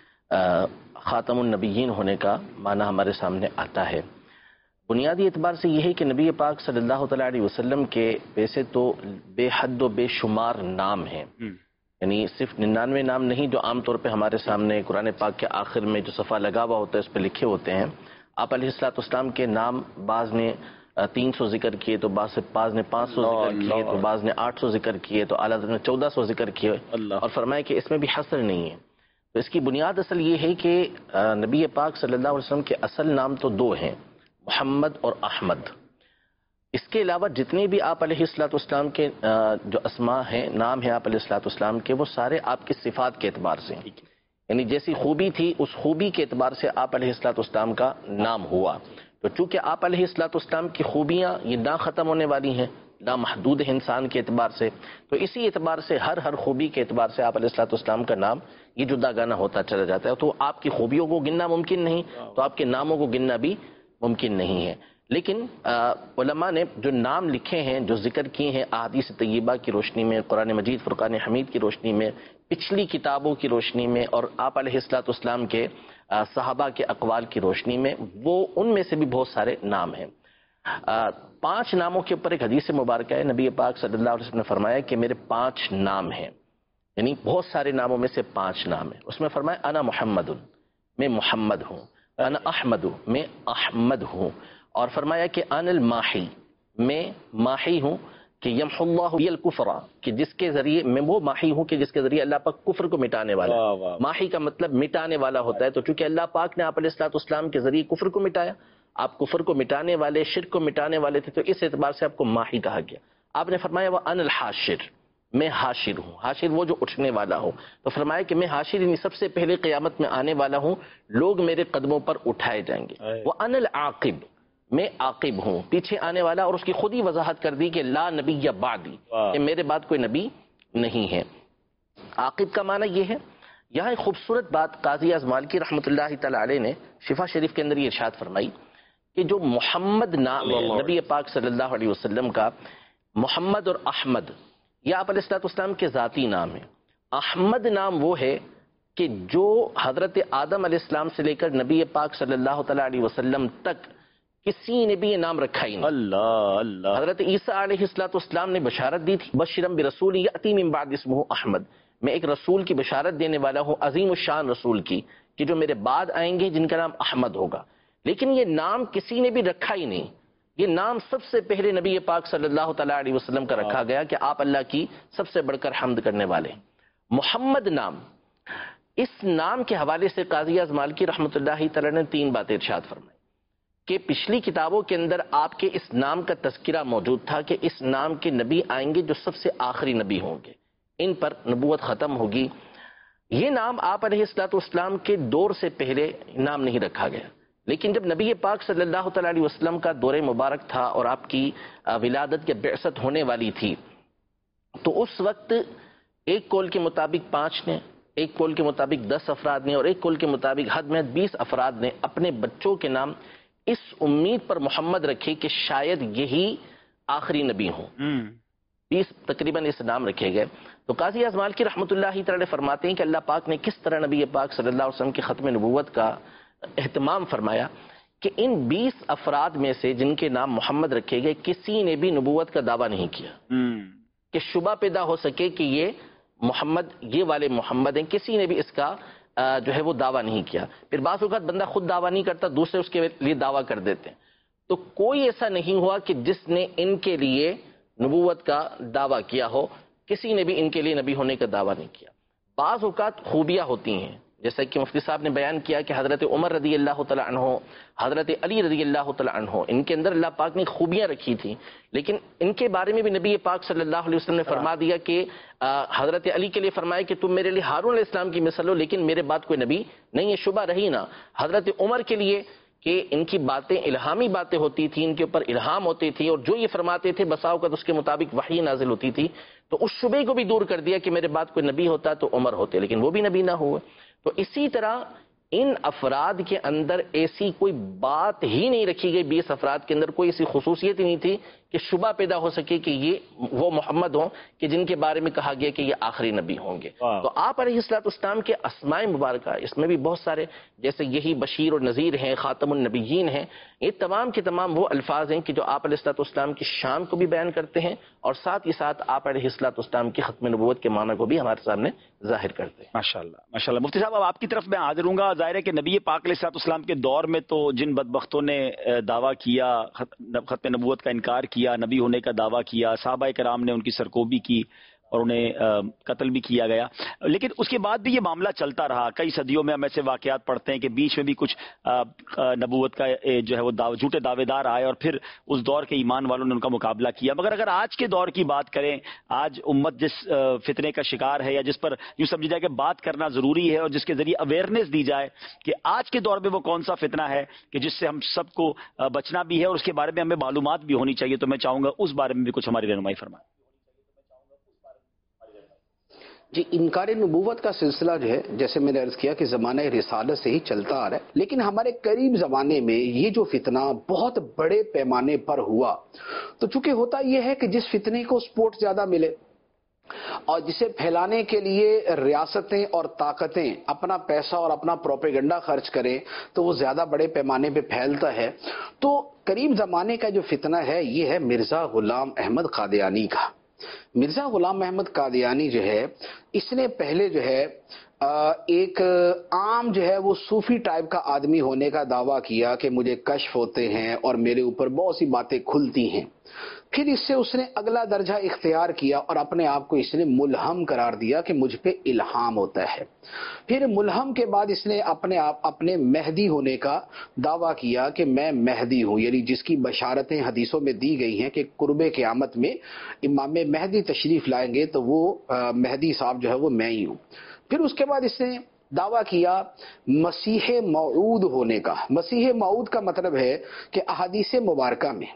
خاتم النبیین ہونے کا معنی ہمارے سامنے آتا ہے۔ بنیادی اعتبار سے یہ ہے کہ نبی پاک صلی اللہ تعالیٰ علیہ وسلم کے ویسے تو بے حد و بے شمار نام ہیں، یعنی صرف 99 نام نہیں جو عام طور پہ ہمارے سامنے قرآن پاک کے آخر میں جو صفحہ لگا ہوا ہوتا ہے اس پہ لکھے ہوتے ہیں۔ آپ علیہ الصلوۃ والسلام کے نام بعض نے 300 ذکر کیے تو بعض نے 500 ذکر کیے تو بعض نے 800 ذکر کیے تو اعلیٰ حضرت نے 1400 ذکر کیے، اور فرمایا کہ اس میں بھی حصر نہیں ہے۔ تو اس کی بنیاد اصل یہ ہے کہ نبی پاک صلی اللہ علیہ وسلم کے اصل نام تو 2 ہیں، محمد اور احمد۔ اس کے علاوہ جتنے بھی آپ علیہ الصلوۃ والسلام کے جو اسماء ہیں، نام ہیں آپ علیہ الصلوۃ والسلام کے، وہ سارے آپ کی صفات کے اعتبار سے ہیں، یعنی جیسی خوبی تھی اس خوبی کے اعتبار سے آپ علیہ الصلوۃ والسلام کا نام ہوا۔ تو چونکہ آپ علیہ الصلوۃ والسلام کی خوبیاں یہ نہ ختم ہونے والی ہیں، نہ محدود ہے انسان کے اعتبار سے، تو اسی اعتبار سے ہر خوبی کے اعتبار سے آپ علیہ الصلوۃ والسلام کا نام یہ جدا گانا ہوتا چلا جاتا ہے۔ تو آپ کی خوبیوں کو گننا ممکن نہیں تو آپ کے ناموں کو گننا بھی ممکن نہیں ہے۔ لیکن علماء نے جو نام لکھے ہیں، جو ذکر کیے ہیں احادیث طیبہ کی روشنی میں، قرآن مجید فرقان حمید کی روشنی میں، پچھلی کتابوں کی روشنی میں، اور آپ علیہ الصلوۃ والسلام کے صحابہ کے اقوال کی روشنی میں، وہ ان میں سے بھی بہت سارے نام ہیں۔ 5 ناموں کے اوپر ایک حدیث مبارکہ ہے، نبی پاک صلی اللہ علیہ وسلم نے فرمایا کہ میرے 5 نام ہیں، یعنی بہت سارے ناموں میں سے 5 نام ہیں۔ اس میں فرمایا انا محمد، میں محمد ہوں، انا احمد، میں احمد ہوں، اور فرمایا کہ انا الماحی، میں ماحی ہوں، کہ یمحو اللہ بی الکفر، کہ جس کے ذریعے میں وہ ماحی ہوں کہ جس کے ذریعے اللہ پاک کفر کو مٹانے والا ہے۔ ماحی کا مطلب مٹانے والا ہوتا ہے، تو چونکہ اللہ پاک نے آپ علیہ الصلوۃ والسلام کے ذریعے کفر کو مٹایا، آپ کفر کو مٹانے والے، شرک کو مٹانے والے تھے، تو اس اعتبار سے آپ کو ماحی کہا گیا۔ آپ نے فرمایا وہ ان الحاشر، میں حاشر ہوں، حاشر وہ جو اٹھنے والا ہو، تو فرمایا کہ میں حاشر یعنی سب سے پہلے قیامت میں آنے والا ہوں، لوگ میرے قدموں پر اٹھائے جائیں گے۔ وہ ان العاقب، میں عاقب ہوں، پیچھے آنے والا، اور اس کی خود ہی وضاحت کر دی کہ لا نبی یا بعدی، کہ میرے بعد کوئی نبی نہیں ہے۔ عاقب کا معنی یہ ہے، یہاں ایک خوبصورت بات قاضی اعظم مالکی رحمۃ اللہ تعالی علیہ نے شفا شریف کے اندر یہ ارشاد فرمائی کہ جو محمد نام ہے نبی پاک صلی اللہ علیہ وسلم کا، محمد اور احمد یہ آپ علیہ الصلوۃ والسلام کے ذاتی نام ہیں۔ احمد نام وہ ہے کہ جو حضرت آدم علیہ السلام سے لے کر نبی پاک صلی اللہ تعالی علیہ وسلم تک کسی نے بھی یہ نام رکھا ہی نہیں۔ اللہ حضرت عیسیٰ علیہ الصلوۃ والسلام نے بشارت دی تھی، بشرا برسول یأتی من بعد اسمہ احمد، میں ایک رسول کی بشارت دینے والا ہوں، عظیم الشان رسول کی، کہ جو میرے بعد آئیں گے جن کا نام احمد ہوگا۔ لیکن یہ نام کسی نے بھی رکھا ہی نہیں، یہ نام سب سے پہلے نبی پاک صلی اللہ تعالی علیہ وسلم کا رکھا گیا کہ آپ اللہ کی سب سے بڑھ کر حمد کرنے والے ہیں۔ محمد نام، اس نام کے حوالے سے قاضی اعظم مالکی رحمۃ اللہ تعالی نے 3 باتیں ارشاد فرمائی کہ پچھلی کتابوں کے اندر آپ کے اس نام کا تذکرہ موجود تھا کہ اس نام کے نبی آئیں گے جو سب سے آخری نبی ہوں گے، ان پر نبوت ختم ہوگی. یہ نام آپ علیہ الصلوۃ والسلام کے دور سے پہلے نام نہیں رکھا گیا، لیکن جب نبی پاک صلی اللہ تعالی علیہ وسلم کا دور مبارک تھا اور آپ کی ولادت یا بعثت ہونے والی تھی، تو اس وقت ایک قول کے مطابق 5 نے، ایک قول کے مطابق 10 افراد نے، اور ایک قول کے مطابق حد میں 20 افراد نے اپنے بچوں کے نام اس امید پر محمد رکھے کہ شاید یہی آخری نبی ہوں. 20 تقریباً اس نام رکھے گئے. تو قاضی اعظم مالکی رحمۃ اللہ تعالی فرماتے ہیں کہ اللہ پاک نے کس طرح نبی پاک صلی اللہ علیہ وسلم کی ختم نبوت کا اہتمام فرمایا کہ ان 20 افراد میں سے جن کے نام محمد رکھے گئے کسی نے بھی نبوت کا دعویٰ نہیں کیا کہ شبہ پیدا ہو سکے کہ یہ محمد، یہ والے محمد ہیں. کسی نے بھی اس کا جو ہے وہ دعویٰ نہیں کیا. پھر بعض اوقات بندہ خود دعویٰ نہیں کرتا، دوسرے اس کے لیے دعویٰ کر دیتے ہیں. تو کوئی ایسا نہیں ہوا کہ جس نے ان کے لیے نبوت کا دعویٰ کیا ہو، کسی نے بھی ان کے لیے نبی ہونے کا دعویٰ نہیں کیا. بعض اوقات خوبیاں ہوتی ہیں، جیسا کہ مفتی صاحب نے بیان کیا کہ حضرت عمر رضی اللہ تعالیٰ عنہ، حضرت علی رضی اللہ تعالیٰ عنہ، ان کے اندر اللہ پاک نے خوبیاں رکھی تھیں، لیکن ان کے بارے میں بھی نبی پاک صلی اللہ علیہ وسلم نے فرما دیا کہ حضرت علی کے لیے فرمایا کہ تم میرے لیے ہارون علیہ السلام کی مثل ہو، لیکن میرے بعد کوئی نبی نہیں ہے، شبہ رہی نہ. حضرت عمر کے لیے کہ ان کی باتیں الہامی باتیں ہوتی تھیں، ان کے اوپر الہام ہوتی تھی، اور جو یہ فرماتے تھے بسا اوقات اس کے مطابق وحی نازل ہوتی تھی. تو اس شبے کو بھی دور کر دیا کہ میرے بعد کوئی نبی ہوتا تو عمر ہوتے، لیکن وہ بھی نبی نہ ہوئے. تو اسی طرح ان افراد کے اندر ایسی کوئی بات ہی نہیں رکھی گئی، 20 افراد کے اندر کوئی ایسی خصوصیت ہی نہیں تھی کہ شبہ پیدا ہو سکے کہ یہ وہ محمد ہوں کہ جن کے بارے میں کہا گیا کہ یہ آخری نبی ہوں گے. تو آپ علیہ الصلوۃ والسلام کے اسماء مبارکہ، اس میں بھی بہت سارے، جیسے یہی بشیر اور نذیر ہیں، خاتم النبیین ہیں، یہ تمام کے تمام وہ الفاظ ہیں کہ جو آپ علیہ الصلوۃ والسلام کی شان کو بھی بیان کرتے ہیں اور ساتھ ہی ساتھ آپ علیہ الصلوۃ والسلام کی ختم نبوت کے معنی کو بھی ہمارے سامنے ظاہر کرتے ہیں. ماشاءاللہ ماشاءاللہ. مفتی صاحب اب آپ کی طرف میں حاضر ہوں گا. ظاہر ہے کہ نبی پاک علیہ الصلوۃ والسلام کے دور میں تو جن بدبختوں نے دعویٰ کیا، ختم نبوت کا انکار کیا، نبی ہونے کا دعویٰ کیا، صحابہ کرام نے ان کی سرکوبی کی اور انہیں قتل بھی کیا گیا، لیکن اس کے بعد بھی یہ معاملہ چلتا رہا. کئی صدیوں میں ہم ایسے واقعات پڑھتے ہیں کہ بیچ میں بھی کچھ نبوت کا جو ہے وہ جھوٹے دعوے دار آئے اور پھر اس دور کے ایمان والوں نے ان کا مقابلہ کیا. مگر اگر آج کے دور کی بات کریں، آج امت جس فتنے کا شکار ہے یا جس پر یوں سمجھی جائے کہ بات کرنا ضروری ہے اور جس کے ذریعے اویئرنیس دی جائے کہ آج کے دور میں وہ کون سا فتنہ ہے کہ جس سے ہم سب کو بچنا بھی ہے اور اس کے بارے میں ہمیں معلومات بھی ہونی چاہیے، تو میں چاہوں گا اس بارے میں بھی کچھ ہماری رہنمائی فرمائیں. جی، انکار نبوت کا سلسلہ جو ہے، جیسے میں نے عرض کیا کہ زمانہ رسالت سے ہی چلتا آ رہا ہے، لیکن ہمارے قریب زمانے میں یہ جو فتنہ بہت بڑے پیمانے پر ہوا، تو چونکہ ہوتا یہ ہے کہ جس فتنے کو سپورٹ زیادہ ملے اور جسے پھیلانے کے لیے ریاستیں اور طاقتیں اپنا پیسہ اور اپنا پروپیگنڈا خرچ کریں تو وہ زیادہ بڑے پیمانے پہ پھیلتا ہے. تو قریب زمانے کا جو فتنہ ہے یہ ہے مرزا غلام احمد قادیانی کا. مرزا غلام احمد قادیانی جو ہے، اس نے پہلے جو ہے ایک عام جو ہے وہ صوفی ٹائپ کا آدمی ہونے کا دعویٰ کیا کہ مجھے کشف ہوتے ہیں اور میرے اوپر بہت سی باتیں کھلتی ہیں. پھر اس سے اس نے اگلا درجہ اختیار کیا اور اپنے آپ کو اس نے ملہم قرار دیا کہ مجھ پہ الہام ہوتا ہے. پھر ملہم کے بعد اس نے اپنے مہدی ہونے کا دعویٰ کیا کہ میں مہدی ہوں، یعنی جس کی بشارتیں حدیثوں میں دی گئی ہیں کہ قرب قیامت میں امام مہدی تشریف لائیں گے تو وہ مہدی صاحب جو ہے وہ میں ہی ہوں. پھر اس کے بعد اس نے دعویٰ کیا مسیح موعود ہونے کا. مسیح موعود کا مطلب ہے کہ احادیث مبارکہ میں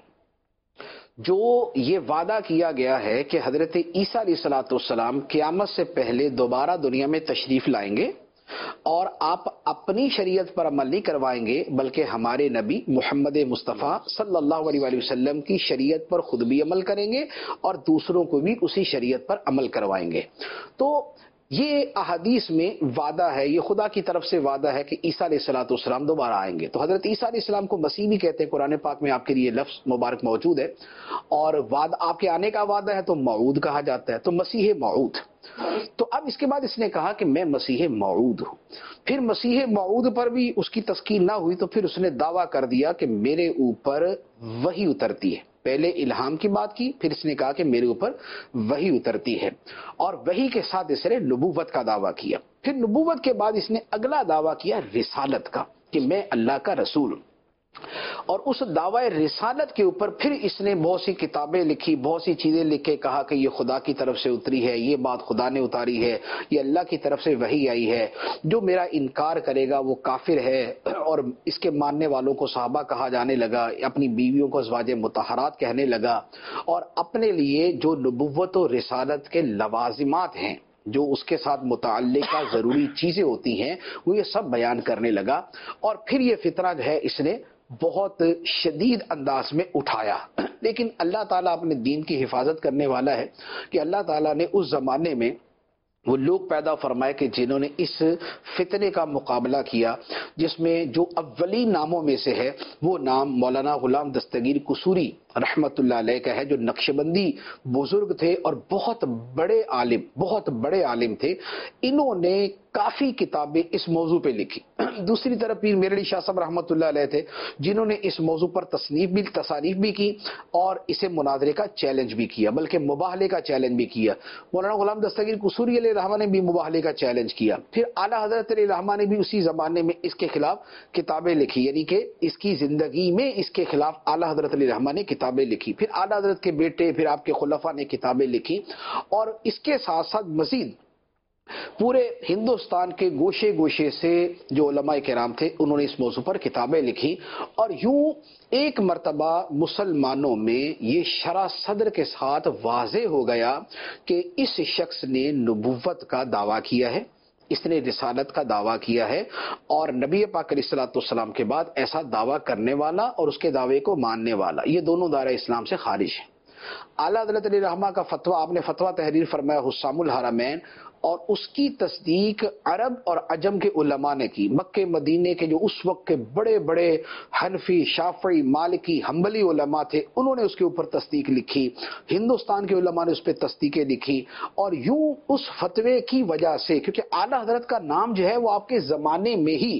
جو یہ وعدہ کیا گیا ہے کہ حضرت عیسیٰ علیہ الصلوۃ والسلام قیامت سے پہلے دوبارہ دنیا میں تشریف لائیں گے اور آپ اپنی شریعت پر عمل نہیں کروائیں گے بلکہ ہمارے نبی محمد مصطفیٰ صلی اللہ علیہ وسلم کی شریعت پر خود بھی عمل کریں گے اور دوسروں کو بھی اسی شریعت پر عمل کروائیں گے. تو یہ احادیث میں وعدہ ہے، یہ خدا کی طرف سے وعدہ ہے کہ عیسیٰ علیہ الصلوۃ والسلام دوبارہ آئیں گے. تو حضرت عیسیٰ علیہ السلام کو مسیح بھی کہتے ہیں، قرآن پاک میں آپ کے لیے لفظ مبارک موجود ہے، اور وعدہ آپ کے آنے کا وعدہ ہے تو موعود کہا جاتا ہے، تو مسیح موعود. تو اب اس کے بعد اس نے کہا کہ میں مسیح موعود ہوں. پھر مسیح موعود پر بھی اس کی تذکیر نہ ہوئی تو پھر اس نے دعویٰ کر دیا کہ میرے اوپر وحی اترتی ہے. پہلے الہام کی بات کی، پھر اس نے کہا کہ میرے اوپر وحی اترتی ہے، اور وحی کے ساتھ اس نے نبوت کا دعویٰ کیا. پھر نبوت کے بعد اس نے اگلا دعویٰ کیا رسالت کا کہ میں اللہ کا رسول ہوں. اور اس دعوی رسالت کے اوپر پھر اس نے بہت سی کتابیں لکھی، بہت سی چیزیں لکھ کے کہا کہ یہ خدا کی طرف سے اتری ہے، یہ بات خدا نے اتاری ہے، یہ اللہ کی طرف سے وحی آئی ہے، جو میرا انکار کرے گا وہ کافر ہے۔ اور اس کے ماننے والوں کو صحابہ کہا جانے لگا، اپنی بیویوں کو ازواج مطہرات کہنے لگا، اور اپنے لیے جو نبوت و رسالت کے لوازمات ہیں، جو اس کے ساتھ متعلقہ ضروری چیزیں ہوتی ہیں، وہ یہ سب بیان کرنے لگا۔ اور پھر یہ فتنہ جو ہے اس نے بہت شدید انداز میں اٹھایا، لیکن اللہ تعالیٰ اپنے دین کی حفاظت کرنے والا ہے کہ اللہ تعالیٰ نے اس زمانے میں وہ لوگ پیدا فرمائے کہ جنہوں نے اس فتنے کا مقابلہ کیا، جس میں جو اولین ناموں میں سے ہے وہ نام مولانا غلام دستگیر قصوری رحمت اللہ علیہ کا ہے، جو نقشبندی بزرگ تھے اور بہت بڑے عالم تھے۔ انہوں نے کافی کتابیں اس موضوع پہ لکھی۔ دوسری طرف پیر میرے علی شاہ صاحب رحمۃ اللہ علیہ تھے، جنہوں نے اس موضوع پر تصانیف بھی کی اور اسے مناظرے کا چیلنج بھی کیا، بلکہ مباہلے کا چیلنج بھی کیا۔ مولانا غلام دستگیر قصوری علیہ رحمہ نے بھی مباہلے کا چیلنج کیا۔ پھر اعلیٰ حضرت علیہ رحمہ نے بھی اسی زمانے میں اس کے خلاف کتابیں لکھی، یعنی کہ اس کی زندگی میں اس کے خلاف اعلیٰ حضرت علیہ رحمہ نے کتابیں لکھی۔ پھر اعلیٰ حضرت کے بیٹے، پھر آپ کے خلفاء نے کتابیں لکھی، اور اس کے ساتھ ساتھ مزید پورے ہندوستان کے گوشے گوشے سے جو علماء کرام تھے انہوں نے اس موضوع پر کتابیں لکھی، اور یوں ایک مرتبہ مسلمانوں میں یہ شرح صدر کے ساتھ واضح ہو گیا کہ اس شخص نے نبوت کا دعویٰ کیا ہے، اس نے رسالت کا دعویٰ کیا ہے، اور نبی پاک علیہ الصلوۃ والسلام کے بعد ایسا دعویٰ کرنے والا اور اس کے دعوے کو ماننے والا یہ دونوں دائرہ اسلام سے خارج ہیں۔ اعلیٰ حضرت علیہ رحمہ کا فتویٰ، آپ نے فتویٰ تحریر فرمایا حسام الحرمین، اور اس کی تصدیق عرب اور عجم کے علماء نے کی۔ مکہ مدینے کے جو اس وقت کے بڑے بڑے حنفی، شافعی، مالکی، حنبلی علماء تھے، انہوں نے اس کے اوپر تصدیق لکھی۔ ہندوستان کے علماء نے اس پہ تصدیقیں لکھی، اور یوں اس فتوے کی وجہ سے، کیونکہ اعلیٰ حضرت کا نام جو ہے وہ آپ کے زمانے میں ہی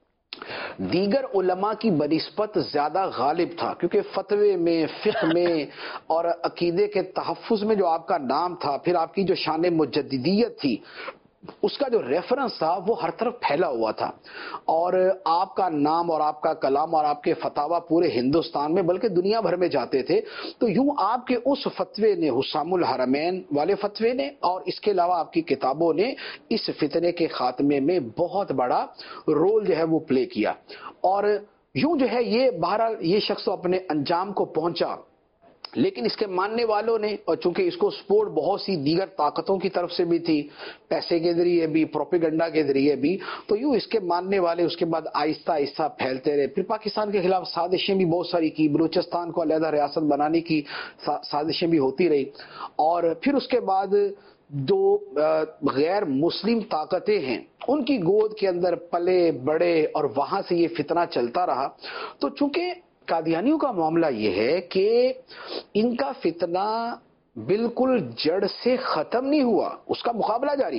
دیگر علماء کی بنسبت زیادہ غالب تھا، کیونکہ فتوے میں، فقہ میں اور عقیدے کے تحفظ میں جو آپ کا نام تھا، پھر آپ کی جو شان مجددیت تھی، اس کا جو ریفرنس تھا وہ ہر طرف پھیلا ہوا تھا، اور آپ کا نام اور آپ کا کلام اور آپ کے فتاوی پورے ہندوستان میں بلکہ دنیا بھر میں جاتے تھے۔ تو یوں آپ کے اس فتوے نے، حسام الحرمین والے فتوے نے، اور اس کے علاوہ آپ کی کتابوں نے اس فتنے کے خاتمے میں بہت بڑا رول جو ہے وہ پلے کیا، اور یوں جو ہے یہ بہرحال یہ شخص اپنے انجام کو پہنچا، لیکن اس کے ماننے والوں نے، اور چونکہ اس کو سپورٹ بہت سی دیگر طاقتوں کی طرف سے بھی تھی، پیسے کے ذریعے بھی، پروپیگنڈا کے ذریعے بھی، تو یوں اس کے ماننے والے اس کے بعد آہستہ آہستہ پھیلتے رہے۔ پھر پاکستان کے خلاف سازشیں بھی بہت ساری کی، بلوچستان کو علیحدہ ریاست بنانے کی سازشیں بھی ہوتی رہی، اور پھر اس کے بعد جو غیر مسلم طاقتیں ہیں ان کی گود کے اندر پلے بڑے، اور وہاں سے یہ فتنہ چلتا رہا۔ تو چونکہ قادیانیوں کا معاملہ یہ ہے کہ ان کا فتنہ بالکل جڑ سے ختم نہیں ہوا، اس کا مقابلہ جاری،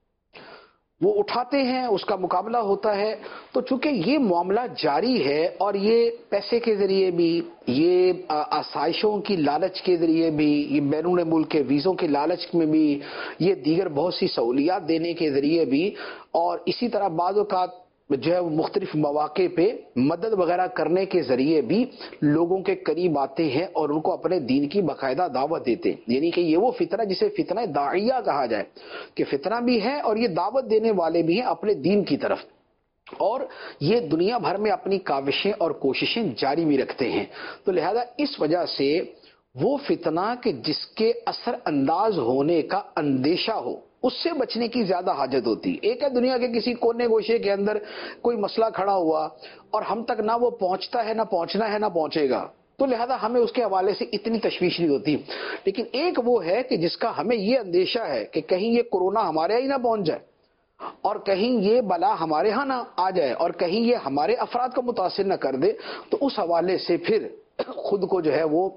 وہ اٹھاتے ہیں، اس کا مقابلہ ہوتا ہے۔ تو چونکہ یہ معاملہ جاری ہے، اور یہ پیسے کے ذریعے بھی، یہ آسائشوں کی لالچ کے ذریعے بھی، یہ بیرون ملک کے ویزوں کے لالچ میں بھی، یہ دیگر بہت سی سہولیات دینے کے ذریعے بھی، اور اسی طرح بعض اوقات جو ہے وہ مختلف مواقع پہ مدد وغیرہ کرنے کے ذریعے بھی لوگوں کے قریب آتے ہیں اور ان کو اپنے دین کی باقاعدہ دعوت دیتے ہیں۔ یعنی کہ یہ وہ فتنہ جسے فتنہ داعیہ کہا جائے، کہ فتنہ بھی ہے اور یہ دعوت دینے والے بھی ہیں اپنے دین کی طرف، اور یہ دنیا بھر میں اپنی کاوشیں اور کوششیں جاری بھی رکھتے ہیں۔ تو لہذا اس وجہ سے وہ فتنہ کہ جس کے اثر انداز ہونے کا اندیشہ ہو، اس سے بچنے کی زیادہ حاجت ہوتی۔ ایک ہے دنیا کے کسی کونے گوشے کے اندر کوئی مسئلہ کھڑا ہوا اور ہم تک نہ وہ پہنچتا ہے، نہ پہنچنا ہے، نہ پہنچے گا، تو لہذا ہمیں اس کے حوالے سے اتنی تشویش نہیں ہوتی۔ لیکن ایک وہ ہے کہ جس کا ہمیں یہ اندیشہ ہے کہ کہیں یہ کورونا ہمارے ہی نہ پہنچ جائے، اور کہیں یہ بلا ہمارے ہاں نہ آ جائے، اور کہیں یہ ہمارے افراد کو متاثر نہ کر دے، تو اس حوالے سے پھر خود کو جو ہے وہ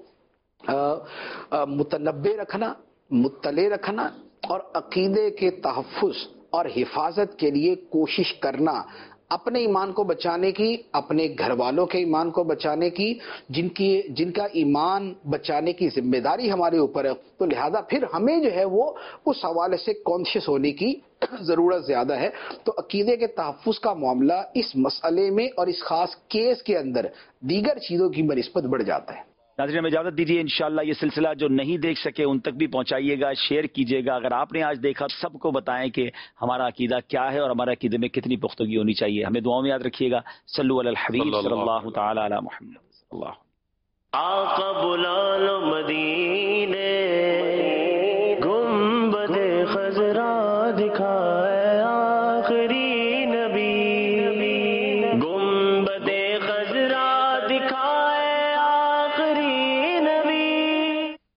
متنبہ رکھنا، مطلع رکھنا، اور عقیدے کے تحفظ اور حفاظت کے لیے کوشش کرنا، اپنے ایمان کو بچانے کی، اپنے گھر والوں کے ایمان کو بچانے کی، جن کا ایمان بچانے کی ذمہ داری ہمارے اوپر ہے۔ تو لہذا پھر ہمیں جو ہے وہ اس حوالے سے کانشیس ہونے کی ضرورت زیادہ ہے. تو عقیدے کے تحفظ کا معاملہ اس مسئلے میں اور اس خاص کیس کے اندر دیگر چیزوں کی بنسبت بڑھ جاتا ہے. ناظرین ہمیں اجازت دیجیے، انشاءاللہ یہ سلسلہ جو نہیں دیکھ سکے ان تک بھی پہنچائیے گا، شیئر کیجیے گا. اگر آپ نے آج دیکھا سب کو بتائیں کہ ہمارا عقیدہ کیا ہے اور ہمارے عقیدے میں کتنی پختگی ہونی چاہیے. ہمیں دعاؤں میں یاد رکھیے گا. صلو علی الحبیب صلی اللہ تعالی علی محمد. اللہ آقا بلا لو مدینے، گنبد خضرا دکھا